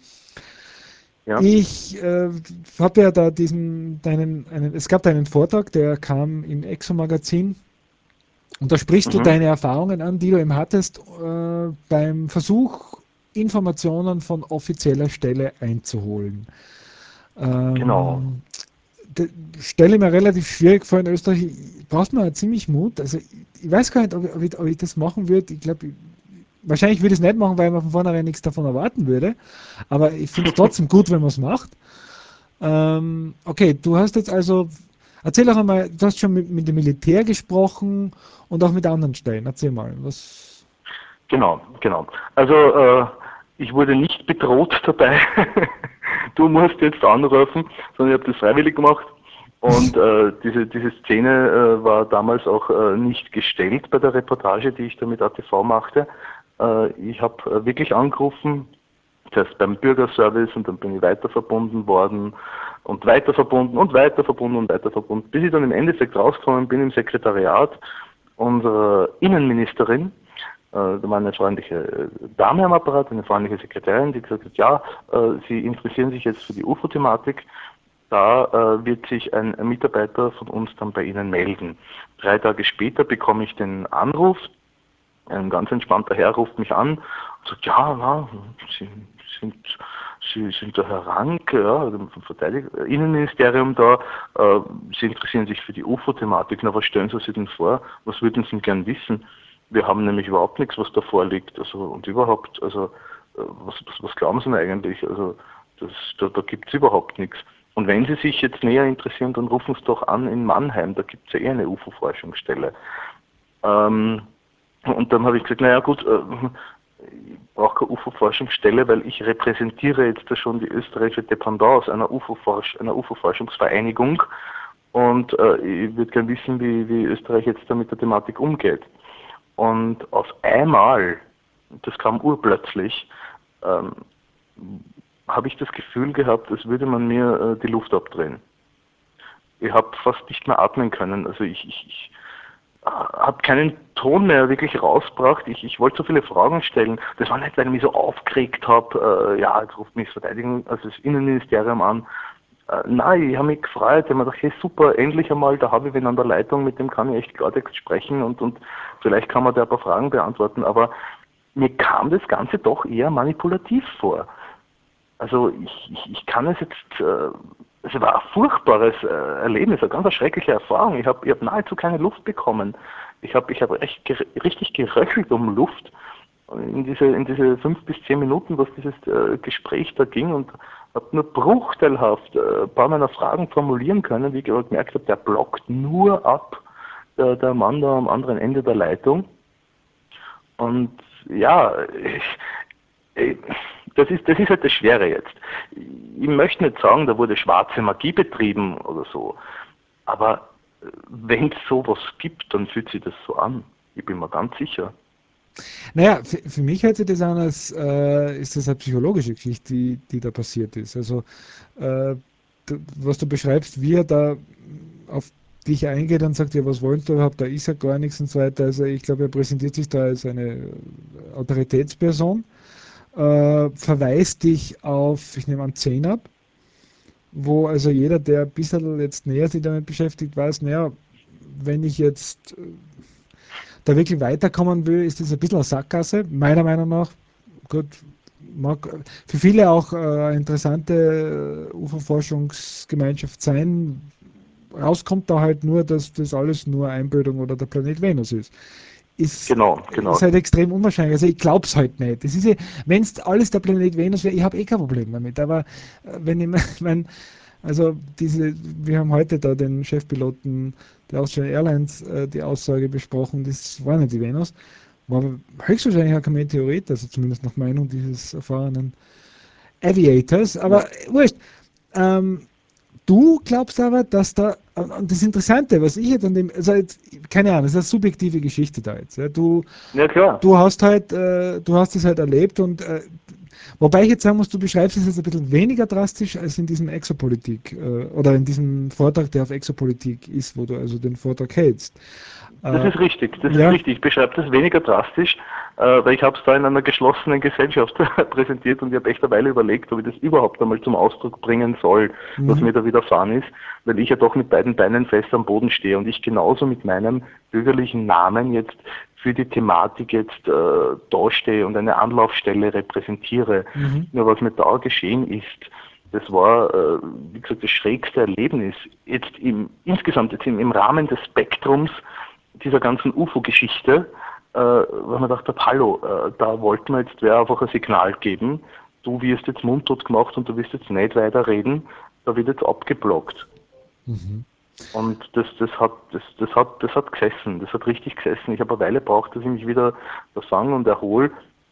Ja. Ich äh, habe ja da diesen, deinen, einen, es gab da einen Vortrag, der kam im Exo-Magazin. Und da sprichst du Mhm. deine Erfahrungen an, die du eben hattest, äh, beim Versuch, Informationen von offizieller Stelle einzuholen. Genau. Ähm, d- Stelle mir relativ schwierig vor in Österreich. Braucht man ziemlich Mut. Also ich, ich weiß gar nicht, ob ich, ob ich, ob ich das machen würde. Ich glaube, wahrscheinlich würde ich es nicht machen, weil man von vornherein nichts davon erwarten würde. Aber ich finde es trotzdem gut, wenn man es macht. Ähm, okay, du hast jetzt also, erzähl doch einmal, du hast schon mit, mit dem Militär gesprochen und auch mit anderen Stellen. Erzähl mal, was. Genau, genau. Also äh, ich wurde nicht bedroht dabei. Du musst jetzt anrufen, sondern ich habe das freiwillig gemacht. Und äh, diese, diese Szene äh, war damals auch äh, nicht gestellt bei der Reportage, die ich da mit A T V machte. Äh, ich habe äh, wirklich angerufen, zuerst beim Bürgerservice und dann bin ich weiter verbunden worden und weiter verbunden und weiter verbunden und weiter verbunden, bis ich dann im Endeffekt rausgekommen bin im Sekretariat unserer Innenministerin. Äh, Da war eine freundliche äh, Dame am Apparat, eine freundliche Sekretärin, die gesagt hat, ja, äh, Sie interessieren sich jetzt für die U F O-Thematik. Da äh, wird sich ein Mitarbeiter von uns dann bei Ihnen melden. Drei Tage später bekomme ich den Anruf. Ein ganz entspannter Herr ruft mich an und sagt, ja, na, Sie sind, Sie sind der Herr Rank, ja, vom Verteidig- Innenministerium da, äh, Sie interessieren sich für die U F O-Thematik, na, was stellen Sie sich denn vor? Was würden Sie gern wissen? Wir haben nämlich überhaupt nichts, was da vorliegt, also, und überhaupt, also, äh, was, was, was glauben Sie denn eigentlich? Also, das, da, da gibt es überhaupt nichts. Und wenn Sie sich jetzt näher interessieren, dann rufen Sie doch an in Mannheim, da gibt es ja eh eine U F O-Forschungsstelle. Ähm, und dann habe ich gesagt, naja gut, äh, ich brauche keine U F O-Forschungsstelle, weil ich repräsentiere jetzt da schon die österreichische Dependance einer U F O-Forsch einer U F O-Forschungsvereinigung und äh, ich würde gerne wissen, wie, wie Österreich jetzt da mit der Thematik umgeht. Und auf einmal, das kam urplötzlich, ähm, habe ich das Gefühl gehabt, als würde man mir äh, die Luft abdrehen. Ich habe fast nicht mehr atmen können. Also ich, ich, ich habe keinen Ton mehr wirklich rausgebracht. Ich, ich wollte so viele Fragen stellen. Das war nicht, weil ich mich so aufgeregt habe, äh, ja, jetzt ruft mich das Verteidigung, also das Innenministerium an. Äh, nein, ich habe mich gefreut. Ich habe mir gedacht, hey super, endlich einmal, da habe ich wen an der Leitung, mit dem kann ich echt Klartext sprechen und, und vielleicht kann man da ein paar Fragen beantworten. Aber mir kam das Ganze doch eher manipulativ vor. Also ich, ich, ich kann es jetzt, äh, es war ein furchtbares äh, Erlebnis, eine ganz schreckliche Erfahrung. Ich habe ich hab nahezu keine Luft bekommen. Ich habe ich hab echt ger richtig geröchelt um Luft in diese, in diese fünf bis zehn Minuten, was dieses äh, Gespräch da ging und habe nur bruchteilhaft äh, ein paar meiner Fragen formulieren können, wie ich aber gemerkt habe, der blockt nur ab, der, der Mann da am anderen Ende der Leitung. Und ja, ich, ich, das ist, das ist halt das Schwere jetzt. Ich möchte nicht sagen, da wurde schwarze Magie betrieben oder so, aber wenn es sowas gibt, dann fühlt sich das so an. Ich bin mir ganz sicher. Naja, für, für mich hört sich das an, als äh, ist das eine psychologische Geschichte, die, die da passiert ist. Also, äh, du, was du beschreibst, wie er da auf dich eingeht und sagt, ja, was wollen du überhaupt, da ist ja gar nichts und so weiter. Also, ich glaube, er präsentiert sich da als eine Autoritätsperson, äh, verweist dich auf, ich nehme an, zehn ab, wo also jeder, der ein bisschen jetzt näher sich damit beschäftigt, weiß, naja, wenn ich jetzt da wirklich weiterkommen will, ist das ein bisschen eine Sackgasse, meiner Meinung nach. Gut, mag für viele auch äh, eine interessante äh, U F O-Forschungsgemeinschaft sein. Rauskommt da halt nur, dass das alles nur Einbildung oder der Planet Venus ist. ist, Genau, genau. ist halt extrem unwahrscheinlich. Also ich glaube es halt nicht. Das ist ja, wenn es alles der Planet Venus wäre, ich habe eh kein Problem damit. Aber äh, wenn ich mein, also diese, wir haben heute da den Chefpiloten der Austrian Airlines äh, die Aussage besprochen, das war nicht die Venus, war höchstwahrscheinlich auch kein Meteorit, also zumindest nach Meinung dieses erfahrenen Aviators, Ja. aber wurscht. Ähm, Du glaubst aber, dass da, und das Interessante, was ich jetzt an dem, also jetzt, keine Ahnung, das ist eine subjektive Geschichte da jetzt. Ja. Du, Ja, klar. du hast halt, äh, du hast es halt erlebt und äh, wobei ich jetzt sagen muss, du beschreibst es jetzt ein bisschen weniger drastisch als in diesem Exopolitik äh, oder in diesem Vortrag, der auf Exopolitik ist, wo du also den Vortrag hältst. Das Äh, ist richtig, das ist ja. richtig. Ich beschreibe das weniger drastisch, äh, weil ich habe es da in einer geschlossenen Gesellschaft präsentiert und ich habe echt eine Weile überlegt, ob ich das überhaupt einmal zum Ausdruck bringen soll, was Mhm. mir da widerfahren ist, weil ich ja doch mit beiden Beinen fest am Boden stehe und ich genauso mit meinem bürgerlichen Namen jetzt für die Thematik jetzt äh, dastehe und eine Anlaufstelle repräsentiere. Mhm. Nur was mir da geschehen ist, das war, äh, wie gesagt, das schrägste Erlebnis. Jetzt im, insgesamt jetzt im, im Rahmen des Spektrums dieser ganzen U F O-Geschichte, äh, weil man dachte, hallo, äh, da wollten wir jetzt wer einfach ein Signal geben, du wirst jetzt mundtot gemacht und du wirst jetzt nicht weiter reden, da wird jetzt abgeblockt. Mhm. Und das, das hat, das, das hat, das hat gesessen, das hat richtig gesessen. Ich habe eine Weile braucht, dass ich mich wieder verfange und erhole.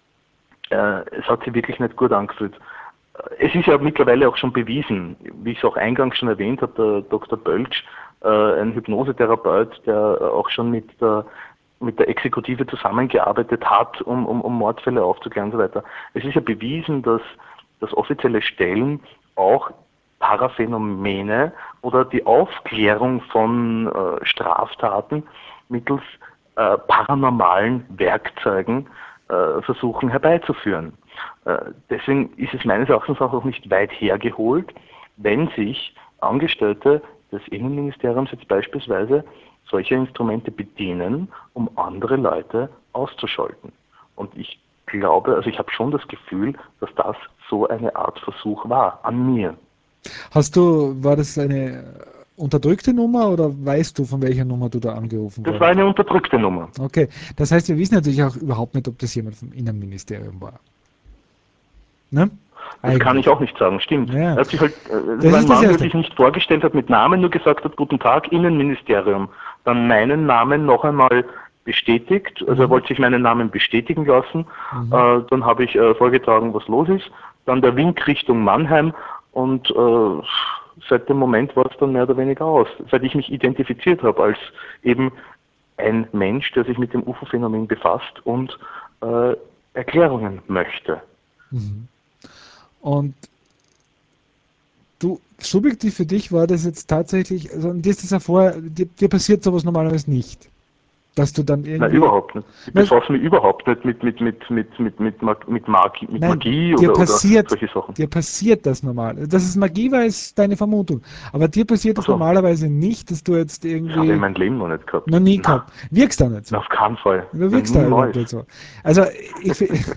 Äh, es hat sich wirklich nicht gut angefühlt. Es ist ja mittlerweile auch schon bewiesen, wie ich es auch eingangs schon erwähnt habe, der Doktor Bölsch, äh, ein Hypnosetherapeut, der auch schon mit der, mit der Exekutive zusammengearbeitet hat, um, um, um Mordfälle aufzuklären und so weiter. Es ist ja bewiesen, dass, dass offizielle Stellen auch Paraphänomene oder die Aufklärung von äh, Straftaten mittels äh, paranormalen Werkzeugen äh, versuchen herbeizuführen. Äh, deswegen ist es meines Erachtens auch nicht weit hergeholt, wenn sich Angestellte des Innenministeriums jetzt beispielsweise solche Instrumente bedienen, um andere Leute auszuschalten. Und ich glaube, also ich habe schon das Gefühl, dass das so eine Art Versuch war an mir. Hast du, war das eine unterdrückte Nummer oder weißt du, von welcher Nummer du da angerufen Das war worden bist? eine unterdrückte Nummer. Okay, das heißt, wir wissen natürlich auch überhaupt nicht, ob das jemand vom Innenministerium war. Ne? Das kann ich Eigentlich. auch nicht sagen, stimmt. Ja, Er hat sich halt, äh, es das war ein ist das Mann, der Erste. sich nicht vorgestellt hat mit Namen, nur gesagt hat, guten Tag, Innenministerium. Dann meinen Namen noch einmal bestätigt, also er Mhm. wollte sich meinen Namen bestätigen lassen. Mhm. Äh, dann habe ich äh, vorgetragen, was los ist. Dann der Wink Richtung Mannheim und äh, seit dem Moment war es dann mehr oder weniger aus. Seit ich mich identifiziert habe als eben ein Mensch, der sich mit dem U F O-Phänomen befasst und äh, Erklärungen möchte. Mhm. Und du, subjektiv für dich war das jetzt tatsächlich, also dir ist das ja vorher, dir, dir passiert sowas normalerweise nicht. Dass du dann Nein, irgendwie, überhaupt nicht. Ich weil, befasse mich überhaupt nicht mit, mit, mit, mit, mit, mit, Mag- mit, Magie, mit nein, Magie dir oder, oder passiert, solche Sachen. dir passiert das normal. Dass es Magie war, ist deine Vermutung. Aber dir passiert es Achso, normalerweise nicht, dass du jetzt das habe ich in irgendwie meinem Leben noch nicht gehabt. noch nie Na, gehabt. Wirkst da nicht na, so. auf keinen Fall. Du Na, wirkst da überhaupt niemals. nicht so. Also ich,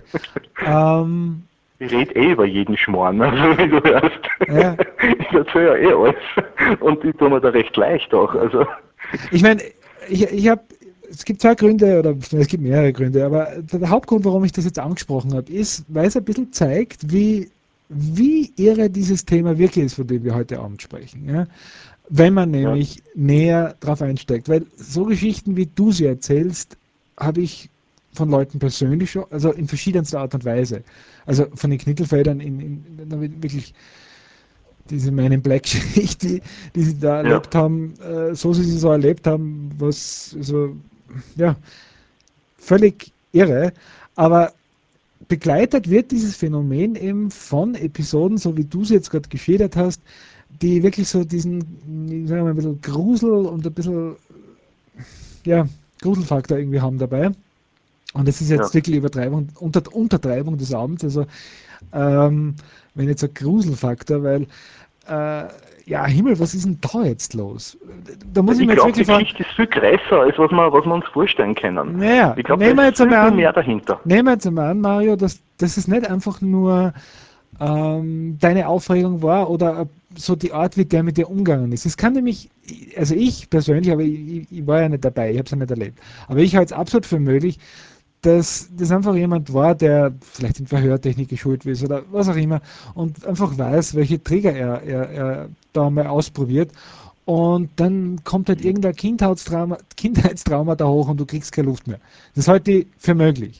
ähm, Ich rede eh über jeden Schmarrn, also wie du hörst. ja, Ich erzähle ja eh alles. Und ich tue mir da recht leicht auch. Also, ich meine, ich, ich habe, es gibt zwei Gründe, oder es gibt mehrere Gründe, aber der Hauptgrund, warum ich das jetzt angesprochen habe, ist, weil es ein bisschen zeigt, wie, wie irre dieses Thema wirklich ist, von dem wir heute Abend sprechen. Ja? Wenn man ja, nämlich näher drauf einsteigt. Weil so Geschichten, wie du sie erzählst, habe ich von Leuten persönlich schon, also in verschiedenster Art und Weise. Also von den Knittelfeldern in, in, in wirklich diese Man in Black Geschichte, die, die sie da ja, erlebt haben, äh, so sie sie so erlebt haben, was so, ja, völlig irre. Aber begleitet wird dieses Phänomen eben von Episoden, so wie du es jetzt gerade geschildert hast, die wirklich so diesen, ich sag mal, ein bisschen Grusel und ein bisschen, ja, Gruselfaktor irgendwie haben dabei. Und das ist ja. jetzt wirklich Übertreibung, Unter, Untertreibung des Abends. Also, ähm, wenn jetzt ein Gruselfaktor, weil äh, ja, Himmel, was ist denn da jetzt los? Da muss ich Ich mir jetzt glaube, die wirklich fragen, Geschichte ist viel größer, als was wir, was wir uns vorstellen können. naja, Ich glaube, da nehmen wir ist jetzt viel, einmal viel an, mehr dahinter. nehmen wir jetzt einmal an, Mario, dass das ist nicht einfach nur ähm, deine Aufregung war oder äh, so die Art, wie der mit dir umgegangen ist. Es kann nämlich, also ich persönlich, aber ich, ich war ja nicht dabei, ich habe es ja nicht erlebt, aber ich halte es absolut für möglich, dass das einfach jemand war, der vielleicht in Verhörtechnik geschult ist oder was auch immer und einfach weiß, welche Trigger er, er, er da mal ausprobiert. Und dann kommt halt irgendein Kindheitstrauma, Kindheitstrauma da hoch und du kriegst keine Luft mehr. Das halte ich für möglich.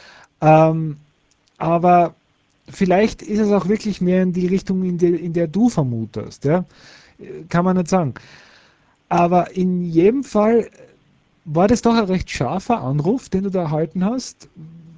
Ähm, aber vielleicht ist es auch wirklich mehr in die Richtung, in der, in der du vermutest. Ja? Kann man nicht sagen. Aber in jedem Fall war das doch ein recht scharfer Anruf, den du da erhalten hast.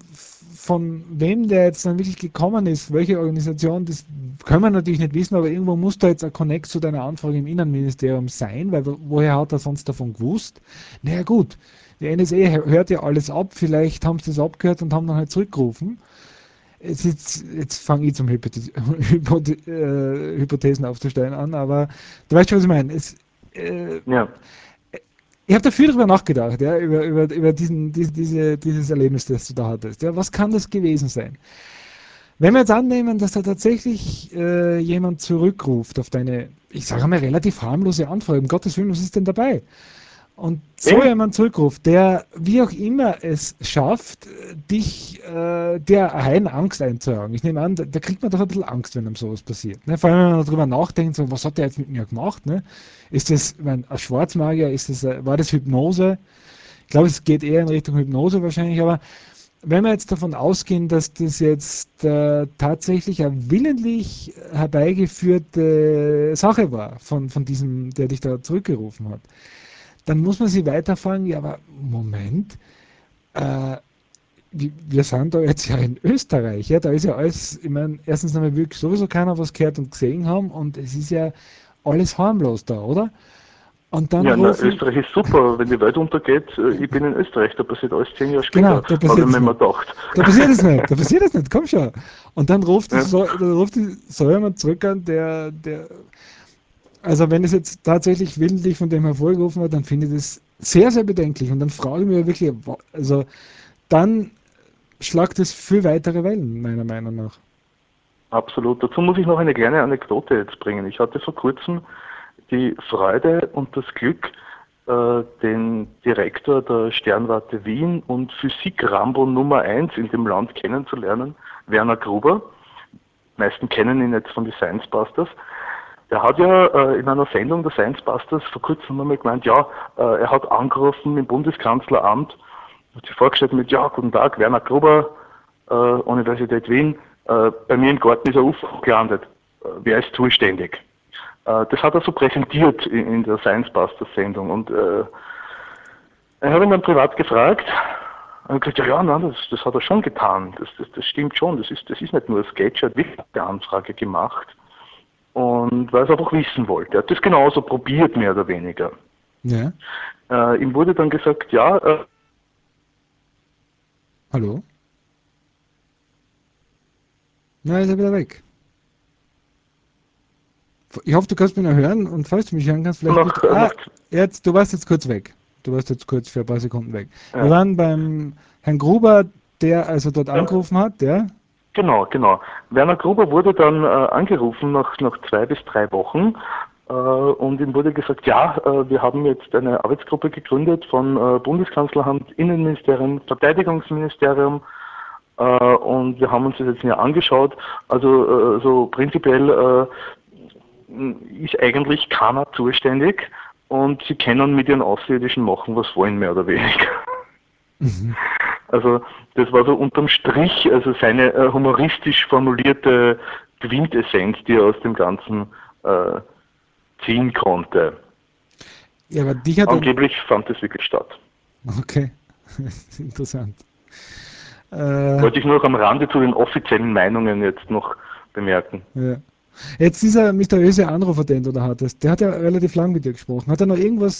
Von wem der jetzt dann wirklich gekommen ist, welche Organisation, das können wir natürlich nicht wissen, aber irgendwo muss da jetzt ein Connect zu deiner Anfrage im Innenministerium sein, weil woher hat er sonst davon gewusst? Naja gut, die N S A hört ja alles ab, vielleicht haben sie das abgehört und haben dann halt zurückgerufen. Jetzt, jetzt, jetzt fange ich zum Hypothes Hypothe äh, Hypothesen aufzustellen an, aber du weißt schon, was ich meine. Es, äh, Ja. ich habe da viel drüber nachgedacht, ja, über, über, über diesen, diese, diese, dieses Erlebnis, das du da hattest. Ja, was kann das gewesen sein? Wenn wir jetzt annehmen, dass da tatsächlich äh, jemand zurückruft auf deine, ich sage mal, relativ harmlose Anfrage, um Gottes Willen, was ist denn dabei? Und so Eben? jemand zurückruft, der wie auch immer es schafft, dich, äh, der einen Angst einzujagen. Ich nehme an, da, da kriegt man doch ein bisschen Angst, wenn einem sowas passiert. Ne? Vor allem, wenn man darüber nachdenkt, so, was hat der jetzt mit mir gemacht? Ne? Ist das ich mein, ein Schwarzmagier? Ist das, äh, war das Hypnose? Ich glaube, es geht eher in Richtung Hypnose wahrscheinlich, aber wenn wir jetzt davon ausgehen, dass das jetzt äh, tatsächlich eine willentlich herbeigeführte Sache war von, von diesem, der dich da zurückgerufen hat, dann muss man sich weiterfragen, ja, aber Moment, äh, wir sind da jetzt ja in Österreich, ja, da ist ja alles, ich meine, erstens einmal will sowieso keiner was gehört und gesehen haben und es ist ja alles harmlos da, oder? Und dann Ja, na, rufen, Österreich ist super. Wenn die Welt untergeht, äh, ich bin in Österreich, da passiert alles zehn Jahre genau, später, da habe passiert ich es mir immer nicht. gedacht. Da passiert es nicht, da passiert es nicht, komm schon. Und dann ruft es Ja, so, dann ruft es so jemand zurück an, der, der, also wenn es jetzt tatsächlich willentlich von dem hervorgerufen wird, dann finde ich das sehr, sehr bedenklich. Und dann frage ich mich wirklich, also dann schlagt es viel weitere Wellen, meiner Meinung nach. absolut. Dazu muss ich noch eine kleine Anekdote jetzt bringen. Ich hatte vor kurzem die Freude und das Glück, äh, den Direktor der Sternwarte Wien und Physik-Rambo Nummer eins in dem Land kennenzulernen, Werner Gruber. Die meisten kennen ihn jetzt von den Science Busters. Der hat ja äh, in einer Sendung der Science Busters vor kurzem einmal gemeint, ja, äh, er hat angerufen im Bundeskanzleramt, hat sich vorgestellt mit, ja, guten Tag, Werner Gruber, äh, Universität Wien, äh, bei mir im Garten ist ein U F O gelandet. Äh, wer ist zuständig? Äh, das hat er so präsentiert in, in der Science Busters Sendung und äh, ich habe ihn dann privat gefragt und gesagt, ja, ja, nein, das, das hat er schon getan, das, das, das stimmt schon, das ist, das ist nicht nur ein Sketch, er hat wirklich eine Anfrage gemacht. Und weil er es einfach wissen wollte. Er hat das genauso probiert, mehr oder weniger. Ja, Äh, ihm wurde dann gesagt, ja, äh, hallo? Na, ist er wieder weg. Ich hoffe, du kannst mich noch hören und falls du mich hören kannst, vielleicht bist nach, du. Ah, nach jetzt, du warst jetzt kurz weg. Du warst jetzt kurz für ein paar Sekunden weg. Wir ja, waren beim Herrn Gruber, der also dort ja, angerufen hat, der. genau, genau. Werner Gruber wurde dann äh, angerufen nach, nach zwei bis drei Wochen äh, und ihm wurde gesagt, ja, äh, wir haben jetzt eine Arbeitsgruppe gegründet von äh, Bundeskanzleramt, Innenministerium, Verteidigungsministerium äh, und wir haben uns das jetzt näher angeschaut. Also äh, so prinzipiell äh, ist eigentlich keiner zuständig und sie können mit ihren Außerirdischen machen, was wollen, mehr oder weniger. Mhm. Also das war so unterm Strich, also seine äh, humoristisch formulierte Quintessenz, die er aus dem Ganzen äh, ziehen konnte. Ja, aber dich hat dann. Angeblich fand es wirklich statt. Okay, interessant. Äh, Wollte ich nur noch am Rande zu den offiziellen Meinungen jetzt noch bemerken. ja. Jetzt dieser mysteriöse Anrufer, den du da hattest, der hat ja relativ lang mit dir gesprochen. Hat er noch irgendwas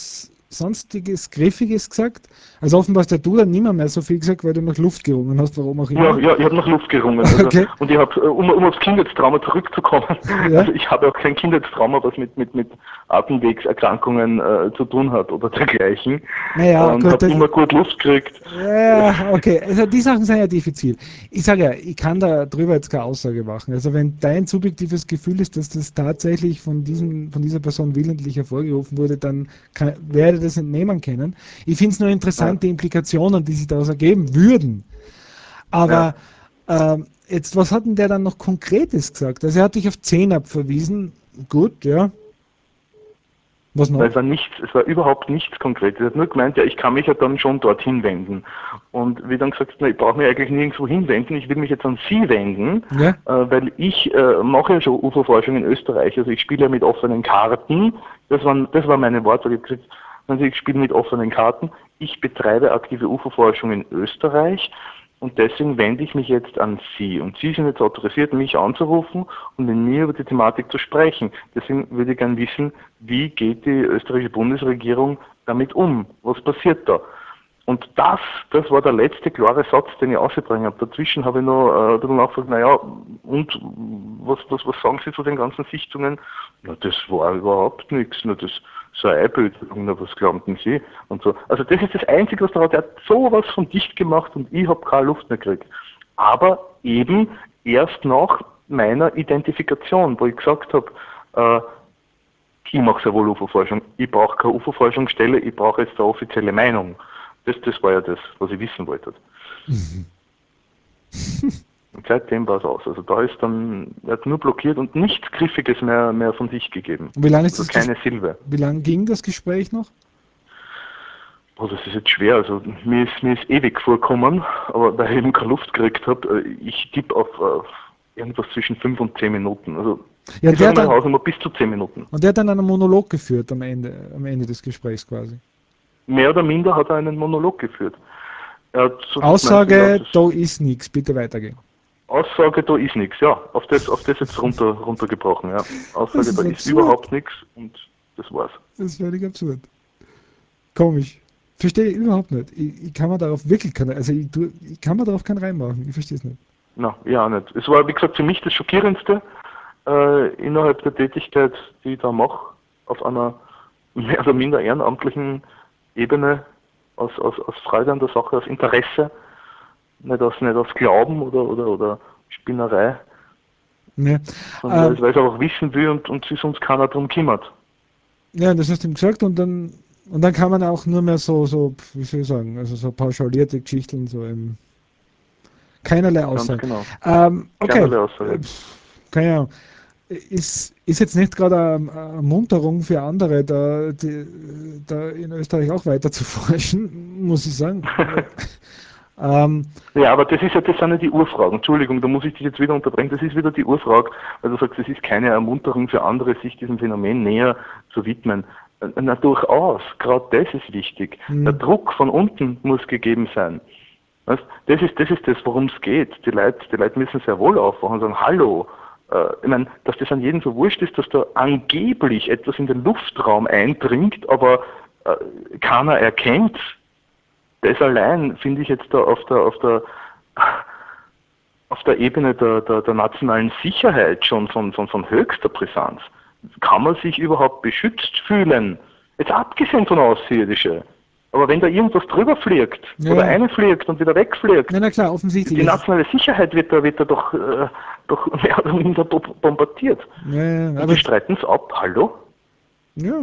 sonstiges Griffiges gesagt? Also offenbar hast ja du dann nimmer mehr so viel gesagt, weil du nach Luft gerungen hast, warum auch Ja, immer. ja, ich habe nach Luft gerungen. Also, Okay. und ich habe, um, um aufs Kindheitstrauma zurückzukommen, Ja. also ich habe auch kein Kindheitstrauma, was mit, mit, mit Atemwegserkrankungen äh, zu tun hat oder dergleichen. Naja, Und gut, habe das, immer gut Luft gekriegt. ja, okay. Also die Sachen sind ja diffizil. Ich sage ja, ich kann da drüber jetzt keine Aussage machen. Also wenn dein subjektives Gefühl ist, dass das tatsächlich von diesem, von dieser Person willentlich hervorgerufen wurde, dann kann, werde das entnehmen können. Ich finde es nur Ja, interessant, die Implikationen, die sich daraus ergeben würden. ja. Aber ähm, jetzt, was hat denn der dann noch Konkretes gesagt? Also er hat dich auf zehn verwiesen. Gut, ja. Was Weil noch? es war nichts, es war überhaupt nichts Konkretes. Er hat nur gemeint, ja, ich kann mich ja dann schon dorthin wenden. Und wie dann gesagt, na, ich brauche mich eigentlich nirgendwo hinwenden, ich will mich jetzt an Sie wenden, Ja? äh, weil ich äh, mache ja schon U F O-Forschung in Österreich, also ich spiele ja mit offenen Karten, das waren, das waren meine Worte, ich habe gesagt, also ich spiele mit offenen Karten, ich betreibe aktive U F O-Forschung in Österreich und deswegen wende ich mich jetzt an Sie. Und Sie sind jetzt autorisiert, mich anzurufen und mit mir über die Thematik zu sprechen. Deswegen würde ich gerne wissen, wie geht die österreichische Bundesregierung damit um? Was passiert da? Und das, das war der letzte klare Satz, den ich ausgetragen habe. Dazwischen habe ich noch äh, ein bisschen nachgefragt, naja, und was, was, was sagen Sie zu den ganzen Sichtungen? Na, das war überhaupt nichts, nur das so eine Einbildung, na, was glaubten Sie? Und so. Also das ist das Einzige, was da hat. Er hat sowas von dicht gemacht und ich habe keine Luft mehr gekriegt. Aber eben erst nach meiner Identifikation, wo ich gesagt habe, äh, ich mache sehr wohl U F O-Forschung, ich brauche keine U F O-Forschungsstelle, ich brauche jetzt eine offizielle Meinung. Das, das war ja das, was ich wissen wollte. Und seitdem war es aus. Also da ist dann, er hat nur blockiert und nichts Griffiges mehr, mehr von sich gegeben. Und wie lange ist Also das Ges keine Silbe. wie lange ging das Gespräch noch? Oh, das ist jetzt schwer. Also mir ist, mir ist ewig vorkommen, aber weil ich eben keine Luft gekriegt habe, ich tippe auf äh, irgendwas zwischen fünf und zehn Minuten. Also Ja, ich der sage mal dann, Hausnummer bis zu zehn Minuten. und der hat dann einen Monolog geführt am Ende, am Ende des Gesprächs quasi. Mehr oder minder hat er einen Monolog geführt. Er hat so gemeint, so, ja, Aussage, das da ist nichts, bitte weitergehen. Aussage, da ist nichts, ja. Auf das, auf das jetzt runter, runtergebrochen, ja. Das Aussage, da ist ist absurd. überhaupt nichts und das war's. Das ist völlig absurd. Komisch. Verstehe ich überhaupt nicht. Ich, ich kann mir darauf wirklich keine, also ich, tu- ich kann mir darauf keinen reinmachen. Ich verstehe es nicht. Na, ja, auch nicht. Es war, wie gesagt, für mich das Schockierendste äh, innerhalb der Tätigkeit, die ich da mache, auf einer mehr oder minder ehrenamtlichen Ebene, aus, aus, aus Freude an der Sache, aus Interesse, nicht aus, nicht aus Glauben oder, oder, oder Spinnerei, Ja, sondern weil ähm, ich weil ich einfach wissen will und, und sich sonst keiner drum kümmert. ja, das hast du ihm gesagt und dann, und dann kann man auch nur mehr so, so, wie soll ich sagen, also so pauschalierte Geschichten, so im, keinerlei Ganz Aussagen. genau. Ähm, okay, Keinerlei äh, Aussage. pf, keine Ahnung. Ist, ist jetzt nicht gerade eine, eine Munterung für andere, da, die, da in Österreich auch weiter zu forschen, muss ich sagen. Ähm, Ja, aber das ist ja, das sind ja die Urfragen. Entschuldigung, da muss ich dich jetzt wieder unterbrechen. Das ist wieder die Urfrage, weil du sagst, es ist keine Ermunterung für andere, sich diesem Phänomen näher zu widmen. Na, durchaus. Gerade das ist wichtig. Der hm, Druck von unten muss gegeben sein. Weißt? Das ist, das ist das, worum es geht. Die Leute, die Leute müssen sehr wohl aufwachen und sagen, hallo. Äh, ich meine, dass das an jedem so wurscht ist, dass da angeblich etwas in den Luftraum eindringt, aber äh, keiner erkennt, das allein finde ich jetzt da auf der auf der auf der Ebene der, der, der nationalen Sicherheit schon von, von, von höchster Brisanz. Kann man sich überhaupt beschützt fühlen? Jetzt abgesehen von Außerirdischen. Aber wenn da irgendwas drüber fliegt ja, oder ja. einfliegt und wieder wegfliegt, Na, na klar, offensichtlich. die Es ist, nationale Sicherheit wird da, wird da doch, äh, doch mehr oder minder bo- bombardiert. ja, ja, Und aber die streiten es ab. Hallo? ja.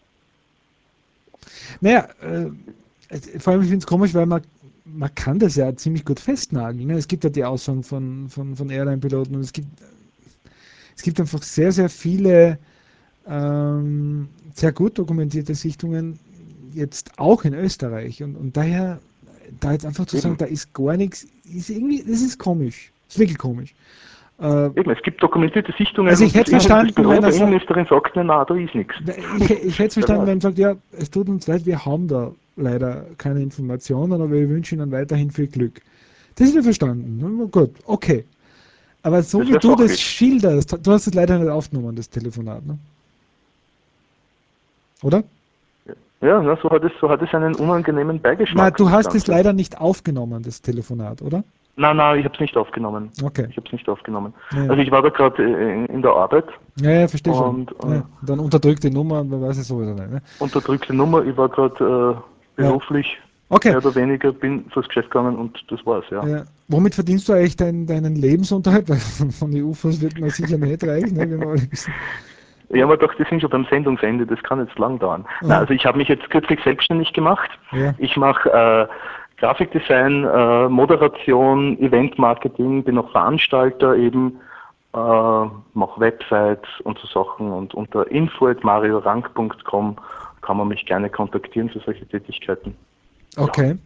Naja, äh, es- vor allem ich finde es komisch, weil man, man kann das ja ziemlich gut festnageln. Ne? Es gibt ja die Aussagen von, von, von Airline-Piloten und es gibt, es gibt einfach sehr, sehr viele ähm, sehr gut dokumentierte Sichtungen jetzt auch in Österreich. Und, und daher, da jetzt einfach zu sagen, Eben. da ist gar nichts, ist irgendwie, das ist komisch. Das ist wirklich komisch. Äh, Eben, es gibt dokumentierte Sichtungen also ich und das, hätte Innen- das verstanden, Büro wenn er der sagt, Innenministerin sagt, na, na, da ist nichts. ich, ich hätte es Wer verstanden, weiß. wenn er sagt, ja, es tut uns leid, wir haben da leider keine Informationen, aber wir wünschen Ihnen weiterhin viel Glück. Das ist mir verstanden. Na gut, okay. Aber so Das wie wäre du das sachlich. schilderst, du hast es leider nicht aufgenommen, das Telefonat, ne? Oder? Ja, ja, na, so hat es, so hat es einen unangenehmen Beigeschmack. Na, du das hast es Ganze. leider nicht aufgenommen, das Telefonat, oder? Nein, nein, ich habe es nicht aufgenommen. Okay. Ich habe es nicht aufgenommen. Ja, Also ich war da gerade in, in der Arbeit ja, ja, verstehe schon. und äh, Ja, dann unterdrückte Nummer und man weiß es sowieso nicht. Ne? unterdrückte Nummer. Ich war gerade äh, Ja. beruflich Okay. mehr oder weniger, bin fürs Geschäft gegangen und das war's, ja. Ja. Womit verdienst du eigentlich deinen, deinen Lebensunterhalt? Weil von, von den U F Os wird man sicher nicht reich, ne, wie wir alle wissen. Ich habe mir gedacht, wir sind schon beim Sendungsende, das kann jetzt lang dauern. Mhm. Nein, also ich habe mich jetzt kürzlich selbstständig gemacht. Ja. Ich mache äh, Grafikdesign, äh, Moderation, Eventmarketing, bin auch Veranstalter eben, äh, mache Websites und so Sachen und unter info at mariorank punkt com kann man mich gerne kontaktieren für solche Tätigkeiten. Okay.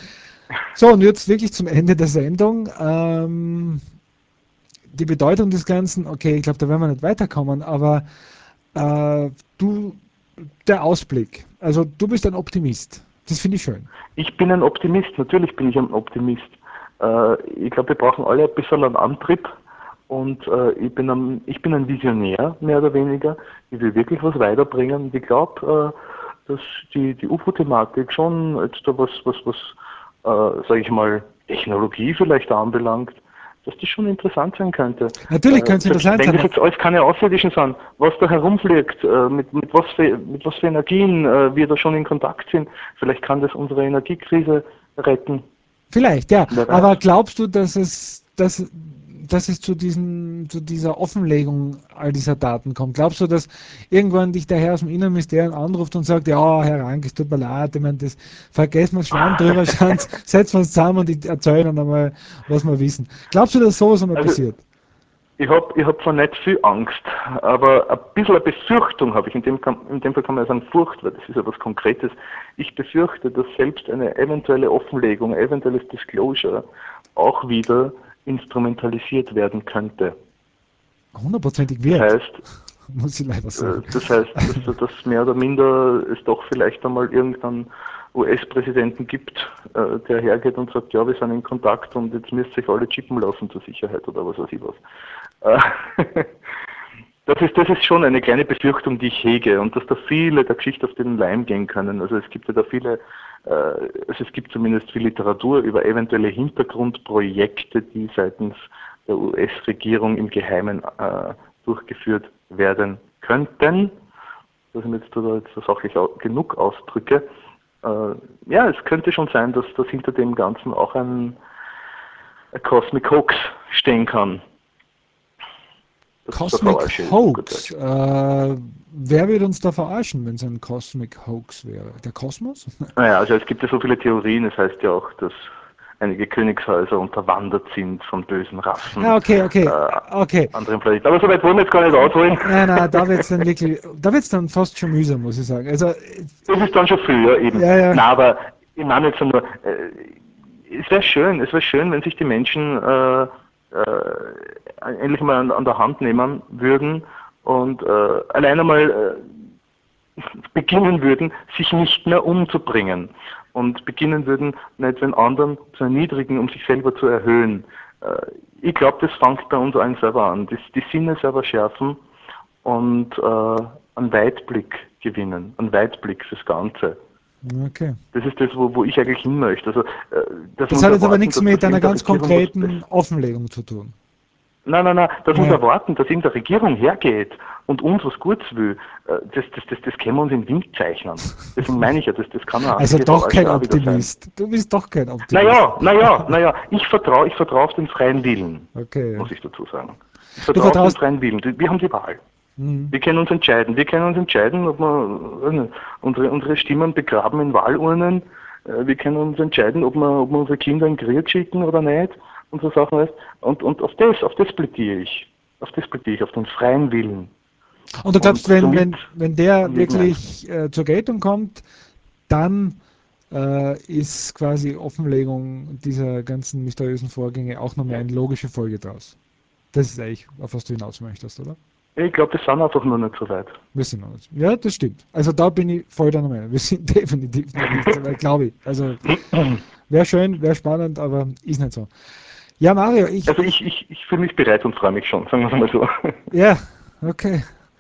So, und jetzt wirklich zum Ende der Sendung. Ähm, die Bedeutung des Ganzen, okay, ich glaube, da werden wir nicht weiterkommen, aber äh, du, der Ausblick, also du bist ein Optimist. Das finde ich schön. Ich bin ein Optimist, natürlich bin ich ein Optimist. Äh, ich glaube, wir brauchen alle ein bisschen einen Antrieb und äh, ich, bin ein, ich bin ein Visionär, mehr oder weniger. Ich will wirklich was weiterbringen und ich glaube, äh, dass die, die U F O-Thematik schon jetzt da was, was, was äh, sage ich mal, Technologie vielleicht anbelangt, dass das schon interessant sein könnte. Natürlich Äh, könnte es selbst interessant wenn sein. das jetzt alles keine Außerirdischen sind, was da herumfliegt, äh, mit, mit, was für, mit was für Energien äh, wir da schon in Kontakt sind, vielleicht kann das unsere Energiekrise retten. Vielleicht, ja. Wer weiß. Aber glaubst du, dass es, dass, dass es zu, diesen, zu dieser Offenlegung all dieser Daten kommt? Glaubst du, dass irgendwann dich der Herr aus dem Innenministerium anruft und sagt, ja, Herr Rank, es tut mir leid, ich meine, das vergessen wir, Schwamm drüber, schauen, setzen wir uns zusammen und ich erzähle dann einmal, was wir wissen. Glaubst du, dass sowas einmal Also, passiert? ich habe ich hab zwar nicht viel Angst, aber ein bisschen eine Befürchtung habe ich. In dem, kann, in dem Fall kann man ja sagen Furcht, weil das ist ja was Konkretes. Ich befürchte, dass selbst eine eventuelle Offenlegung, ein eventuelles Disclosure auch wieder instrumentalisiert werden könnte. Hundertprozentig Das wird, heißt, muss ich leider äh, sagen. das heißt, dass, dass mehr oder minder es doch vielleicht einmal irgendeinen U S-Präsidenten gibt, äh, der hergeht und sagt, ja, wir sind in Kontakt und jetzt müsst ihr euch alle chippen lassen zur Sicherheit oder was weiß ich was. Äh, Das ist, das ist schon eine kleine Befürchtung, die ich hege und dass da viele der Geschichte auf den Leim gehen können. Also es gibt ja da viele, äh, also es gibt zumindest viel Literatur über eventuelle Hintergrundprojekte, die seitens der U S-Regierung im Geheimen äh, durchgeführt werden könnten. Dass ich mir jetzt da jetzt so sachlich au genug ausdrücke. Äh, ja, es könnte schon sein, dass das hinter dem Ganzen auch ein, ein Cosmic Hoax stehen kann. Das Cosmic verarsche ich, gut Hoax. Deutsch. Äh, wer wird uns da verarschen, wenn es ein Cosmic Hoax wäre? Der Kosmos? Naja, also es gibt ja so viele Theorien, es heißt ja auch, dass einige Königshäuser unterwandert sind von bösen Rassen, Ja, okay, okay, äh, okay. anderen Planeten. Aber so weit wollen wir jetzt gar nicht ausholen. Nein, nein, da wird es dann wirklich, da wird es dann fast schon mühsam, muss ich sagen. Also, Das ist dann schon viel, ja eben. ja, ja. Na, aber ich meine jetzt nur, äh, es wäre schön, es wäre schön, wenn sich die Menschen äh, äh, endlich mal an, an der Hand nehmen würden und äh, allein einmal äh, beginnen würden, sich nicht mehr umzubringen und beginnen würden, nicht den anderen zu erniedrigen, um sich selber zu erhöhen. Äh, ich glaube, das fängt bei uns allen selber an. Das, die Sinne selber schärfen und äh, einen Weitblick gewinnen, einen Weitblick fürs Ganze. Okay. Das ist das, wo, wo ich eigentlich hin möchte. Also, äh, dass Das wir hat uns jetzt aber erwarten, nichts dass, mit dass einer irgendeine ganz Regierung was konkreten Offenlegung zu tun. Nein, nein, nein, dass wir uns Ja. erwarten, dass irgendeine Regierung hergeht und uns was Gutes will, äh, das, das, das, das können wir uns in den Wind zeichnen. Deswegen meine ich ja, das, das kann eine Also einzige doch kein Verarsche auch wieder sein. Optimist. Du bist doch kein Optimist. Naja, naja, naja, ich vertraue ich vertrau auf den freien Willen, Okay. muss ich dazu sagen. Ich Du vertraue auf den vertraust. freien Willen. Wir haben die Wahl. Hm. Wir können uns entscheiden. Wir können uns entscheiden, ob wir äh, unsere, unsere Stimmen begraben in Wahlurnen. Äh, wir können uns entscheiden, ob wir, ob wir unsere Kinder in den Krieg schicken oder nicht. Und so Sachen. Weißt. Und, und auf das, auf das plädiere ich. Auf das plädiere ich, auf den freien Willen. Und du glaubst, Und wenn, somit wenn, wenn der an jeden wirklich äh, zur Geltung kommt, dann äh, ist quasi Offenlegung dieser ganzen mysteriösen Vorgänge auch nochmal eine logische Folge daraus. Das ist eigentlich, auf was du hinaus möchtest, oder? Ich glaube, das sind einfach nur nicht so weit. Wir sind noch nicht. Ja, das stimmt. Also da bin ich voll deiner Meinung. Wir sind definitiv noch nicht so weit, glaube ich. Also wäre schön, wäre spannend, aber ist nicht so. Ja, Mario, ich, Also ich ich, ich, ich fühle mich bereit und freue mich schon, sagen wir es mal so. ja, okay.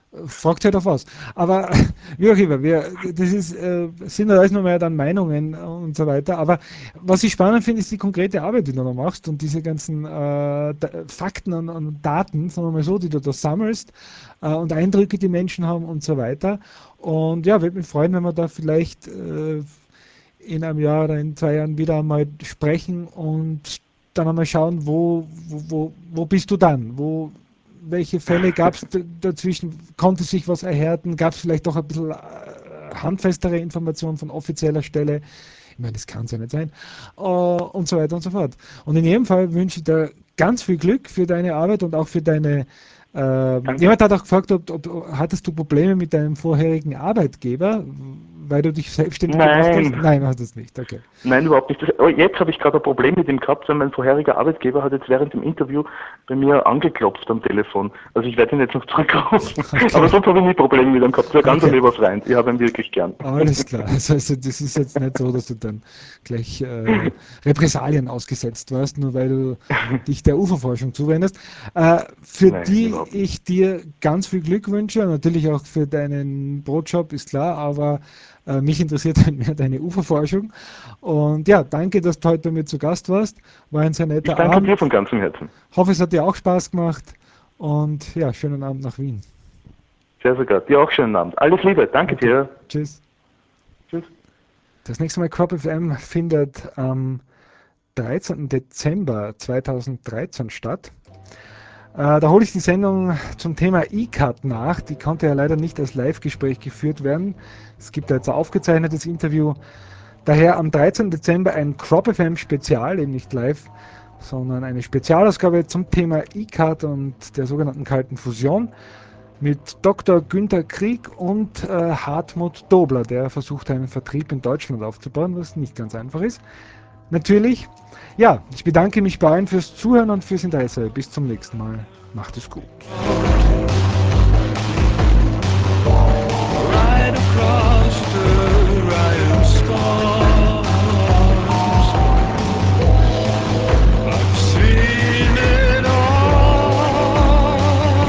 Fragt halt auf was. Aber wie auch immer, wir, das ist, äh, sind ja alles nur mehr dann Meinungen und so weiter. Aber was ich spannend finde, ist die konkrete Arbeit, die du da machst und diese ganzen äh, da, Fakten und, und Daten, sagen wir mal so, die du da sammelst äh, und Eindrücke, die Menschen haben und so weiter. Und ja, würde mich freuen, wenn wir da vielleicht äh, in einem Jahr oder in zwei Jahren wieder einmal sprechen und dann einmal schauen, wo, wo, wo, wo bist du dann? Wo, welche Fälle gab es dazwischen? Konnte sich was erhärten? Gab es vielleicht doch ein bisschen äh, handfestere Informationen von offizieller Stelle? Ich meine, das kann es ja nicht sein. Äh, und so weiter und so fort. Und in jedem Fall wünsche ich dir ganz viel Glück für deine Arbeit und auch für deine. Äh, Danke. jemand hat auch gefragt, ob, ob, hattest du Probleme mit deinem vorherigen Arbeitgeber, weil du dich selbstständig gemacht hast? Nein, Nein, hast du es nicht. Okay. nein, überhaupt nicht. Das, oh, jetzt habe ich gerade ein Problem mit ihm gehabt, weil mein vorheriger Arbeitgeber hat jetzt während dem Interview bei mir angeklopft am Telefon. Also ich werde ihn jetzt noch zurückrufen. Aber Okay. sonst habe ich nie Probleme mit ihm gehabt. Das war ganz ein Okay. lieber Freund. Ich habe ihn wirklich gern. Alles klar. Also, also das ist jetzt nicht so, dass du dann gleich äh, Repressalien ausgesetzt warst, nur weil du dich der Uferforschung zuwendest. Äh, für Nein, die überhaupt nicht. ich dir ganz viel Glück wünsche, und natürlich auch für deinen Brotjob, ist klar, aber äh, mich interessiert halt mehr deine Uferforschung. Und ja, danke, dass du heute bei mir zu Gast warst. War ein sehr Ich netter danke dir Abend. von ganzem Herzen. Hoffe, es hat dir auch Spaß gemacht. Und ja, schönen Abend nach Wien. Sehr sogar. Dir auch schönen Abend. Alles Liebe. Danke Danke. dir. Tschüss. Tschüss. Das nächste Mal Crop F M findet am dreizehnten Dezember zweitausenddreizehn statt. Äh, da hole ich die Sendung zum Thema E-Card nach. Die konnte ja leider nicht als Live-Gespräch geführt werden. Es gibt da jetzt ein aufgezeichnetes Interview. Daher am dreizehnten Dezember ein Crop F M Spezial, eben nicht live, sondern eine Spezialausgabe zum Thema E-Card und der sogenannten kalten Fusion mit Doktor Günter Krieg und äh, Hartmut Dobler, der versucht einen Vertrieb in Deutschland aufzubauen, was nicht ganz einfach ist. Natürlich. Ja, ich bedanke mich bei allen fürs Zuhören und fürs Interesse. Bis zum nächsten Mal. Macht es gut. Right across the riot storms, I've seen it all.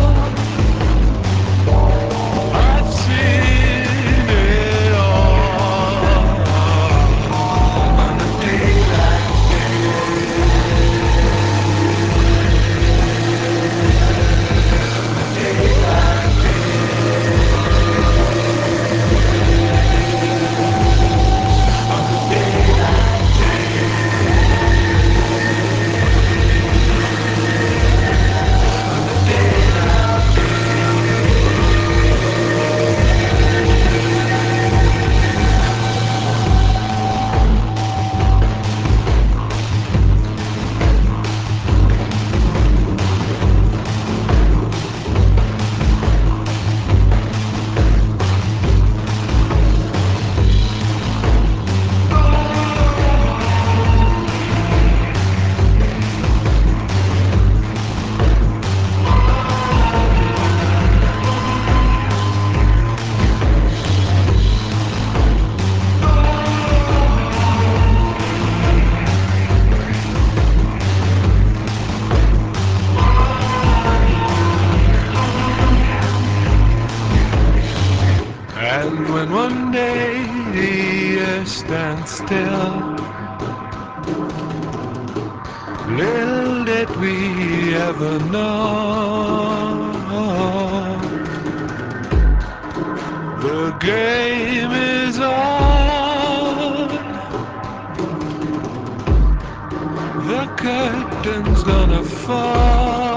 I've seen it all. On a day like and when one day the earth stands still, little did we ever know the game is on, the curtain's gonna fall.